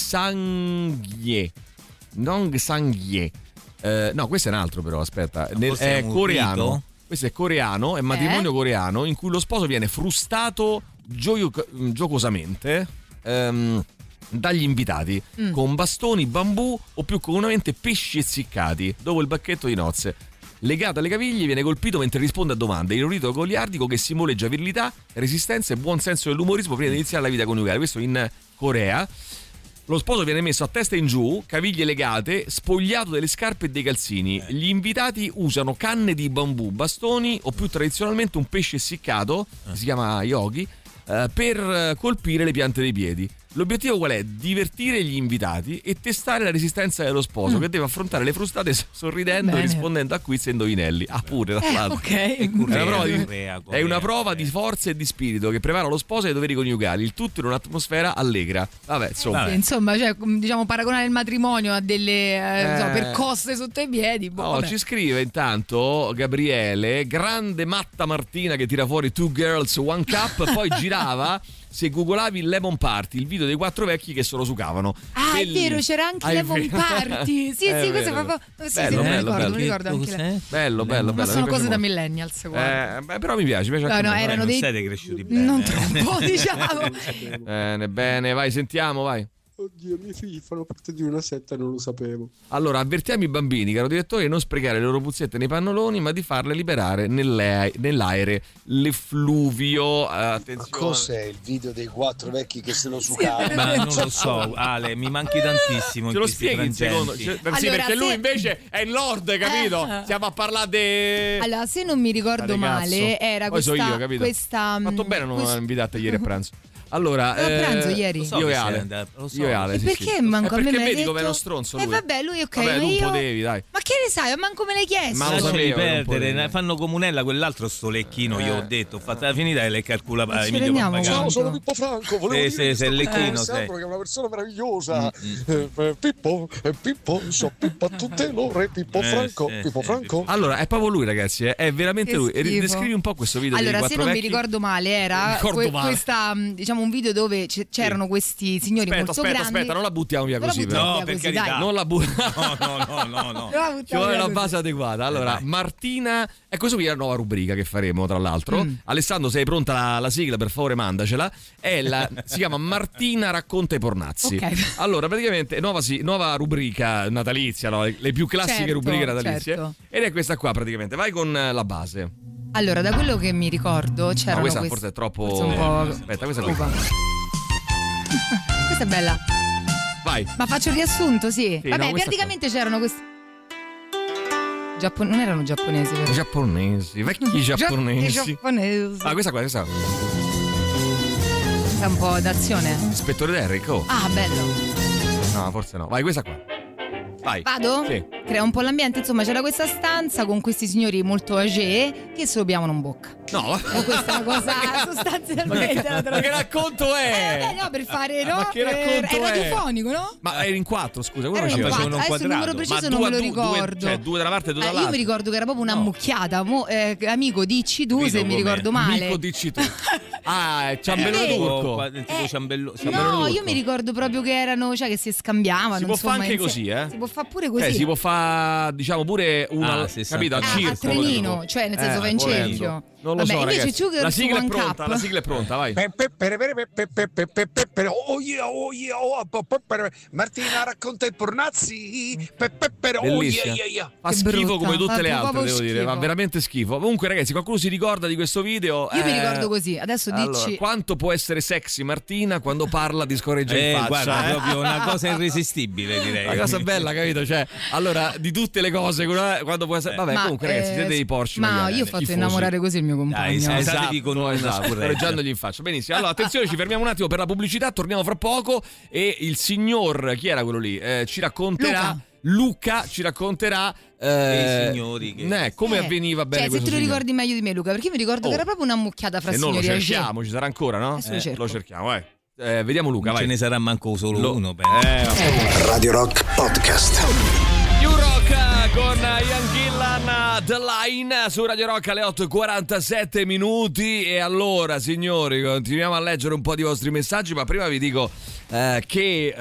Sangye. Dong Sangye. Eh, no, questo è un altro però, aspetta, Nel- forse è è un coreano. rito? Questo è coreano, è matrimonio Eh? coreano in cui lo sposo viene frustato gioio- giocosamente ehm, dagli invitati Mm. con bastoni, bambù o più comunemente pesci essiccati dopo il bacchetto di nozze. Legato alle caviglie, viene colpito mentre risponde a domande. Il rito goliardico che simboleggia virilità, resistenza e buon senso dell'umorismo prima di iniziare la vita coniugale. Questo in Corea. Lo sposo viene messo a testa in giù, caviglie legate, spogliato delle scarpe e dei calzini. Gli invitati usano canne di bambù, bastoni o più tradizionalmente un pesce essiccato, che si chiama yogi, eh, per eh, colpire le piante dei piedi. L'obiettivo qual è? Divertire gli invitati e testare la resistenza dello sposo, Mm. che deve affrontare le frustate s- sorridendo e Bene. rispondendo a quiz e indovinelli. Ah, pure, tra Eh, l'altro. ok. È una, prova di, Corea, è Corea, una prova Corea. di forza e di spirito che prepara lo sposo ai doveri coniugali, il tutto in un'atmosfera allegra. Vabbè, insomma. Vabbè. Sì, insomma, cioè, diciamo, paragonare il matrimonio a delle eh, non so, Eh. percosse sotto i piedi. Boh, Oh, vabbè. ci scrive intanto Gabriele, grande matta Martina che tira fuori Two Girls One Cup, poi girava se googolavi il Lemon Party, il video dei quattro vecchi che se lo sucavano. Ah, è Bellissimo. vero, c'era anche Ah, è Lemon vero. Party. Sì, È sì, questo è vero. proprio. Sì, sì, Bello, mi bello, ricordo, bello. mi ricordo anche Cos'è? lei. Bello, bello, Ma bello. sono mi piace cose da molto. millennials, guarda. Eh, beh, però mi piace, mi piace No, anche no, a me. erano non dei- siete cresciuti bene. Non eh. troppo, diciamo. Bene, bene, vai, sentiamo, vai. Oddio, i miei figli fanno parte di una setta e non lo sapevo. Allora, avvertiamo i bambini, caro direttore, di non sprecare le loro puzzette nei pannoloni, ma di farle liberare nelle- nell'aere. L'effluvio, eh, attenzione. Cos'è il video dei quattro vecchi che se lo sucavano? Ma non lo so, Ale, mi manchi tantissimo. Ce in lo questi spieghi in frangenti. secondo? Cioè, sì, Allora, perché lui se- invece è il Lord, capito? Eh. Stiamo a parlare di... Allora, se non mi ricordo Date male, cazzo. era Poi so questa. io, capito? questa Fatto bene a non questo- aver invitato ieri a pranzo. Allora, Ero a pranzo ieri? Lo so io che e sei Ale. andato, lo so. Io e Ale, E sì, perché sì. manco Eh, a me perché me l'hai vedi come è detto? uno stronzo Eh lui. vabbè, lui ok, Vabbè, ma tu io. potevi, dai. Ma che ne sai? Manco me l'hai chiesto. Ma lo Lasciali sapevo, non perdere, potevi. ne fanno comunella quell'altro sto lecchino, io ho detto, fatta la finita e le calcula Ma ci Emilio rendiamo Pappagallo. conto? Ciao, sono Pippo Franco, volevo Sì, dire sì, che sei sto il qui con lecchino, Alessandro, sei. che è una persona meravigliosa. Mm, Eh, eh, Pippo, eh, Pippo, so Pippo a tutte le ore, Pippo Eh, Franco, sì, Pippo sì, Franco. Allora, è proprio lui, ragazzi, eh, è veramente Che lui. E schifo. descrivi un po' questo video Allora, dei se quattro non mi vecchi. ricordo male, era Ricordo que- male. questa, mh, diciamo, un video dove c- c'erano questi signori Aspetta, molto aspetta, grandi. aspetta, non la buttiamo via Non la così. buttiamo però. No, via per così, carità. dai. Non la buttiamo. No, no, no, no, no. Non la Ci buttiamo vuole via una così. base adeguata. Allora, dai. Martina, e questo qui è la nuova rubrica che faremo, tra l'altro. Mm. Alessandro, sei pronta la, la sigla? Per favore, mandacela. È la, si chiama Martina racconta i pornazzi. Ok. Allora, praticamente, nuova, sì, nuova rubrica natalizia, no? le, le più classiche Certo, rubriche natalizie. certo. Ed è questa qua, praticamente. Vai con eh, la base. Allora, da quello che mi ricordo, c'erano No, questa questi- forse è troppo. forse un po'. Aspetta, questa qui. Upa. Questa è bella. Vai. Ma faccio il riassunto, sì. Sì, Vabbè, no, questa praticamente c'erano questi. Giappon- non erano giapponesi, vero? Giapponesi, vecchi Gia- giapponesi. giapponesi. Ah, questa qua, questa. Questa è un po' d'azione. Ispettore Derrick, oh. Ah, bello. No, forse no. Vai, questa qua. Vai. Vado? Sì. Crea un po' l'ambiente, insomma c'era questa stanza con questi signori molto âgé che se lo piavano in bocca. No, questa è una cosa sostanzialmente. Ma che, ma che racconto è? Eh, vabbè, no, per fare, no? Ma che racconto è? è? radiofonico, no? Ma eri in quattro, scusa, uno Ero in faceva quattro. facevano un Adesso il quadrato. numero preciso Ma non due me lo a due, due- ricordo. cioè due da una parte e due Eh, dall'altra. io mi ricordo che era proprio una mucchiata, mo, eh, amico dici tu se mi ricordo male. Amico dici tu. Ah, è ciambello Eh, turco. Tipo ciambello, No, io mi ricordo proprio che erano, cioè che si scambiavano. Si può insomma, fare anche insieme. così, eh? Si può fare pure così. Eh, si può fare, diciamo, pure una, Ah, sì, capito, a sì. Ah, a circolo. trenino, tipo. cioè nel senso Eh, va in volendo. cerchio. Non lo Vabbè, so, invece ragazzi. Sugar La su sigla è One pronta, Cup. la sigla è pronta, vai. Pe- pe- pe- pe- pe- pe- pe- pe- pe- pe- pe- Oh yeah, oh yeah, oh, po- po- pe- Martina racconta il pornazzi. Pe- pe- pe- Oh yeah, Bellissima. yeah, yeah. Fa Che schifo brutta, come tutte fa le altre, proprio devo dire, schifo. fa veramente schifo. Comunque, ragazzi, qualcuno si ricorda di questo video? Io mi Eh, ricordo così, adesso Allora, dici. quanto può essere sexy Martina quando parla di scorreggia Eh, in faccia? guarda, eh? proprio una cosa irresistibile, direi. Una cosa bella, capito? Cioè, allora, di tutte le cose, quando può essere. Vabbè, Ma, comunque, ragazzi, eh, siete dei porci. Ma magari, io ho fatto tifosi. innamorare così il mio compagno. Dai, sposatevi con una esatto, scorreggia. scorreggiandogli in faccia. Benissimo. Allora, attenzione, ci fermiamo un attimo per la pubblicità, torniamo fra poco e il signor, chi era quello lì? Eh, ci racconterà. Luca. Luca ci racconterà eh, Dei signori che- eh, come Eh, avveniva bene cioè, se questo te lo signore. ricordi meglio di me, Luca, perché io mi ricordo Oh. che era proprio una mucchiata fra Se non lo signori âgé. cerchiamo, ci sarà ancora, no? Adesso lo Eh, cerco. lo cerchiamo, vai. Eh, vediamo Luca, Non vai. ce ne sarà manco solo Lo- uno, penso. Eh, vabbè. Radio Rock Podcast. You Rock con Ian Gillan, The Line su Radio Rock alle otto e quarantasette minuti. E allora, signori, continuiamo a leggere un po' di vostri messaggi, ma prima vi dico eh, che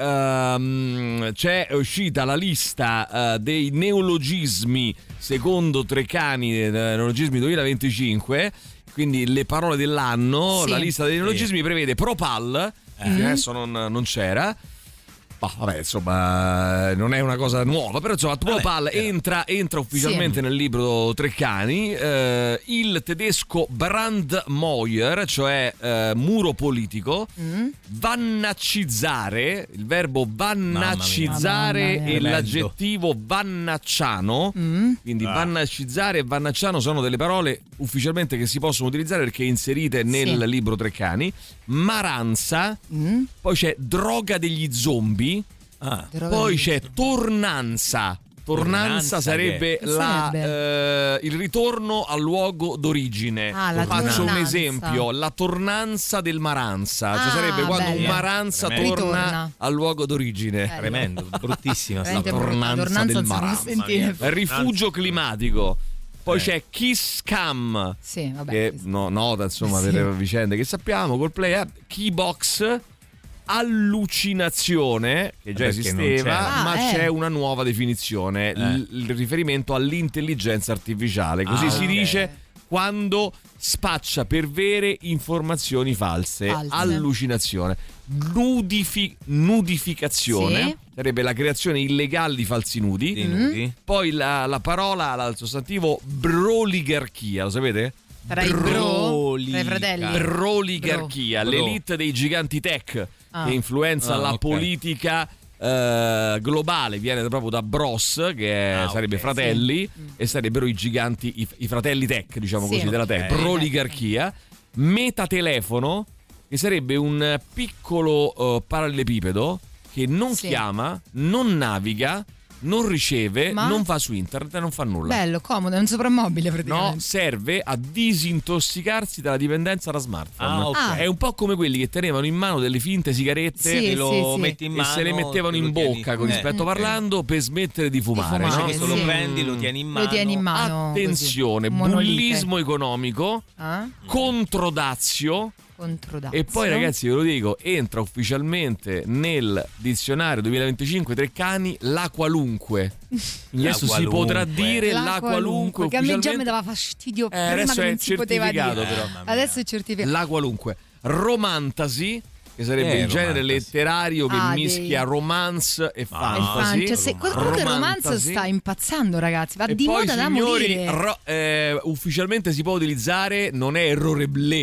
ehm, c'è uscita la lista eh, dei neologismi secondo Treccani, eh, neologismi duemilaventicinque, quindi le parole dell'anno. Sì. La lista dei neologismi prevede Propal, che Mm. adesso non, non c'era. Ma vabbè, insomma, non è una cosa nuova, però insomma, Propal entra, entra ufficialmente Sì. nel libro Treccani. Eh, il tedesco Brandmauer, cioè eh, muro politico, Mm. vannaccizzare, il verbo vannaccizzare Mamma mia. e l'aggettivo vannacciano. Mm. Quindi Ah. vannaccizzare e vannacciano sono delle parole ufficialmente che si possono utilizzare perché inserite nel Sì. libro Treccani. Maranza, Mm. poi c'è droga degli zombie, Ah. Droga poi degli c'è tornanza. Tornanza Tornanza sarebbe, che- la, sarebbe? eh, il ritorno al luogo d'origine. Ah, la Faccio un tornanza. esempio, la tornanza del Maranza, cioè Ah, sarebbe quando un bello. Maranza Tremendo. torna Ritorna. al luogo d'origine. Bello. Tremendo, bruttissima sta Veramente cosa. brutta. tornanza Tornanza del non si può Maranza. sentire. Rifugio climatico. Poi Eh. c'è Kiss Cam, Sì, vabbè. che no, nota insomma Sì. per vicende che sappiamo col play app. Keybox, allucinazione, che già Perché non esisteva, c'era. ma Ah, eh. c'è una nuova definizione, Eh. l- il riferimento all'intelligenza artificiale, così Ah, si ok. dice quando spaccia per vere informazioni false. False. Allucinazione. Nudifi- nudificazione, Sì. sarebbe la creazione illegale di falsi nudi. Dei nudi. Poi la, la parola, la- il sostantivo broligarchia, lo sapete? Tra i bro, tra i fratelli. Broligarchia, Bro. l'elite dei giganti tech Ah. che influenza Ah, la ok. politica eh, globale, viene proprio da Bros, che è- Ah, sarebbe ok. fratelli, e sarebbero i giganti, i, i fratelli tech, diciamo Sì. così, della tech. Ok. Broligarchia, metatelefono, che sarebbe un piccolo eh, parallelepipedo che non Sì. chiama, non naviga, non riceve, Ma? non va su internet e non fa nulla. Bello, comodo, è un soprammobile No, praticamente. serve a disintossicarsi dalla dipendenza da smartphone. Ah, ok. Ah. È un po' come quelli che tenevano in mano delle finte sigarette Sì, Te lo sì, sì. metti in e mano, se le mettevano te in lo tieni- bocca, con eh, rispetto ok. parlando, per smettere di fumare. fumare, no? Invece che se sì. lo prendi, lo tieni in mano. Lo tieni in mano. Attenzione, così, monolite. bullismo economico, Ah? controdazio. Controdazio. E poi ragazzi ve lo dico, entra ufficialmente nel dizionario duemilaventicinque Treccani la qualunque. Quindi La adesso si qualunque. potrà dire la, La qualunque, che a me già ufficialmente. mi dava fastidio Eh, prima adesso che è non si poteva dire. certificato, però. Mamma mia. Adesso è certificato. La qualunque. Romantasi, che sarebbe Eh, il genere romantasi. letterario che Ah, mischia dei- romance e Il fantasy. fan, cioè, se, qualcuno che il romanzo Romantasi. sta impazzando, ragazzi, va E di poi, moda da signori, morire. ro- eh, ufficialmente si può utilizzare, non è errore blé.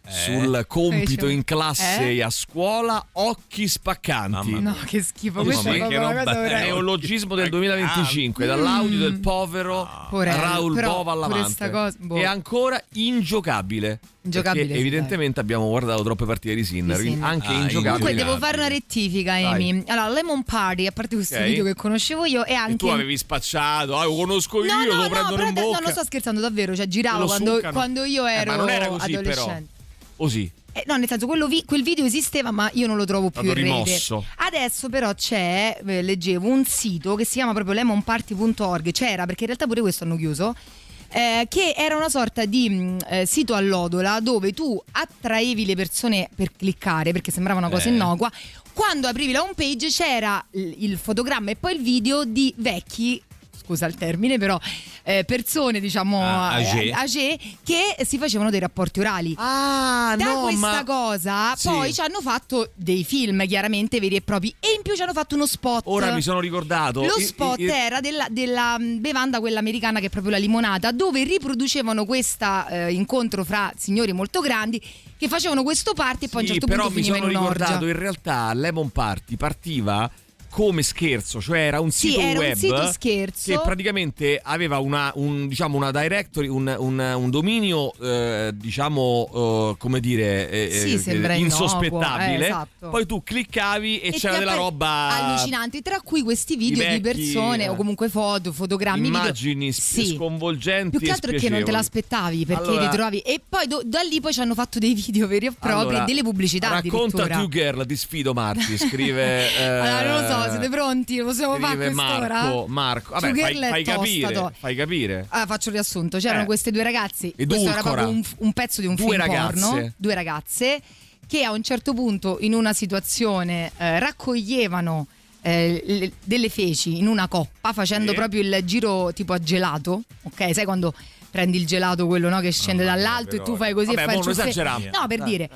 sul compito Eh? in classe Eh? e a scuola, occhi spaccanti. No, che schifo, Mamma questo è mia, proprio che una roba- cosa veramente- neologismo del duemilaventicinque, dall'audio del povero Porello, Raul però Bova pure Allavante. sta cosa- boh. È ancora ingiocabile. Ingiocabile, Perché sì, evidentemente abbiamo guardato troppe partite di Sinner, Di quindi Sinner. anche Ah, ingiocabile. Comunque devo fare una rettifica, Amy. Allora, Lemon Party, a parte questo Ok. video che conoscevo io, e anche. E tu avevi spacciato, ah, lo conosco io, No, lo no, no, prendono però in te- bocca. no, non sto scherzando davvero, cioè giravo Lo quando, succano. quando io Eh, ero ma non era così, però. adolescente. Così. Eh, no, nel senso, quello vi- quel video esisteva, ma io non lo trovo più Stato in rete. rimosso. Adesso però c'è, eh, leggevo, un sito che si chiama proprio lemonparty punto org. C'era, perché in realtà pure questo hanno chiuso. Eh, che era una sorta di mh, eh, sito allodola dove tu attraevi le persone per cliccare, perché sembrava una cosa Eh. innocua. Quando aprivi la homepage c'era il, il fotogramma e poi il video di vecchi, scusa il termine, però eh, persone, diciamo, Ah, eh, âgé. âgé, che si facevano dei rapporti orali. Ah, da no, questa ma- cosa Sì. poi ci hanno fatto dei film chiaramente veri e propri, e in più ci hanno fatto uno spot. Ora mi sono ricordato. Lo Il- spot il- era della, della mh, bevanda, quella americana, che è proprio la limonata, dove riproducevano questo incontro fra signori molto grandi che facevano questo party e poi a un Sì, certo però punto mi finiva sono in un'orgia. ricordato, in realtà Lemon Party partiva come scherzo, cioè era un Sì, sito era un web sito scherzo. che praticamente aveva una, un, diciamo, una directory, un, un, un dominio, eh, diciamo, eh, come dire, eh, Sì, eh, sembra insospettabile. innocuo, eh, esatto. Poi tu cliccavi e, E c'era ti della appare- roba allucinanti, tra cui questi video I di vecchi, persone eh. o comunque foto, fotogrammi, immagini video. sp- Sì. sconvolgenti. Più che altro e è che non te spiacevoli. l'aspettavi, perché Allora- ti trovavi. E poi do- da lì poi ci hanno fatto dei video veri e propri, Allora, e delle pubblicità racconta addirittura. tu girl, ti sfido Marti, scrive eh, Allora, non lo so, siete pronti? Lo possiamo fare a scrive quest'ora? Marco, Marco. Vabbè, Two fai, girl è fai tosta, capire, to- fai capire. Ah, faccio il riassunto. C'erano Eh. queste due ragazze. Edulcora. Questo era proprio un, un pezzo di un Due film ragazze. porno. Due ragazze che a un certo punto, in una situazione, eh, raccoglievano eh, le- delle feci in una coppa, facendo Sì. proprio il giro tipo a gelato. Ok, sai quando prendi il gelato, quello, no, che scende dall'alto, e tu fai così Vabbè, e fai mo il non ciuffe- esageriamo. No, per Eh, dire.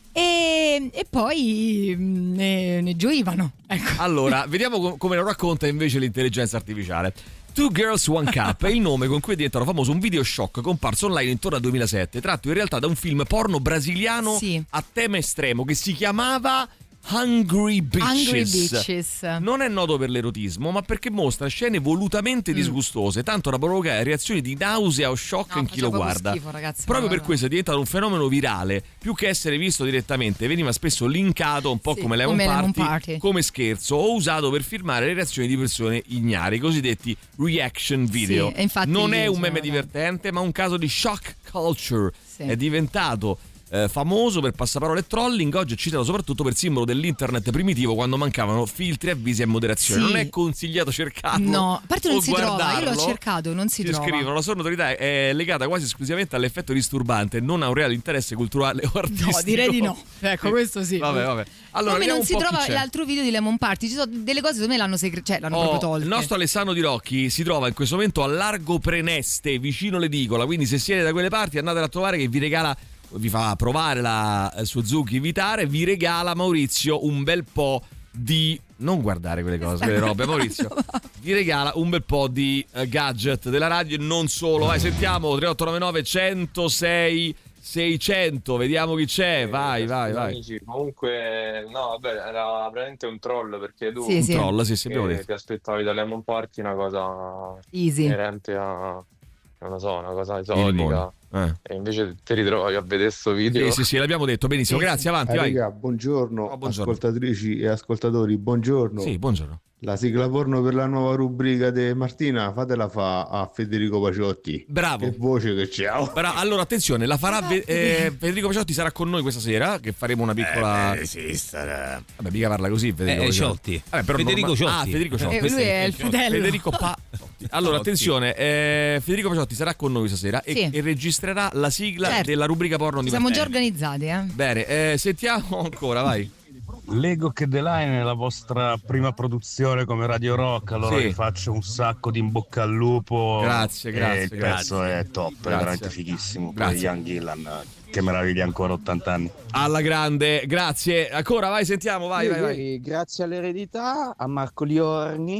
E, e poi mh, ne, ne gioivano. Ecco. Allora, vediamo com- come lo racconta invece l'intelligenza artificiale. Two Girls One Cup è il nome con cui è diventato famoso un video shock comparso online intorno al duemilasette, tratto in realtà da un film porno brasiliano Sì. a tema estremo che si chiamava Hungry Bitches. Hungry Bitches. Non è noto per l'erotismo, ma perché mostra scene volutamente Mm. disgustose, tanto da provocare reazioni di nausea o shock No, in chi lo faceva proprio guarda. schifo, ragazzi, Proprio no, per no. questo è diventato un fenomeno virale, più che essere visto direttamente, veniva spesso linkato un po' Sì, come Lemon come Lemon Party, Party. come scherzo, o usato per filmare le reazioni di persone ignare, i cosiddetti reaction video. Sì, e infatti non è un dicevano- meme divertente, ma un caso di shock culture. Sì. È diventato eh, famoso per passaparole e trolling, oggi è citato soprattutto per simbolo dell'internet primitivo, quando mancavano filtri, avvisi e moderazione. Sì. Non è consigliato cercarlo. No, a parte non o si trova, io guardarlo. l'ho cercato, non si Ci trova. scrivono: la sua notorietà è legata quasi esclusivamente all'effetto disturbante, non a un reale interesse culturale o artistico. No, direi di no. Ecco, questo sì. Vabbè, vabbè. Allora, Come vediamo non un si po' chi trova c'è. l'altro video di Lemon Party, ci sono delle cose secondo me l'hanno, segre- cioè, l'hanno Oh, proprio tolte. il nostro Alessandro Di Rocchi si trova in questo momento a Largo Preneste, vicino l'edicola, quindi se siete da quelle parti andatela a trovare, che vi regala, vi fa provare la eh, Suzuki Vitara, vi regala Maurizio un bel po' di... non guardare quelle cose, quelle robe, Maurizio vi regala un bel po' di eh, gadget della radio e non solo. Vai, sentiamo tre otto nove nove uno zero sei seicento, vediamo chi c'è. Vai, vai, vai. Amici, comunque, no, vabbè, era veramente un troll, perché tu Sì, Un sì. troll, sì, sì, abbiamo che detto. ti aspettavi da Lemon Party una cosa Easy. inerente a, non lo so, una cosa I limoni. esotica, Eh. e invece ti ritrovi a vedere sto video. Sì, sì, sì, l'abbiamo detto benissimo. Grazie, avanti, Eh, vai. raga, buongiorno, Oh, buongiorno. ascoltatrici e ascoltatori, buongiorno. Sì, buongiorno. La sigla porno per la nuova rubrica di Martina, fatela fa a Federico Paciotti. Bravo. Che voce che c'è. oh. Però, allora, attenzione, la farà Ve- eh, Federico Paciotti sarà con noi questa sera, che faremo una piccola... Eh, sì, sarà. Vabbè, mica parla così Federico Eh, Paciotti. Ciotti. Vabbè, però Federico norma- Ciotti. Ah, Federico Ciotti. Eh, lui è il fratello. Federico Paciotti. Allora, attenzione, eh, Federico Paciotti sarà con noi questa sera e, Sì. e registrerà la sigla Certo. della rubrica porno di Ci siamo già Matteo. organizzati, eh. Bene, eh, sentiamo ancora, vai. Leggo che The Line è la vostra prima produzione come Radio Rock, allora Sì. vi faccio un sacco di in bocca al lupo. Grazie, grazie, E il pezzo grazie. è top, Grazie. è veramente fighissimo. Poi Grazie. Ian Gillan, che meraviglia, ancora ottanta anni. Alla grande, grazie. Ancora, vai, sentiamo, vai, vai, vai. Ieri, grazie all'eredità, a Marco Liorni,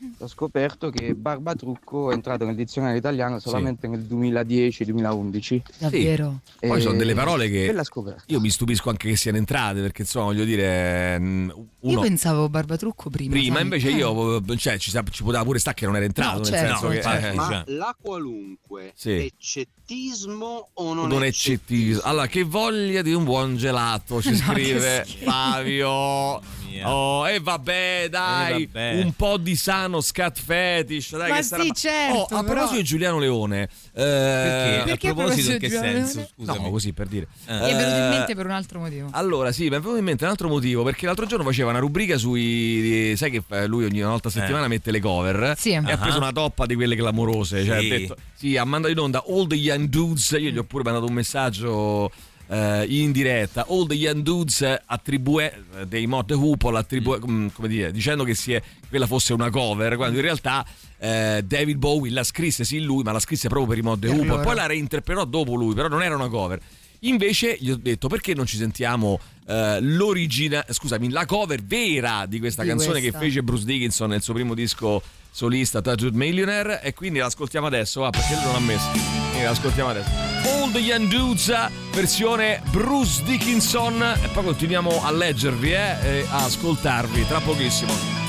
ho scoperto che Barbatrucco è entrato nel dizionario italiano solamente sì. nel duemiladieci duemilaundici. Davvero? Sì. Poi sono delle parole che Bella scoperta. io mi stupisco anche che siano entrate, perché insomma voglio dire uno... Io pensavo Barbatrucco prima. Prima sai? invece eh. io cioè, ci, ci poteva pure stare che non era entrato, No, nel certo, senso che certo. eh, Ma cioè, la qualunque Sì. è cettismo o non, non è è cettismo. Allora, che voglia di un buon gelato ci No, scrive che schifo. Fabio. Oh, e vabbè, dai, Eh, vabbè. un po' di sano scat fetish, dai, Ma che sì, sta roba- certo, Oh, a però- proposito di Giuliano Leone, eh, Perché? Perché a proposito in proprio che Giuliano senso? Leone? Scusami. no, così per dire. Mi è venuto in Eh, mente per un altro motivo. Allora, sì, mi è venuto in mente un altro motivo, perché l'altro giorno faceva una rubrica sui. Sai che eh, lui ogni volta a settimana Eh. mette le cover Sì. e ha Ah. preso una toppa di quelle clamorose. Cioè, Sì. ha detto, sì, ha mandato in onda All the Young Dudes. Io gli ho pure mandato un messaggio eh, in diretta. All the Young Dudes attribue eh, dei Mod The Hoople, attribue, mm, come dire, dicendo che si è, quella fosse una cover, quando in realtà. Eh, David Bowie la scrisse, sì, lui, ma la scrisse proprio per i Mod The Per Hoople. loro. Poi la reinterpretò dopo lui, però non era una cover. Invece gli ho detto perché non ci sentiamo eh, l'origine, scusami, la cover vera di questa Di canzone questa. che fece Bruce Dickinson nel suo primo disco solista Tattooed Millionaire, e quindi l'ascoltiamo adesso, va, perché lui non l'ha messo. Quindi l'ascoltiamo adesso. All the Young Dudes, versione Bruce Dickinson, e poi continuiamo a leggervi eh, e a ascoltarvi tra pochissimo.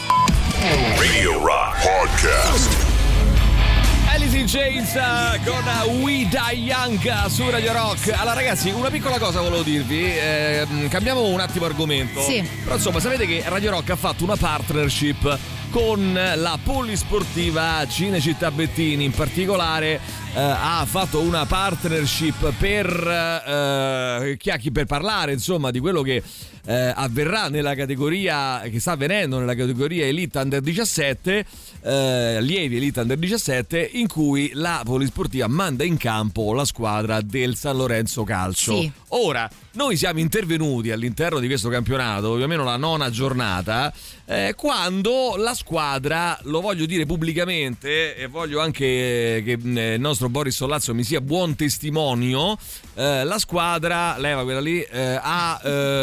Radio Rock Podcast. Alice in Chains uh, con uh, We Die Young uh, su Radio Rock. Allora ragazzi, una piccola cosa volevo dirvi, eh, cambiamo un attimo argomento. Sì. Però insomma, sapete che Radio Rock ha fatto una partnership con la Polisportiva Cinecittà Bettini, in particolare eh, ha fatto una partnership per eh, chi- per parlare insomma di quello che eh, avverrà nella categoria, che sta avvenendo nella categoria Elite Under diciassette, eh, allievi Elite Under diciassette, in cui la Polisportiva manda in campo la squadra del San Lorenzo Calcio. Sì. Ora, noi siamo intervenuti all'interno di questo campionato, più o meno la nona giornata, eh, quando la squadra, lo voglio dire pubblicamente e voglio anche che eh, il nostro Boris Sollazzo mi sia buon testimonio, eh, la squadra, leva quella lì, eh, ha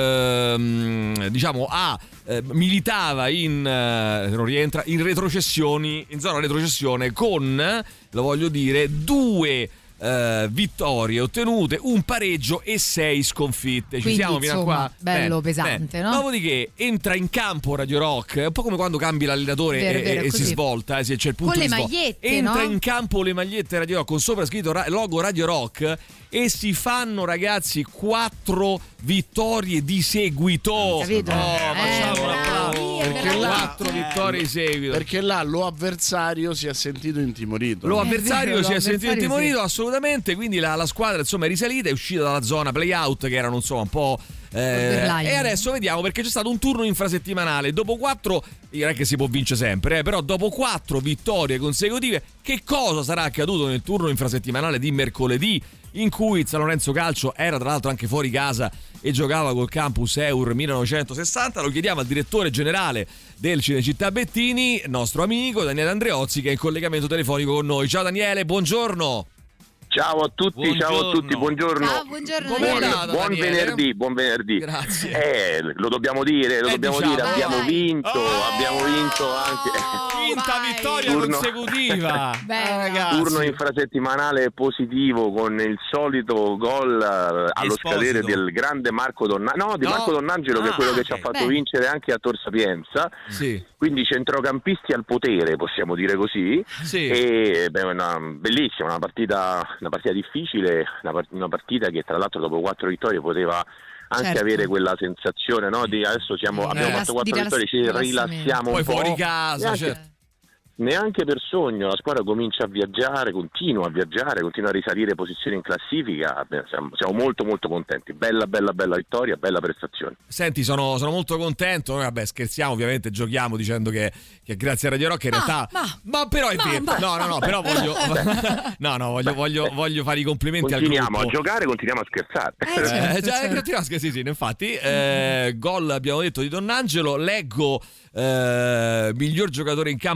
ehm, diciamo ha eh, militava in eh, non rientra in retrocessioni, in zona retrocessione, con, lo voglio dire, due Uh, vittorie ottenute, un pareggio e sei sconfitte. Ci Quindi, siamo fino insomma, a qua. bello Bene, pesante, bene. no? Dopodiché entra in campo Radio Rock, è un po' come quando cambi l'allenatore Vero, e, vero, e si così. svolta, eh, se c'è il punto Con le di svolta. magliette, Entra no? in campo le magliette Radio Rock con sopra scritto ra- logo Radio Rock, e si fanno, ragazzi, quattro vittorie di seguito. Capito? Oh, Eh, facciamo un bravi, applauso. eh, Perché bravi. quattro vittorie di seguito. Perché là lo avversario si è sentito intimorito. Lo no? avversario vero, si lo è sentito avversario intimorito, assolutamente. Quindi la, la squadra insomma è risalita, è uscita dalla zona playout, che erano insomma un po'. Eh, Borderline. e adesso vediamo, perché c'è stato un turno infrasettimanale. Dopo quattro, non è che si può vincere sempre, eh, però dopo quattro vittorie consecutive, che cosa sarà accaduto nel turno infrasettimanale di mercoledì, in cui il San Lorenzo Calcio era tra l'altro anche fuori casa e giocava col Campus Eur millenovecentosessanta? Lo chiediamo al direttore generale del Cinecittà Bettini, nostro amico Daniele Andreozzi, che è in collegamento telefonico con noi. Ciao Daniele, buongiorno. Ciao a tutti, Buongiorno. ciao a tutti, buongiorno. Ciao, buongiorno. Com'è Buon, andata, buon Daniele? venerdì, buon venerdì. Grazie. Eh, lo dobbiamo dire, lo Eh, dobbiamo diciamo. dire, abbiamo Vai. vinto, Oh! abbiamo vinto anche. Quinta vai. vittoria Turno. consecutiva. Bella. Ragazzi. Turno infrasettimanale positivo con il solito gol eh, allo Esposito. scadere del grande Marco Donnangelo, no, di No. Marco Donnangelo, che è Ah, quello che ci ha fatto beh. vincere anche a Tor Sapienza. Sì. Quindi centrocampisti al potere, possiamo dire così. Sì. E beh, una bellissima, una partita, una partita difficile, una, part- una partita che tra l'altro dopo quattro vittorie poteva anche Certo. avere quella sensazione, no, di adesso siamo, Di abbiamo rilass- fatto quattro di vittorie, ci rilass- rilassiamo Poi un po'. fuori casa, Neanche, certo. neanche per sogno, la squadra comincia a viaggiare, continua a viaggiare, continua a risalire posizioni in classifica. Beh, siamo, siamo molto molto contenti, bella bella bella vittoria, bella prestazione. Senti, sono, sono molto contento. Noi, vabbè, scherziamo, ovviamente, giochiamo dicendo che, che grazie a Radio Rock in realtà. ma- però è ma- vero. ma- No, no, no, però voglio. No, no, voglio, voglio, voglio fare i complimenti al Continuiamo gruppo. a giocare, continuiamo a scherzare. Eh, certo, Eh, già, certo. continuiamo a scherzare, sì, sì, infatti. Eh, gol abbiamo detto di Donnangelo. Leggo eh, miglior giocatore in campo Monte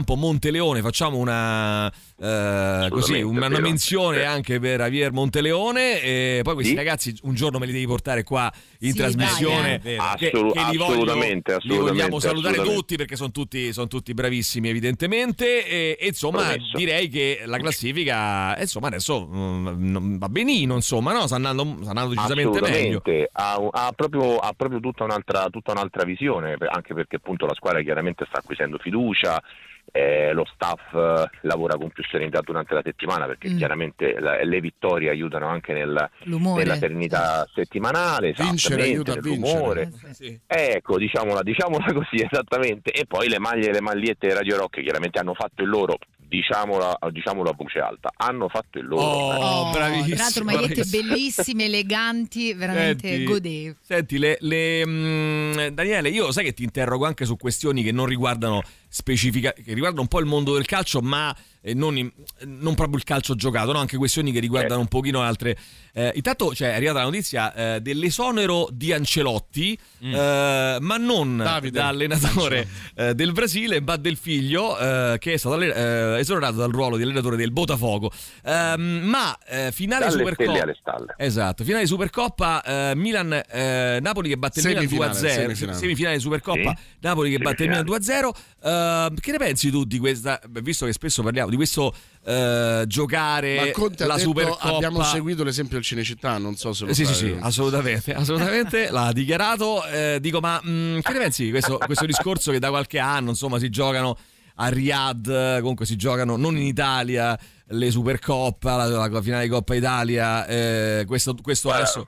Monteleone, facciamo una eh, così una, una menzione anche per Javier Monteleone, e poi questi sì? ragazzi un giorno me li devi portare qua in sì, trasmissione, dai, eh. che, Assolut- che li, voglio, assolutamente, assolutamente, li vogliamo salutare assolutamente. tutti perché sono tutti, sono tutti bravissimi evidentemente, e, e insomma Promesso. direi che la classifica insomma adesso mh, va benino, insomma, no? sta andando, sta andando decisamente meglio. Ha, ha, proprio, ha proprio tutta un'altra, tutta un'altra visione, anche perché appunto la squadra chiaramente sta acquisendo fiducia. Eh, lo staff eh, lavora con più serenità durante la settimana, perché mm. chiaramente la, le vittorie aiutano anche nel, nella serenità settimanale, vincere aiuta a vincere. Eh, sì. Ecco, diciamola, diciamola così, esattamente. E poi le maglie e le magliette Radio Rock chiaramente hanno fatto il loro, diciamola, diciamolo a voce alta, hanno fatto il loro. Oh, bravissimo. Tra l'altro magliette bravissimo. bellissime, eleganti, veramente senti, godevo. Senti, le, le, mh, Daniele, io sai che ti interrogo anche su questioni che non riguardano specifica, che riguardano un po' il mondo del calcio, ma eh, non, in, non proprio il calcio giocato, no? Anche questioni che riguardano eh. un pochino altre. Eh, intanto cioè, è arrivata la notizia eh, dell'esonero di Ancelotti, mm. eh, ma non Davide. da allenatore eh, del Brasile, ma del figlio eh, che è stato eh, esonerato dal ruolo di allenatore del Botafogo. Eh, ma eh, finale Dalle Supercoppa, alle stalle. Esatto, finale di Supercoppa, eh, Milan eh, Napoli che batte il Milan due a zero, semifinale, semifinale di Supercoppa, sì. Napoli che batte il Milan due a zero. Uh, che ne pensi tu di questa, visto che spesso parliamo di questo uh, giocare ma Conte la ha detto, Supercoppa? Abbiamo seguito l'esempio del Cinecittà, non so se lo sì, sai. sì, sì, assolutamente, assolutamente l'ha dichiarato. Eh, dico, ma mh, che ne pensi di questo, questo discorso che da qualche anno, insomma, si giocano a Riyadh, comunque si giocano non in Italia le Supercoppa, la, la finale di Coppa Italia, eh, questo, questo adesso...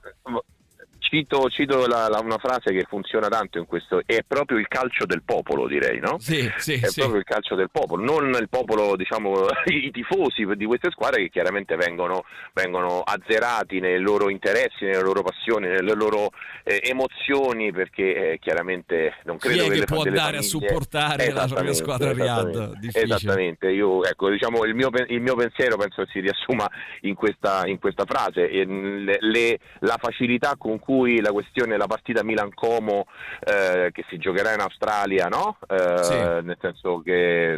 Cito, cito la, la, una frase che funziona tanto in questo, è proprio il calcio del popolo, direi, no? Sì, sì, è sì. proprio il calcio del popolo, non il popolo, diciamo, i tifosi di queste squadre che chiaramente vengono, vengono azzerati nei loro interessi, nelle loro passioni, nelle loro eh, emozioni, perché eh, chiaramente non credo Chi è che, che le, può andare famiglie... a supportare la propria squadra a Riyadh? Difficile. Esattamente, io ecco, diciamo il mio, il mio pensiero penso si riassuma in questa, in questa frase, e le, le, la facilità con cui la questione, la partita Milan-Como eh, che si giocherà in Australia, no? Eh, sì. Nel senso che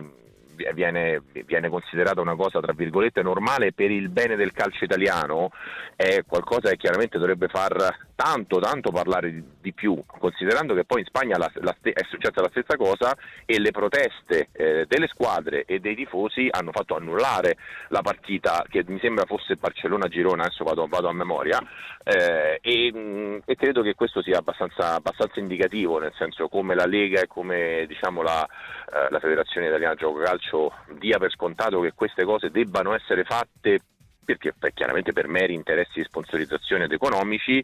viene, viene considerata una cosa tra virgolette normale per il bene del calcio italiano, è qualcosa che chiaramente dovrebbe far tanto tanto parlare di, di più, considerando che poi in Spagna la, la, è successa la stessa cosa e le proteste eh, delle squadre e dei tifosi hanno fatto annullare la partita, che mi sembra fosse Barcellona-Girona, adesso vado, vado a memoria, eh, e, mh, e credo che questo sia abbastanza, abbastanza indicativo, nel senso come la Lega e come diciamo la, eh, la Federazione Italiana Gioco Calcio dia per scontato che queste cose debbano essere fatte perché per, chiaramente per meri interessi di sponsorizzazione ed economici,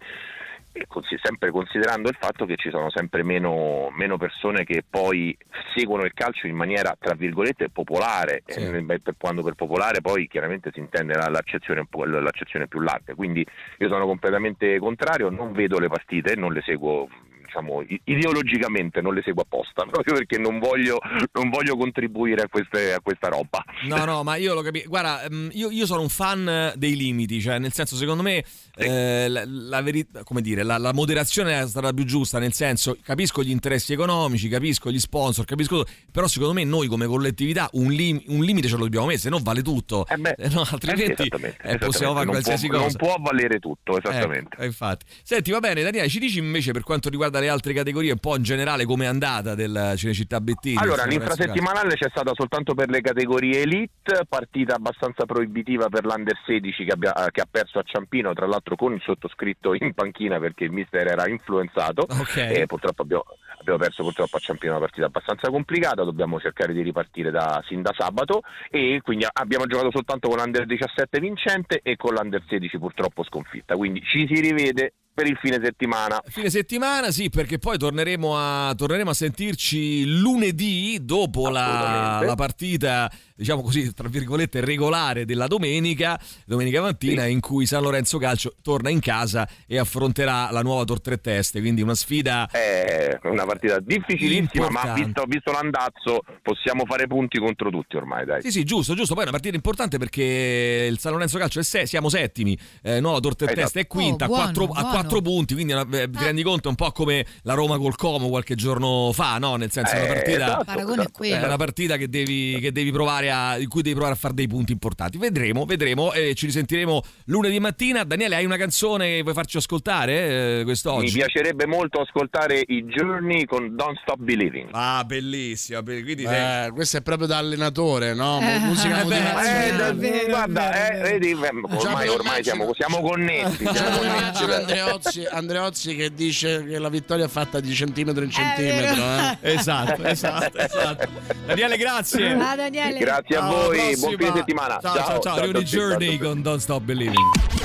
e sempre considerando il fatto che ci sono sempre meno, meno persone che poi seguono il calcio in maniera tra virgolette popolare, sì. e per, quando per popolare poi chiaramente si intende l'accezione, l'accezione più larga, quindi io sono completamente contrario, non vedo le partite, non le seguo, diciamo, ideologicamente non le seguo apposta, proprio perché non voglio, non voglio contribuire a, queste, a questa roba. No, no, ma io lo capisco. Guarda, io, io sono un fan dei limiti, cioè nel senso, secondo me sì. eh, la, la verità, come dire, la, la moderazione è la strada più giusta, nel senso, capisco gli interessi economici, capisco gli sponsor, capisco, però secondo me noi come collettività un, lim, un limite ce lo dobbiamo mettere, se no vale tutto, eh beh, no, altrimenti eh sì, esattamente, eh, possiamo fare non qualsiasi può, cosa. Non può valere tutto, esattamente. Eh, infatti. Senti, va bene, Daniele, ci dici invece per quanto riguarda le altre categorie, un po' in generale come è andata del Cinecittà Bettini? Allora, l'infrasettimanale c'è stata soltanto per le categorie elite, partita abbastanza proibitiva per l'Under sedici che, abbia, che ha perso a Ciampino, tra l'altro con il sottoscritto in panchina perché il mister era influenzato, okay. E purtroppo abbiamo, abbiamo perso purtroppo a Ciampino, una partita abbastanza complicata, dobbiamo cercare di ripartire da, sin da sabato, e quindi abbiamo giocato soltanto con l'Under diciassette vincente e con l'Under sedici purtroppo sconfitta, quindi ci si rivede per il fine settimana. Fine settimana, sì, perché poi torneremo a, torneremo a sentirci lunedì dopo la, la partita, diciamo così, tra virgolette, regolare della domenica, domenica mattina, sì. in cui San Lorenzo Calcio torna in casa e affronterà la nuova Tor Tre Teste, quindi una sfida... È una partita difficilissima, importante. ma visto, visto l'andazzo possiamo fare punti contro tutti ormai, dai. Sì, sì, giusto, giusto, poi è una partita importante perché il San Lorenzo Calcio è se, siamo settimi, eh, nuova Tor Tre Teste è quinta, oh, buono, a quattro, buono. a quattro punti, quindi eh, ti rendi conto un po' come come la Roma col Como qualche giorno fa, no? Nel senso, è una partita, esatto, paragone è quello. è una partita che devi, che devi provare a, in cui devi provare a fare dei punti importanti. Vedremo, vedremo e ci risentiremo lunedì mattina. Daniele, hai una canzone che vuoi farci ascoltare eh, quest'oggi? Mi piacerebbe molto ascoltare i Journey con Don't Stop Believing. Ah, bellissima. Quindi Beh, sei... questo è proprio da allenatore, no? Eh, Musica eh, motivazionale. Eh, da- guarda, eh, vedi, ormai, ormai siamo, siamo connessi. Siamo connessi. C'è Andreozzi, Andreozzi che dice che la vittoria è fatta di centimetro in centimetro. Eh. Esatto, esatto, esatto. Daniele, grazie. Ah, Daniele. Grazie a Alla voi, prossima. buon fine settimana. Ciao, ciao, ciao. Arrivano i Journey con Don't Stop Believing.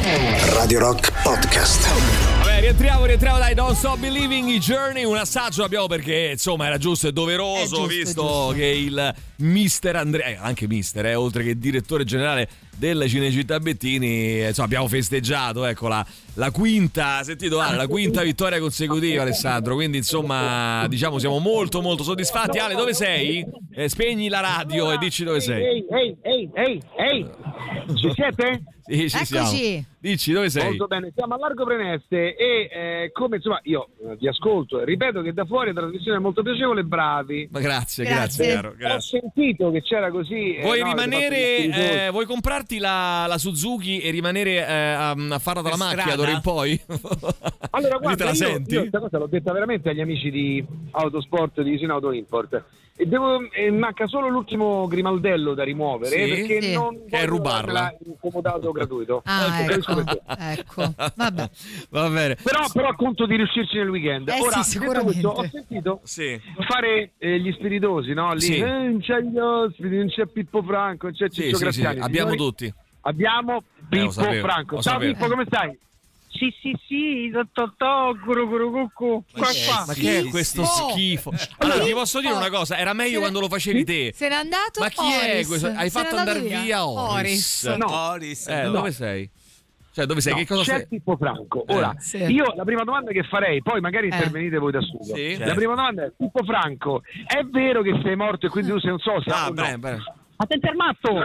Radio Rock Podcast. Vabbè, rientriamo, rientriamo dai Don't Stop Believing, i Journey. Un assaggio l'abbiamo perché, insomma, era giusto e doveroso, È giusto, visto è giusto. che il mister Andrea, eh, anche mister, eh, oltre che direttore generale del Cinecittà Bettini, eh, insomma, abbiamo festeggiato, ecco, la, la quinta, sentito Ale, la quinta vittoria consecutiva, Alessandro. Quindi, insomma, diciamo, siamo molto, molto soddisfatti. Ale, dove sei? Eh, spegni la radio e dici dove sei. Ehi, ehi, ehi, ehi, ehi, ci siete? Sì, ci siamo. Eccoci. Dici, dove sei? Molto bene, siamo a Largo Preneste e eh, come insomma io eh, vi ascolto e ripeto che da fuori la trasmissione è molto piacevole, bravi. Ma grazie, Grazie. grazie, caro, Ho grazie. sentito che c'era così. eh, Vuoi no, avete rimanere, fatto gli spiritosi. eh, vuoi comprarti la, la Suzuki e rimanere eh, a, a farla dalla Per macchina strada? d'ora in poi? Allora Così te guarda, la io, senti? io questa cosa l'ho detta veramente agli amici di Autosport, di Isino Auto Import. E devo, eh, manca solo l'ultimo grimaldello da rimuovere Sì? perché Sì. non Che è voglio rubarla. darmela in comodato gratuito. Ah, Ecco, capisco ecco. perché. Ecco. Vabbè. Va bene. Però, però conto di riuscirci nel weekend. Eh Ora, sì, detto sicuramente. questo, ho sentito Sì. fare eh, gli spiritosi, no? Lì Sì. eh, non c'è gli ospiti, non c'è Pippo Franco, non c'è Sì, Ciccio sì, sì, Graziani. abbiamo Signori, tutti. Abbiamo Eh, Pippo lo sapevo, Franco. lo Ciao sapevo. Pippo, come stai? Sì, sì, sì, to, to, guru, guru, cucù, qua, qua. Ma che è questo schifo? Allora, ti posso dire una cosa, era meglio Se- quando lo facevi te. Se n'è andato Ma chi è Oris. questo? Hai Se n'è fatto andato andare via Oris. Oris. No. Oris, Eh, no. dove sei? Cioè, dove sei? No, Che cosa c'è sei? Pippo Franco. Eh. Ora, Sì. io la prima domanda che farei, poi magari Eh. intervenite voi da subito. Sì. La prima domanda è: Pippo Franco, è vero che sei morto e quindi tu sei un sosia? Ah, o no? bene, bene. Ma sei fermato?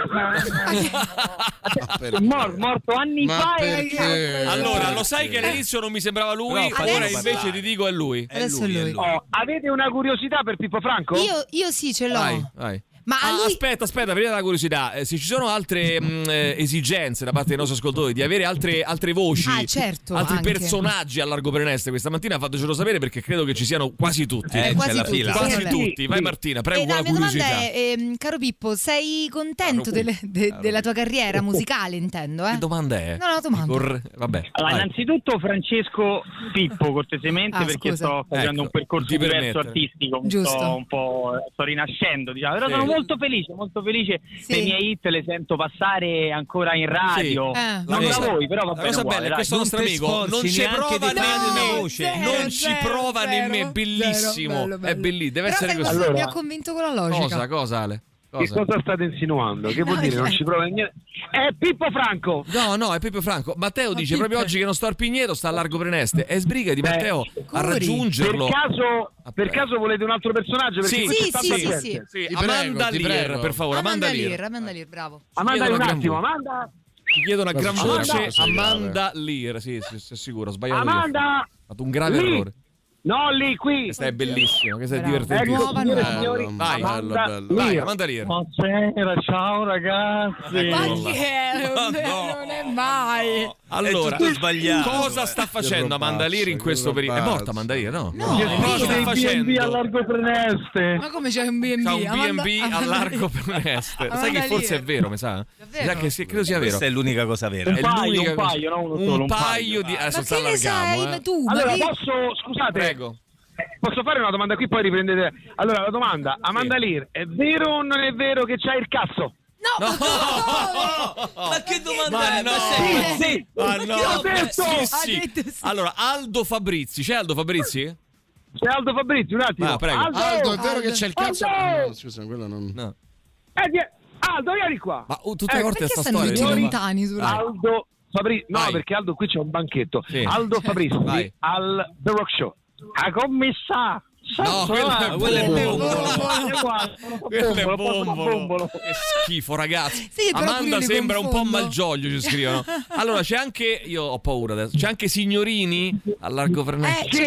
perché? Mor- morto anni Ma fa perché? e... Allora, lo sai che all'inizio non mi sembrava lui, Però ora adesso- invece ti dico è lui. È Adesso lui, è è lui. lui. Oh, avete una curiosità per Pippo Franco? Io, io sì, ce l'ho. Vai, vai. Ma a Ah, lui... aspetta, aspetta, prima della curiosità, eh, se ci sono altre mh, eh, esigenze da parte dei nostri ascoltatori di avere altre, altre voci, Ah, certo, altri anche. personaggi a Largo Preneste questa mattina, fatecelo sapere perché credo che ci siano quasi tutti. Eh, quasi c'è la tutti, fila. sì, quasi è vero. tutti. Vai Sì. Martina, E prego con la la mia domanda curiosità. è, ehm, caro Pippo, sei contento Caro delle- de- Caro della tua carriera musicale, intendo? Eh? Che domanda è? No, no, domanda. Corre- Vabbè. Allora, vai. innanzitutto Francesco Pippo, cortesemente, Ah, perché scusa. sto facendo Ecco, un percorso ti diverso permettere. artistico, mi Giusto. sto un po' sto rinascendo, diciamo. Però Sì. sono molto felice, molto felice. Sì. Le mie hit le sento passare ancora in radio. Sì. Eh. Non La da cosa- voi, però va La bene cosa uguale, bella è dai. questo Non nostro ti amico sforzi non ci neanche prova di fare nemmeno una voce. zero, non ci zero, prova zero, nemmeno, è bellissimo. zero, bello, È bello. bellissimo, deve Però essere sai così. cosa? Allora- Mi ha convinto con la logica. Cosa, cosa Ale? Che Cosa? cosa state insinuando? Che vuol No, dire? Non cioè- ci prova niente. È Pippo Franco! No, no, è Pippo Franco. Matteo dice Pippo- proprio oggi che non sto al Pigneto, sta a Largo Preneste. E sbrigati, Beh, Matteo, a Curi. raggiungerlo. Per caso, per Aspetta. caso volete un altro personaggio? Perché Sì, qui c'è sì, tanta sì, gente. sì, sì. Sì, Ti Amanda prego, ti Lear, prego. per favore, Amanda Amanda Lear. Lear, Amanda Lear, bravo. Amanda chiedo un una gran attimo, voce. Amanda! Ti chiedo una gran Cosa voce, succede? Amanda Lear. Sì, sì, sì, sicuro, ho sbagliato io. Amanda! Ho fatto un grave Lì. errore. No, lì, qui! Questa è bellissima, questa è Bravo. divertentissima. Ecco, signore e Bello, signori, Vai, Amanda bello, bello. Vai, Lear. Amanda Lear. Buonasera, ciao ragazzi. Ma Eccola. chi è? Non è- non è mai. Allora, È tutto sbagliato. cosa sta facendo Che Amanda Lear in robazzo, questo che periodo? È robazzo. morta Amanda Lear, no? No, Cosa sta viva. facendo? a Largo Preneste. Ma come c'è un B and B? C'ha un B and Amanda- B a Amanda Largo Lear. Preneste. Sai Amanda che forse Lear. è vero, mi sa? Davvero? Mi sa che sì, credo sia vero. Questa è l'unica cosa vera. Un È paio, l'unica un cosa- paio, no uno un solo, un paio paio. di Ma adesso che ne sai? allarghiamo, Ma eh. tu, ma Allora, che- posso, scusate, Prego. posso fare una domanda qui, poi riprendete. Allora, la domanda, Amanda Lear, è vero o non è vero che c'hai il cazzo? No, No. ma come? Ma che domanda Ma è? no. sei- Sì, Ah, no. L'ho detto! Sì, Ha sì. detto sì. Allora, Aldo Fabrizi, c'è Aldo Fabrizi? C'è Aldo Fabrizi, un attimo. Ah, prego. Aldo, è vero che c'è il cazzo? Aldo! No, scusa, quello non... No. Eh, vie- Aldo, vieni qua. Ma uh, tutte Eh, le volte perché sta stanno storia. tutti di- lontani su Rai? Aldo Fabrizi, no, Vai. perché Aldo qui c'è un banchetto. Sì. Aldo Fabrizi Vai. al The Rock Show. A commissà. No, quello è quello è bombolo. Bombolo. Quello è Bombolo, bombolo. Che schifo, ragazzi. Sì, però pure Amanda io li sembra un po' confondo. malgioglio, ci scrivono. Allora, c'è anche, io ho paura adesso, c'è anche Signorini a Largo Preneste. Eh, Sì,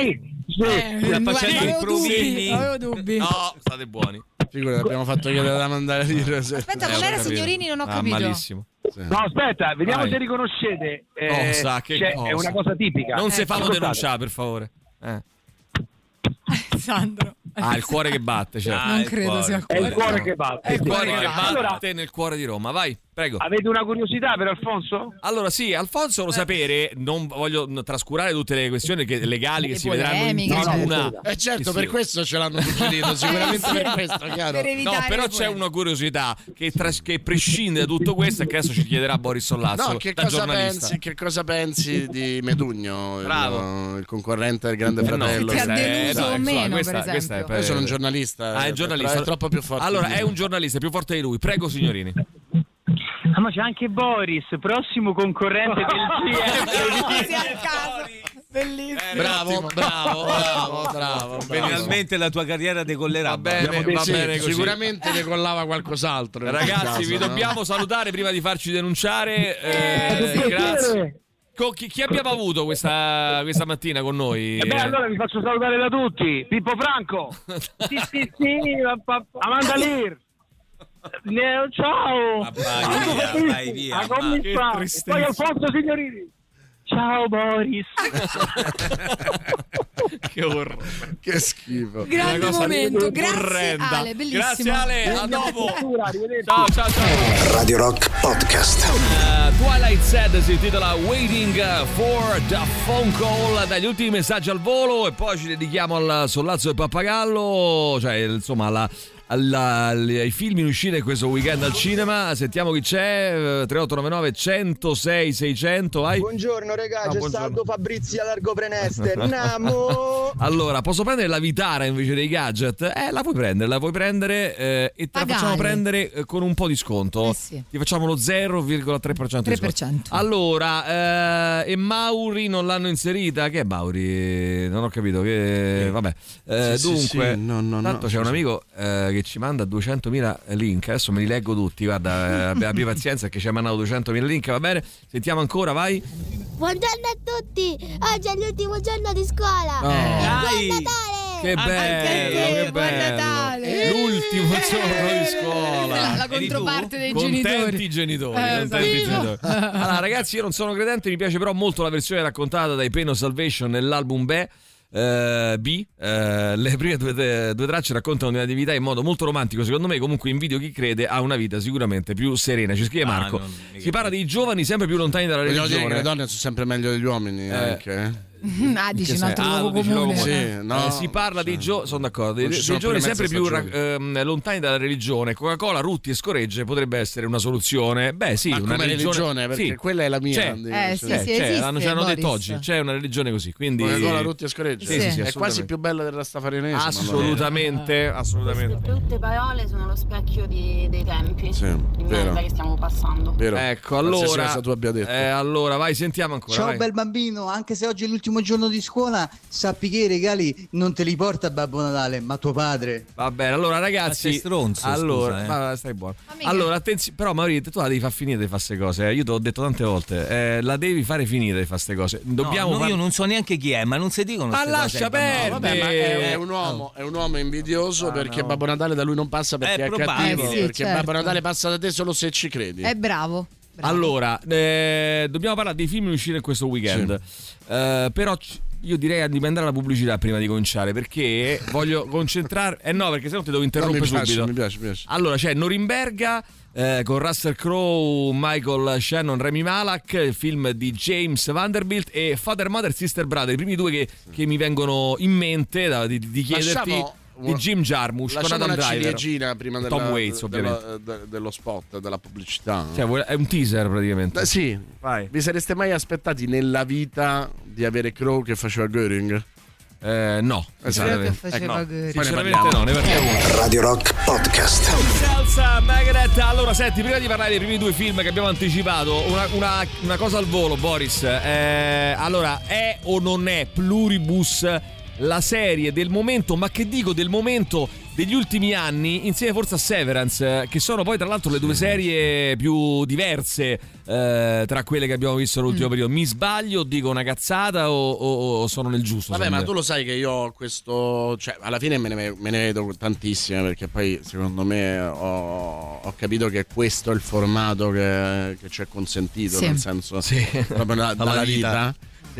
Eh, sta facendo avevo i provini. dubbi, avevo dubbi. No, state buoni. Figurati, abbiamo fatto chiedere da mandare a dire. Aspetta, Eh, ho com'era capito. signorini? Non ho Ah, capito. malissimo. No, aspetta, vediamo Vai. se riconoscete. Eh, Oh, sa, che c'è- cosa. è una cosa tipica. Non si Eh, fanno ascoltate. denunciare, per favore. Eh. Sandro. Ah, il cuore che batte, certo. Non credo sia il È il cuore. cuore che batte. È il cuore che Allora, batte allora, nel cuore di Roma. Vai, prego. avete una curiosità per Alfonso? Allora sì, Alfonso lo sapere, non voglio trascurare tutte le questioni che- legali che Le si vedranno in polemiche, certo. tribuna. Eh certo, Sì, per sì. questo ce l'hanno suggerito, sicuramente Eh, sì. per questo, chiaro. Per No, evitare però le c'è polemiche. una curiosità che, tras- che prescinde da tutto questo e che adesso ci chiederà Boris Sollazzo, No, che da cosa, giornalista. pensi, che cosa pensi di Medugno, il- Bravo. il, concorrente del Grande Eh, no, Fratello? Che ha questa è- deluso no, o insomma, meno, questa- per questa è esempio. Io sono un giornalista, Ah, è eh, giornalista. però è troppo più forte. Allora, di è me. un giornalista, è più forte di lui. Prego, signorini. Ah, ma c'è anche Boris, prossimo concorrente del G Così a caso. Bellissimo. Bravo, bravo, bravo, bravo. Finalmente la tua carriera decollerà. Va bene, Abbiamo va sì, bene così. sicuramente decollava qualcos'altro. in Ragazzi, questo vi caso, no? dobbiamo salutare prima di farci denunciare. Eh, Eh, grazie. Co- chi, chi abbiamo avuto questa, questa mattina con noi? E beh, allora vi faccio salutare da tutti. Pippo Franco. Sì, sì, sì. pa- pa- Amanda Lear. Ne- Ciao. Ma vai via, vai via, Ah, come ma- mi che fa? E tristezza. poi Alfonso Signorini. Ciao Boris. Che orrore. Che schifo. Grande Una cosa momento, grazie orrenda. Ale, bellissimo. Grazie Ale, a dopo. Arrivederci. Ciao, ciao, ciao. Radio Rock Podcast. Uh, Twilight Sad si intitola Waiting for the Phone Call. Dagli ultimi messaggi al volo e poi ci dedichiamo al Sollazzo del Pappagallo, cioè insomma alla, alla, ai film in uscita questo weekend al cinema. Sentiamo chi c'è. tre otto nove nove, centosei, seicento. Vai. Buongiorno regà, Ah, c'è buongiorno. stato Fabrizio a Largo Preneste. Namo! Allora, posso prendere la Vitara invece dei gadget? Eh, la puoi prendere, la puoi prendere eh, e te la Pagare. facciamo prendere eh, con un po' di sconto. Eh sì. Ti facciamo lo zero virgola tre per cento di tre per sconto. cento. Allora, eh, e Mauri non l'hanno inserita? Che è Mauri? Non ho capito. Che... Vabbè. Eh, Sì, sì, dunque, sì, no, no, tanto no, c'è un sì, amico eh, che ci manda duecentomila link. Adesso me li leggo tutti. Guarda, eh, abbi, abbi pazienza che ci ha mandato duecentomila link. Va bene? Sentiamo ancora, vai. Buongiorno a tutti, oggi è l'ultimo giorno di scuola. Oh. Buon Dai. Natale! Che Anche bello, a te, che buon bello. Natale. L'ultimo giorno di scuola. La, la Eri tu? controparte dei Contenti genitori. i genitori, Eh, contenti i sì. genitori. Allora ragazzi, io non sono credente, mi piace però molto la versione raccontata dai Pain of Salvation nell'album Be eh, B. Eh, le prime due, due tracce raccontano di una divinità in modo molto romantico, secondo me. Comunque invidio chi crede a una vita sicuramente più serena. Ci scrive Ah, Marco. non- Si parla dei giovani sempre più lontani dalla Vogliamo dire che religione. le donne sono sempre meglio degli uomini Eh. anche. eh? Ah, dici Che un altro sai? Ah, luogo lo dici luogo comune. comune. Sì, no, Eh, si parla dei giovani, sono d'accordo, dei, non ci dei sono giovani più le sempre mezze più ra- ehm, lontani dalla religione. Coca-Cola, Rutti e scoregge potrebbe essere una soluzione. Beh, sì, Ma una come religione, perché sì. quella è la mia. C'è, dico, Eh, sì. sì, c'è, sì, c'è, esiste, l'hanno, ce l'hanno detto Boris. oggi. C'è una religione così. Quindi Coca-Cola, Rutti e Scoreggia. Sì, sì, sì, è quasi assolutamente. più bella del rastafarianesimo. Assolutamente, assolutamente. Brutte parole sono lo specchio di- dei tempi Sì, di vero. merda che stiamo passando. Vero. Ecco, Qualsiasi allora, cosa tu abbia detto. eh, allora, vai, sentiamo ancora. Ciao vai. bel bambino, anche se oggi è l'ultimo giorno di scuola, sappi che i regali non te li porta Babbo Natale, ma tuo padre. Va bene, allora ragazzi, Ma sei stronzo, allora, scusa, eh. ma stai buono. mica. Allora, attenzione, però Maurizio, tu la devi far finire di fare queste cose, eh. Io te l'ho detto tante volte, eh, la devi fare finire di fare queste cose. Dobbiamo No, no, far- io non so neanche chi è, ma non si dicono Ma ste lascia cose ai bambini. perdere. Vabbè, ma è, è un Eh, uomo, è un uomo invidioso Ah, perché no. Babbo Natale da lui non passa perché È è, probabile. cattivo. Eh sì, perché certo. Babbo Natale passa da te solo se ci credi. È bravo. bravo. Allora, eh, dobbiamo parlare dei film in uscita in questo weekend. Eh, però c- io direi di andare alla pubblicità prima di cominciare, perché voglio concentrare. Eh no, perché sennò ti devo No, interrompere mi piace, subito. mi piace, mi piace. Allora, c'è Norimberga eh, con Russell Crowe, Michael Shannon, Rami Malek, il film di James Vanderbilt, e Father, Mother, Sister, Brother, i primi due che, che mi vengono in mente da, di, di chiederti. Lasciamo- Di Jim Jarmusch con Lasciamo Adam una Driver, ciliegina prima della, Tom Waits, ovviamente. dello, de- dello spot, della pubblicità. Cioè, vuole- è un teaser praticamente. Eh, sì, Vai. vi sareste mai aspettati nella vita di avere Crow che faceva Göring? Eh, no, Esatto. sinceramente. faceva Ecco, Göring. Sinceramente no, ne parliamo. Radio Rock Podcast. Salsa Magaret. Allora, senti, prima di parlare dei primi due film che abbiamo anticipato, una, una- una cosa al volo, Boris. Eh, allora, è o non è Pluribus la serie del momento, ma che dico del momento, degli ultimi anni, insieme forse a Severance, che sono poi tra l'altro le due serie più diverse eh, tra quelle che abbiamo visto nell'ultimo mm. periodo. Mi sbaglio, dico una cazzata o, o, o sono nel giusto? Vabbè, ma me? tu lo sai che io ho questo, cioè alla fine me ne, me ne vedo tantissime, perché poi secondo me ho, ho capito che questo è il formato che, che ci è consentito, sì. nel senso sì. proprio da, dalla vita, vita. Sì.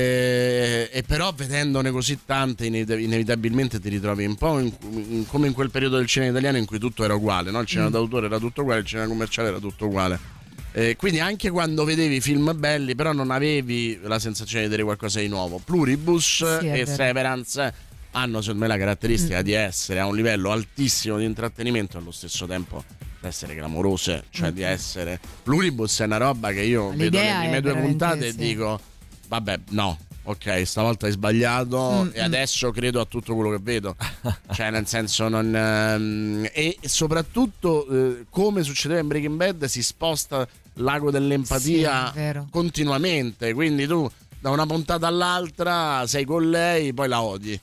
E, e però vedendone così tante inevitabilmente ti ritrovi un po' in, in, come in quel periodo del cinema italiano in cui tutto era uguale, no? Il cinema mm. d'autore era tutto uguale, il cinema commerciale era tutto uguale, e quindi anche quando vedevi film belli però non avevi la sensazione di vedere qualcosa di nuovo. Pluribus sì, e Severance hanno secondo me la caratteristica mm. di essere a un livello altissimo di intrattenimento e allo stesso tempo di essere clamorose, cioè mm. di essere Pluribus è una roba che io vedo le prime due puntate sì. e dico vabbè, no, ok, stavolta hai sbagliato mm, e adesso credo a tutto quello che vedo. Cioè, nel senso, non. Ehm, e soprattutto, eh, come succedeva in Breaking Bad, si sposta l'ago dell'empatia sì, continuamente. Quindi tu, da una puntata all'altra, sei con lei, poi la odi.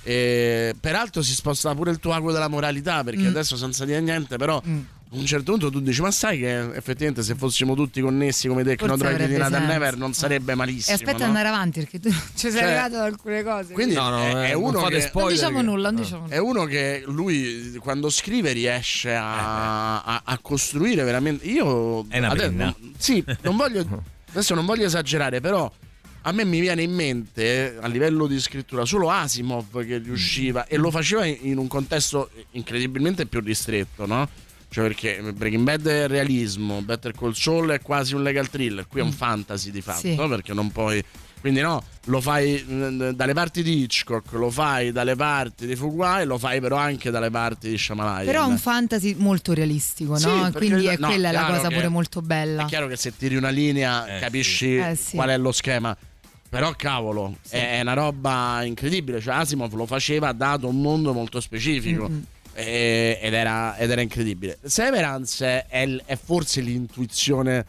E, peraltro, si sposta pure il tuo ago della moralità, perché mm. adesso, senza dire niente, però. Mm. A un certo punto tu dici, ma sai che effettivamente se fossimo tutti connessi come Technotroid di Nathan Never non sarebbe malissimo. E aspetta no? andare avanti, perché tu ci sei cioè, arrivato ad alcune cose. Quindi no, no, è, è uno non che non diciamo nulla, non diciamo è uno che lui quando scrive riesce a, a, a costruire veramente. Io è una adesso, penna. Non, sì, non voglio adesso non voglio esagerare, però a me mi viene in mente a livello di scrittura solo Asimov che riusciva e lo faceva in un contesto incredibilmente più ristretto, no? Cioè perché Breaking Bad è realismo, Better Call Saul è quasi un legal thriller, qui è un fantasy di fatto, sì. perché non puoi. Quindi no, lo fai dalle parti di Hitchcock, lo fai dalle parti di Fuqua e lo fai però anche dalle parti di Shyamalan. Però è un fantasy molto realistico, sì, no? Quindi è no, quella la cosa pure molto bella. È chiaro che se tiri una linea eh, capisci sì. Eh, sì. qual è lo schema. Però cavolo, sì. è una roba incredibile, cioè Asimov lo faceva dato un mondo molto specifico. Mm-hmm. Ed era, ed era incredibile. Severance è, è forse l'intuizione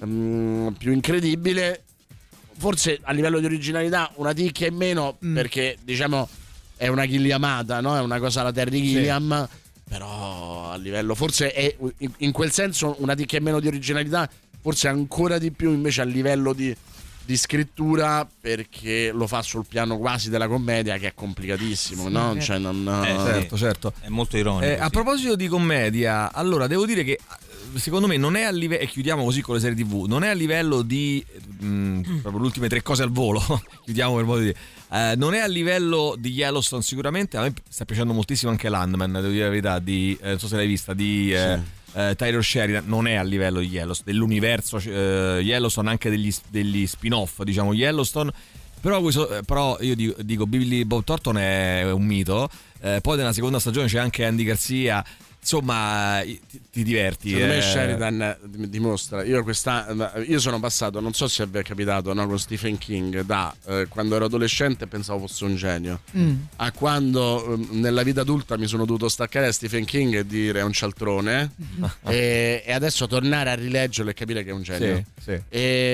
um, più incredibile, forse a livello di originalità una ticchia in meno mm. perché diciamo è una Gilliamata, no? È una cosa alla Terry Gilliam, sì. però a livello forse è in quel senso una ticchia in meno di originalità, forse ancora di più invece a livello di di scrittura, perché lo fa sul piano quasi della commedia che è complicatissimo, sì, no? Cioè non, eh, certo, certo. È molto ironico. Eh, a proposito di commedia, allora devo dire che secondo me non è a livello, e chiudiamo così con le serie tivù, non è a livello di mh, proprio le ultime tre cose al volo, chiudiamo per modo di dire. Eh, non è a livello di Yellowstone sicuramente, a me sta piacendo moltissimo anche Landman, devo dire la verità, di, eh, non so se l'hai vista, di eh, sì. Uh, Taylor Sheridan. Non è a livello di Yellowstone, dell'universo uh, Yellowstone, anche degli, degli spin-off, diciamo Yellowstone, però, questo, però io dico, dico Billy Bob Thornton è un mito, uh, poi nella seconda stagione c'è anche Andy Garcia, insomma ti, ti diverti. Secondo eh. me Sheridan dimostra, io questa io sono passato, non so se vi è capitato, no, con Stephen King, da eh, quando ero adolescente pensavo fosse un genio mm. a quando eh, nella vita adulta mi sono dovuto staccare da Stephen King e dire è un cialtrone mm. e, e adesso tornare a rileggerlo e capire che è un genio, sì, sì.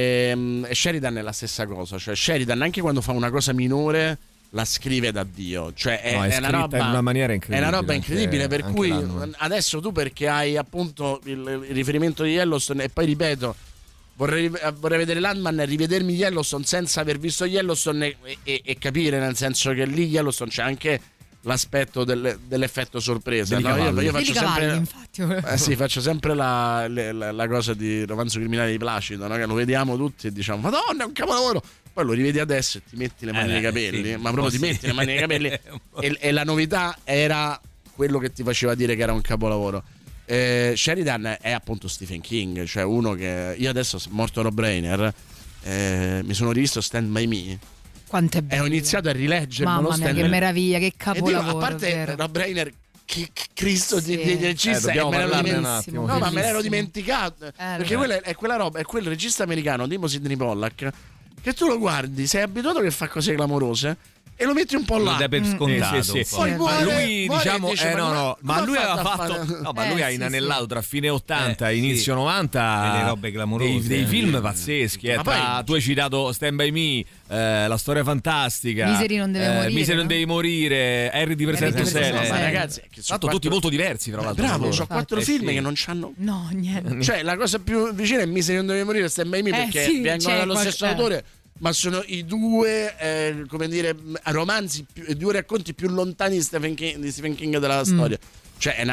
E, e Sheridan è la stessa cosa, cioè Sheridan anche quando fa una cosa minore la scrive da Dio, cioè è, no, è, è una roba in una maniera incredibile, è una roba incredibile anche, per cui l'anno. Adesso tu, perché hai appunto il, il riferimento di Yellowstone, e poi ripeto vorrei, vorrei vedere Landman e rivedermi Yellowstone senza aver visto Yellowstone e, e, e capire, nel senso che lì Yellowstone c'è anche l'aspetto del, dell'effetto sorpresa, no? io, io faccio cavalli, sempre infatti. Eh sì, faccio sempre la, la, la cosa di Romanzo criminale di Placido, no? Che lo vediamo tutti e diciamo Madonna, è un capolavoro. Poi lo rivedi adesso e ti metti le mani eh, nei capelli, sì, ma proprio ti sì. metti le mani nei capelli e, e la novità era quello che ti faceva dire che era un capolavoro. eh, Sheridan è appunto Stephen King, cioè uno che io adesso, morto Rob Reiner, eh, mi sono rivisto Stand By Me. Quanto è bello. E ho iniziato a rileggermelo. Mamma mia, che meraviglia, che capolavoro. Dico, a parte vero. Rob Reiner, che Cristo sì. di, di regista, eh, me l'ero un attimo, no, ma me l'ero dimenticato, eh, perché quella è, è quella roba, è quel regista americano tipo Sidney Pollack, che tu lo guardi, sei abituato che fa cose clamorose, e lo metti un po' là. Lo dai per scontato. Sì, sì, sì. Poi muore, ma lui muore diciamo e dice, eh, no, ma no, come ma ha lui aveva fatto a fatto fare- no, ma Eh, lui ha sì, inanellato tra fine ottanta Eh, e inizio sì. novanta Delle robe clamorose, dei, dei eh. film pazzeschi, eh, Ma tra- poi- tu hai citato Stand By Me, eh, La storia fantastica, Miseri non deve eh, morire, Miseri non no? devi morire, Harry di presente Harry di Sele. presente ma Sele. ragazzi, che Tra sono l'altro tutti quattro- molto diversi, tra l'altro. Bravo, loro. sono quattro Eh, film sì. che non c'hanno. No, niente. Cioè, la cosa più vicina è Miseri non deve morire, Stand By Me, Eh, perché sì, vengono c'è dallo qual- stesso eh. autore, ma sono i due, eh, come dire, romanzi, più, i due racconti più lontani di Stephen King, di Stephen King della storia. Cioè, è una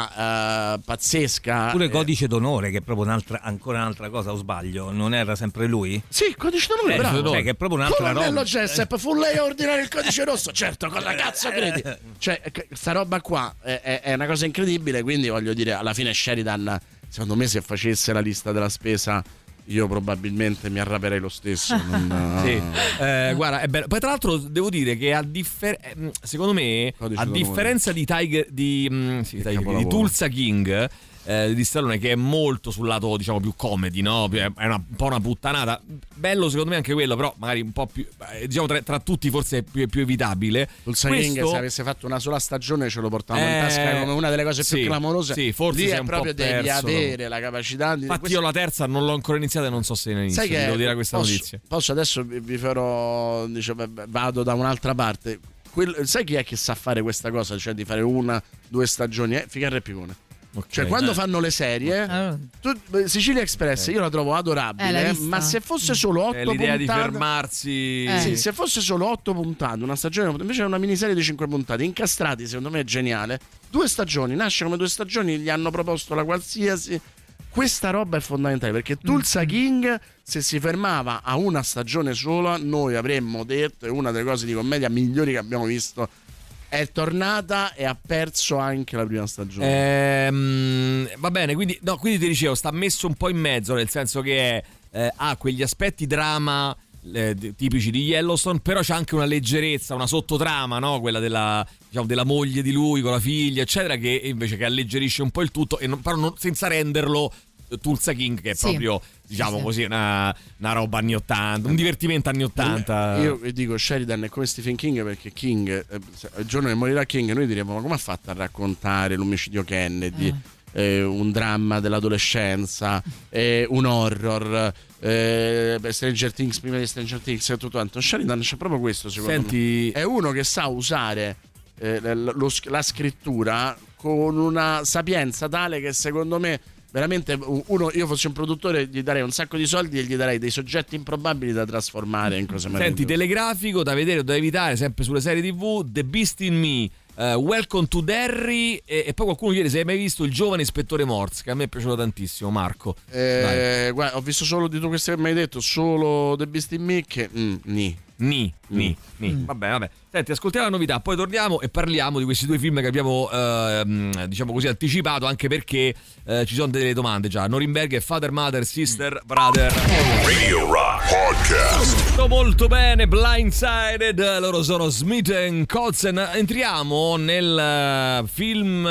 roba eh, pazzesca. Pure eh. Codice d'onore, che è proprio un'altra, ancora un'altra cosa, o sbaglio? Non era sempre lui? Sì, Codice d'onore, Eh, bravo. cioè, che è proprio un'altra Colonnello roba. Jessup, fu lei a ordinare il codice rosso? Certo, cosa cazzo credi? Cioè, eh, sta roba qua è, è- è una cosa incredibile, quindi voglio dire, alla fine Sheridan, secondo me, se facesse la lista della spesa, io probabilmente mi arraperei lo stesso. Non, Sì, eh, guarda, è bello. Poi tra l'altro devo dire che a differ- eh, secondo me, Codice a d'onore. differenza di Tiger di, mm, sì, Tiger, di capolavoro. Tulsa King, eh, di Stallone, che è molto sul lato diciamo più comedy, no? È una, un po' una puttanata. Bello secondo me anche quello, però magari un po' più eh, diciamo tra, tra tutti forse è più, è più evitabile. Tulsa Questo- King, se avesse fatto una sola stagione, ce lo portavamo in Eh, tasca come una delle cose sì, più clamorose. sì, forse Lì si è è un proprio po' devi perso. avere la capacità di. Infatti io la terza non l'ho ancora iniziata e non so se ne inizio. Sai che devo dire questa posso, notizia. Posso adesso vi vi farò, diciamo, vado da un'altra parte. Quel- sai chi è che sa fare questa cosa? Cioè di fare una, due stagioni? Eh? Ficarra Picone. Cioè, quando Eh. fanno le serie, Allora, tu- Sicilia Express, io la trovo Eh, adorabile, l'hai vista? ma se fosse solo otto È l'idea di puntate, fermarsi. Eh. sì, se fosse solo otto puntate, una stagione, invece è una miniserie di cinque puntate, incastrati, secondo me è geniale. Due stagioni, nasce come due stagioni, gli hanno proposto la qualsiasi. Questa roba è fondamentale perché Tulsa King, se si fermava a una stagione sola, noi avremmo detto, è una delle cose di commedia migliori che abbiamo visto. È tornata e ha perso anche la prima stagione. Ehm, va bene, quindi, no, quindi ti dicevo, sta messo un po' in mezzo, nel senso che eh, ha quegli aspetti drama eh, d- tipici di Yellowstone, però c'è anche una leggerezza, una sottotrama, no? Quella della, diciamo, della moglie di lui con la figlia, eccetera, che invece che alleggerisce un po' il tutto, e non, però non- senza renderlo eh, Tulsa King, che è Sì. proprio, diciamo Sì. così, una, una roba anni ottanta, un divertimento anni ottanta. Io dico Sheridan è come Stephen King perché King, eh, se- il giorno che morirà King, noi diremo: ma come ha fatto a raccontare l'omicidio Kennedy? Eh, un dramma dell'adolescenza, eh, un horror, eh, beh, Stranger Things prima di Stranger Things e tutto quanto. Sheridan c'è proprio questo, secondo Senti- me. È uno che sa usare eh, l- lo- la scrittura con una sapienza tale che secondo me veramente uno, io fossi un produttore, gli darei un sacco di soldi e gli darei dei soggetti improbabili da trasformare in cose Senti, meravigliose. telegrafico da vedere o da evitare sempre sulle serie tivù: The Beast in Me, eh, Welcome to Derry, e, e poi qualcuno chiede se hai mai visto Il giovane ispettore Morse, che a me è piaciuto tantissimo, Marco. Eh, guarda, ho visto solo di tu queste che mi hai detto, solo The Beast in Me che mm, ni. Ni, ni, ni. Vabbè, vabbè. Senti, ascoltiamo la novità, poi torniamo e parliamo di questi due film che abbiamo, ehm, diciamo così, anticipato, anche perché eh, ci sono delle domande già. Norimberga e Father, Mother, Sister, Brother. Radio Rock Podcast. Tutto molto bene, Blindsided, loro sono Smith and Kotzen. Entriamo nel eh, film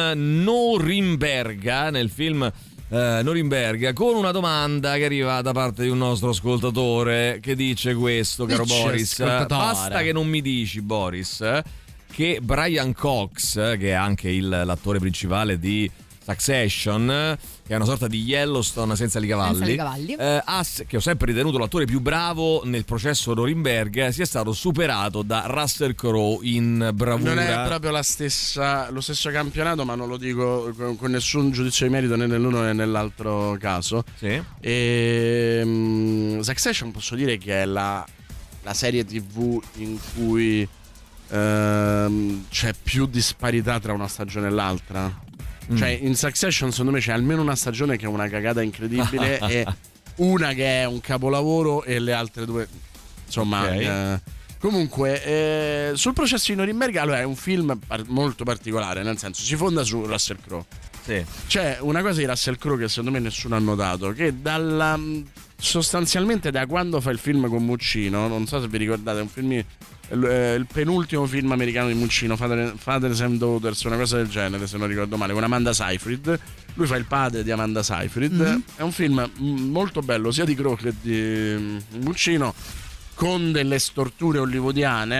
Norimberga, nel film eh, Norimberga, con una domanda che arriva da parte di un nostro ascoltatore che dice questo, caro Dice, Boris. ascoltatore. Basta che non mi dici, Boris, che Brian Cox, che è anche il, l'attore principale di Succession, che è una sorta di Yellowstone senza i cavalli, Senza i cavalli. eh, ha- che ho sempre ritenuto l'attore più bravo nel processo Norimberga, sia stato superato da Russell Crowe in bravura. Non è proprio la stessa, lo stesso campionato, ma non lo dico con, con nessun giudizio di merito né nell'uno né nell'altro caso. Sì. E, um, Succession posso dire che è la, la serie tivù in cui ehm, c'è più disparità tra una stagione e l'altra. Mm. Cioè in Succession secondo me c'è almeno una stagione che è una cagata incredibile e una che è un capolavoro e le altre due insomma Ok. eh, comunque eh, sul processo di Norimberga, allora è un film par- molto particolare, nel senso si fonda su Russell Crowe. Sì. C'è una cosa di Russell Crowe che secondo me nessuno ha notato, che dalla sostanzialmente da quando fa il film con Muccino, non so se vi ricordate, è un film, il, eh, il penultimo film americano di Muccino, Father, Fathers and Daughters, una cosa del genere se non ricordo male, con Amanda Seyfried. Lui fa il padre di Amanda Seyfried. Mm-hmm. È un film mm, molto bello sia di Crowe che di mm, Muccino, con delle storture hollywoodiane,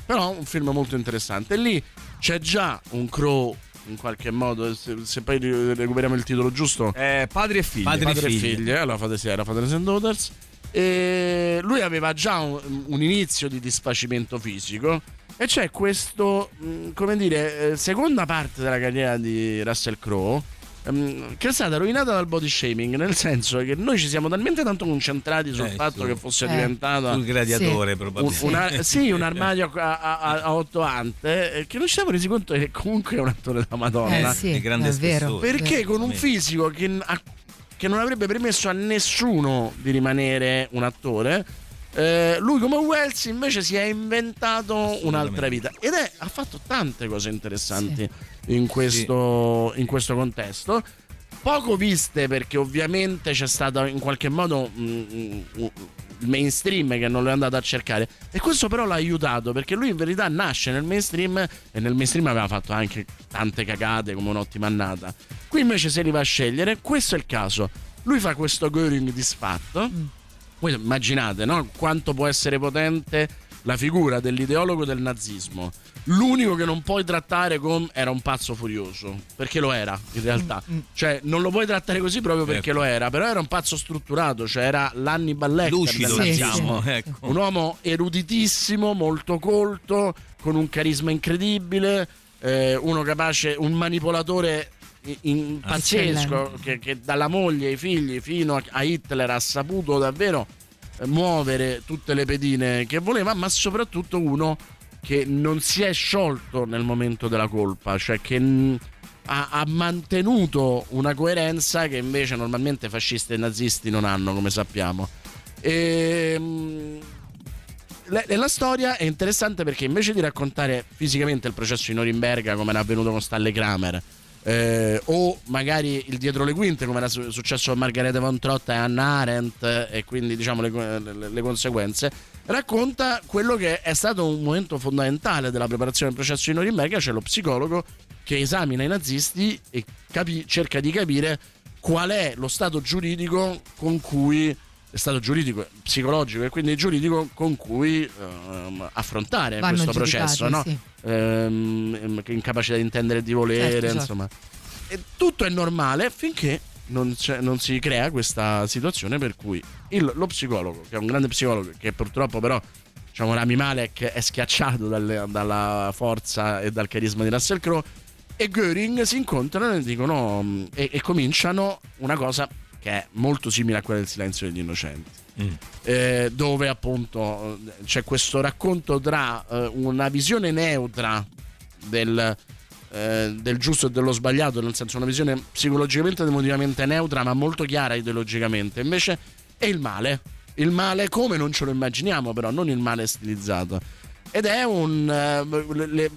però un film molto interessante. E lì c'è già un Crowe in qualche modo, se, se poi recuperiamo il titolo giusto, eh, Padri e Figli. Padri, Padri e Figli, figli eh, allora fate sì, era Fathers and Daughters. E lui aveva già un, un inizio di disfacimento fisico, e c'è questo, come dire, seconda parte della carriera di Russell Crowe che è stata rovinata dal body shaming, nel senso che noi ci siamo talmente tanto concentrati sul eh, fatto su, che fosse eh, diventata sul gladiatore, sì, probabilmente un, una, sì, un armadio a, a, a otto ante, che non ci siamo resi conto che comunque è un attore da Madonna, eh, sì, di grande spessore, perché con un fisico che, a, che non avrebbe permesso a nessuno di rimanere un attore, eh, lui come Wells invece si è inventato un'altra vita, ed è, ha fatto tante cose interessanti, sì, in questo, sì, in questo contesto, poco viste perché ovviamente c'è stato in qualche modo mm, il mainstream che non lo è andato a cercare, e questo però l'ha aiutato, perché lui in verità nasce nel mainstream, e nel mainstream aveva fatto anche tante cagate come Un'ottima annata. Qui invece se li va a scegliere, questo è il caso, lui fa questo Göring disfatto. mm. Voi immaginate, no? Quanto può essere potente la figura dell'ideologo del nazismo. L'unico che non puoi trattare come era un pazzo furioso, perché lo era in realtà, mm, mm. cioè non lo puoi trattare così proprio perché certo. lo era, però era un pazzo strutturato, cioè era l'Hannibal Lecter lucido, del diciamo, nazismo, ecco. Un uomo eruditissimo, molto colto, con un carisma incredibile, eh, uno capace, un manipolatore in pazzesco, che, che dalla moglie ai figli fino a Hitler ha saputo davvero muovere tutte le pedine che voleva, ma soprattutto uno che non si è sciolto nel momento della colpa, cioè che ha, ha mantenuto una coerenza che invece normalmente fascisti e nazisti non hanno, come sappiamo. E la, la storia è interessante perché invece di raccontare fisicamente il processo di Norimberga come era avvenuto con Stanley Kramer, Eh, o magari il dietro le quinte come era su- successo a Margareta von Trotta e Hannah Arendt, e quindi diciamo le, le, le conseguenze, racconta quello che è stato un momento fondamentale della preparazione del processo di Norimberga, cioè lo psicologo che esamina i nazisti e capi- cerca di capire qual è lo stato giuridico con cui è stato giuridico, psicologico e quindi giuridico con cui ehm, affrontare vanno questo processo, no? Sì. Ehm, incapacità di intendere e di volere, certo, insomma. Certo. E tutto è normale finché non, non si crea questa situazione per cui il, lo psicologo, che è un grande psicologo, che purtroppo però, diciamo, Rami Malek è schiacciato dalle, dalla forza e dal carisma di Russell Crowe, e Göring si incontrano e dicono e, e cominciano una cosa che è molto simile a quella del Silenzio degli Innocenti, mm. eh, dove appunto c'è questo racconto tra eh, una visione neutra del, eh, del giusto e dello sbagliato, nel senso una visione psicologicamente ed emotivamente neutra ma molto chiara ideologicamente, invece è il male, il male come non ce lo immaginiamo, però non il male stilizzato, ed è un uh, le, le,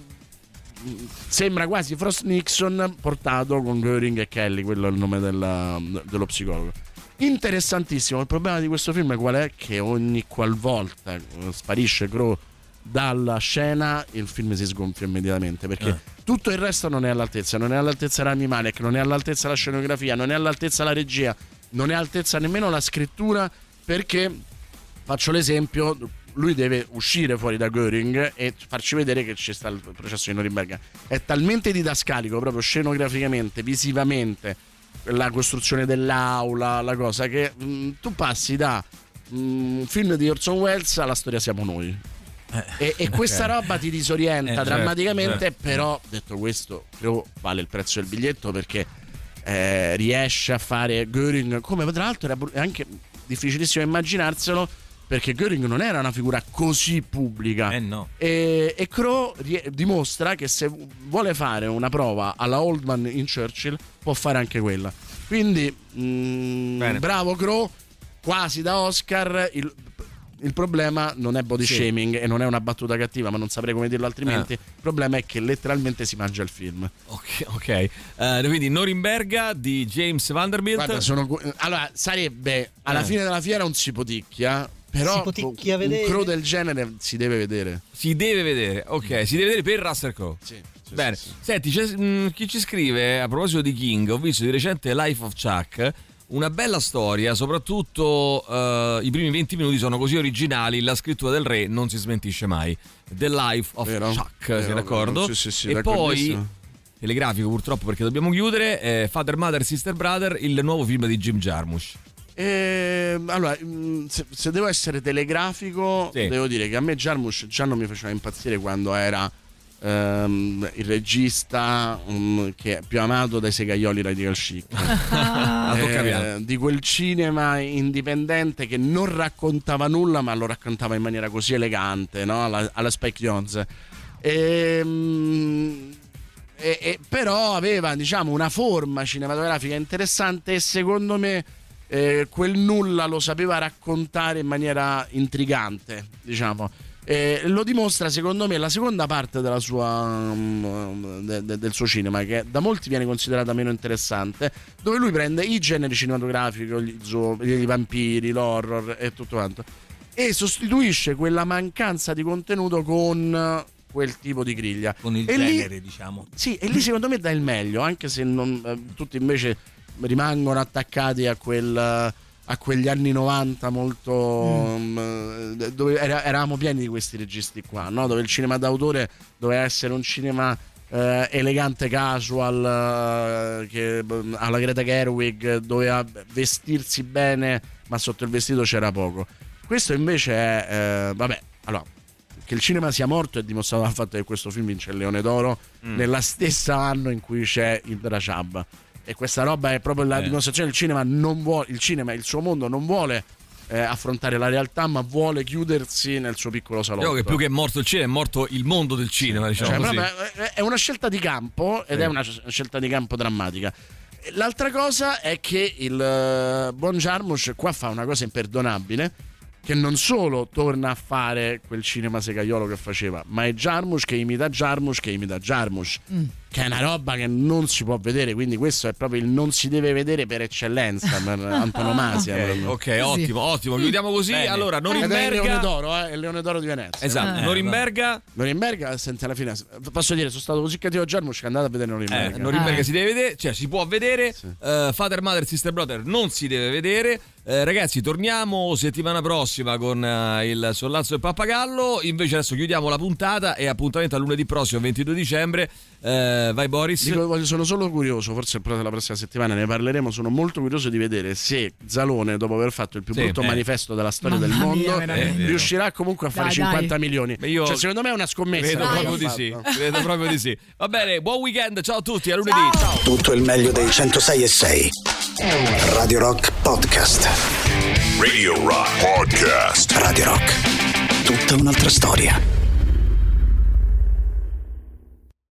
sembra quasi Frost Nixon portato con Göring e Kelly, quello è il nome della, dello psicologo. Interessantissimo. Il problema di questo film qual è? Che ogni qualvolta sparisce Crowe dalla scena il film si sgonfia immediatamente, perché eh. tutto il resto non è all'altezza, non è all'altezza Rami Malek, non è all'altezza la scenografia, non è all'altezza la regia, non è all'altezza nemmeno la scrittura, perché faccio l'esempio, lui deve uscire fuori da Göring e farci vedere che ci sta il processo di Norimberga. È talmente didascalico proprio scenograficamente, visivamente, la costruzione dell'aula, la cosa, che mh, tu passi da un film di Orson Welles alla Storia siamo noi. Eh, e, e questa okay. roba ti disorienta eh, drammaticamente, certo, però detto questo credo vale il prezzo del biglietto, perché eh, riesce a fare Göring come tra l'altro era anche difficilissimo immaginarselo, perché Göring non era una figura così pubblica, eh no. e, e Crowe rie- dimostra che se vuole fare una prova alla Oldman in Churchill può fare anche quella, quindi mh, bravo Crowe, quasi da Oscar. Il, il problema non è body sì. shaming e non è una battuta cattiva, ma non saprei come dirlo altrimenti. Eh. Il problema è che letteralmente si mangia il film. Ok, ok. Uh, quindi Norimberga di James Vanderbilt. Guarda, sono, allora sarebbe alla eh. fine della fiera un sipoticchia, però un Crowe del genere si deve vedere. Si deve vedere, ok, mm. si deve vedere per Russell Crowe. Sì. sì Bene, sì, sì. Senti, c'è, mh, chi ci scrive a proposito di King, ho visto di recente Life of Chuck. Una bella storia, soprattutto uh, i primi venti minuti sono così originali, la scrittura del re non si smentisce mai. The Life of Vero? Chuck, Vero, sei d'accordo? sì, sì, sì, e poi d'accordissimo. telegrafico purtroppo perché dobbiamo chiudere, eh, Father, Mother, Sister, Brother, il nuovo film di Jim Jarmusch. E, allora, mh, se, se devo essere telegrafico, Sì. devo dire che a me Jarmusch già non mi faceva impazzire quando era ehm, il regista um, che è più amato dai segaioli Radical Chic. Ah, tocca piano. Di quel cinema indipendente che non raccontava nulla, ma lo raccontava in maniera così elegante, no? alla, alla Spike Jonze. E, mh, e, e, però aveva, diciamo, una forma cinematografica interessante e secondo me Eh, quel nulla lo sapeva raccontare in maniera intrigante, diciamo. Eh, lo dimostra secondo me la seconda parte della sua, um, de, de, del suo cinema, che da molti viene considerata meno interessante, dove lui prende i generi cinematografici, gli, zoo, i vampiri, l'horror e tutto quanto, e sostituisce quella mancanza di contenuto con quel tipo di griglia, con il e genere, lì, diciamo. sì, e lì secondo me dà il meglio, anche se non, eh, tutti invece rimangono attaccati a quel a quegli anni novanta molto mm. um, dove era, eravamo pieni di questi registi qua, no? Dove il cinema d'autore doveva essere un cinema eh, elegante, casual, eh, che alla Greta Gerwig doveva vestirsi bene, ma sotto il vestito c'era poco. Questo invece è eh, vabbè, allora, che il cinema sia morto è dimostrato dal fatto che questo film vince il Leone d'Oro mm. nella stessa anno in cui c'è il Rajab. E questa roba è proprio la eh. dimostrazione: il cinema non vuole, il cinema, il suo mondo non vuole eh, affrontare la realtà, ma vuole chiudersi nel suo piccolo salotto. Io che più che è morto il cinema, è morto il mondo del cinema, diciamo cioè, così. Proprio, è una scelta di campo ed sì. è una scelta di campo drammatica. L'altra cosa è che il uh, buon Jarmusch qua fa una cosa imperdonabile, che non solo torna a fare quel cinema segaiolo che faceva, ma è Jarmusch che imita Jarmusch che imita Jarmusch, mm. che è una roba che non si può vedere, quindi questo è proprio il non si deve vedere per eccellenza, per antonomasia. Ok, okay, ottimo, ottimo, chiudiamo così. Bene. Allora, Norimberga, è il Leone d'Oro, eh? È il Leone d'Oro di Venezia. Esatto. Eh, Norimberga, Norimberga, senti, alla fine posso dire, sono stato così cattivo a Jarmusch che andate a vedere Norimberga. eh, Norimberga eh. si deve vedere, cioè si può vedere, sì. uh, Father, Mother, Sister, Brother non si deve vedere. Eh, ragazzi, torniamo settimana prossima con uh, il Sollazzo del Pappagallo. Invece adesso chiudiamo la puntata e appuntamento a lunedì prossimo, ventidue dicembre. Eh, vai Boris. Dico, sono solo curioso, forse la prossima settimana ne parleremo. Sono molto curioso di vedere se Zalone, dopo aver fatto il più sì, brutto eh. manifesto della storia Mamma del mondo, mia, eh, riuscirà comunque a fare dai, cinquanta dai. milioni. Io cioè, secondo me è una scommessa. Credo proprio di sì. Credo proprio di sì. Va bene, buon weekend, ciao a tutti, a lunedì. Ciao. Ciao. Tutto il meglio dei centosei e sei. Radio Rock Podcast. Radio Rock Podcast. Radio Rock. Tutta un'altra storia.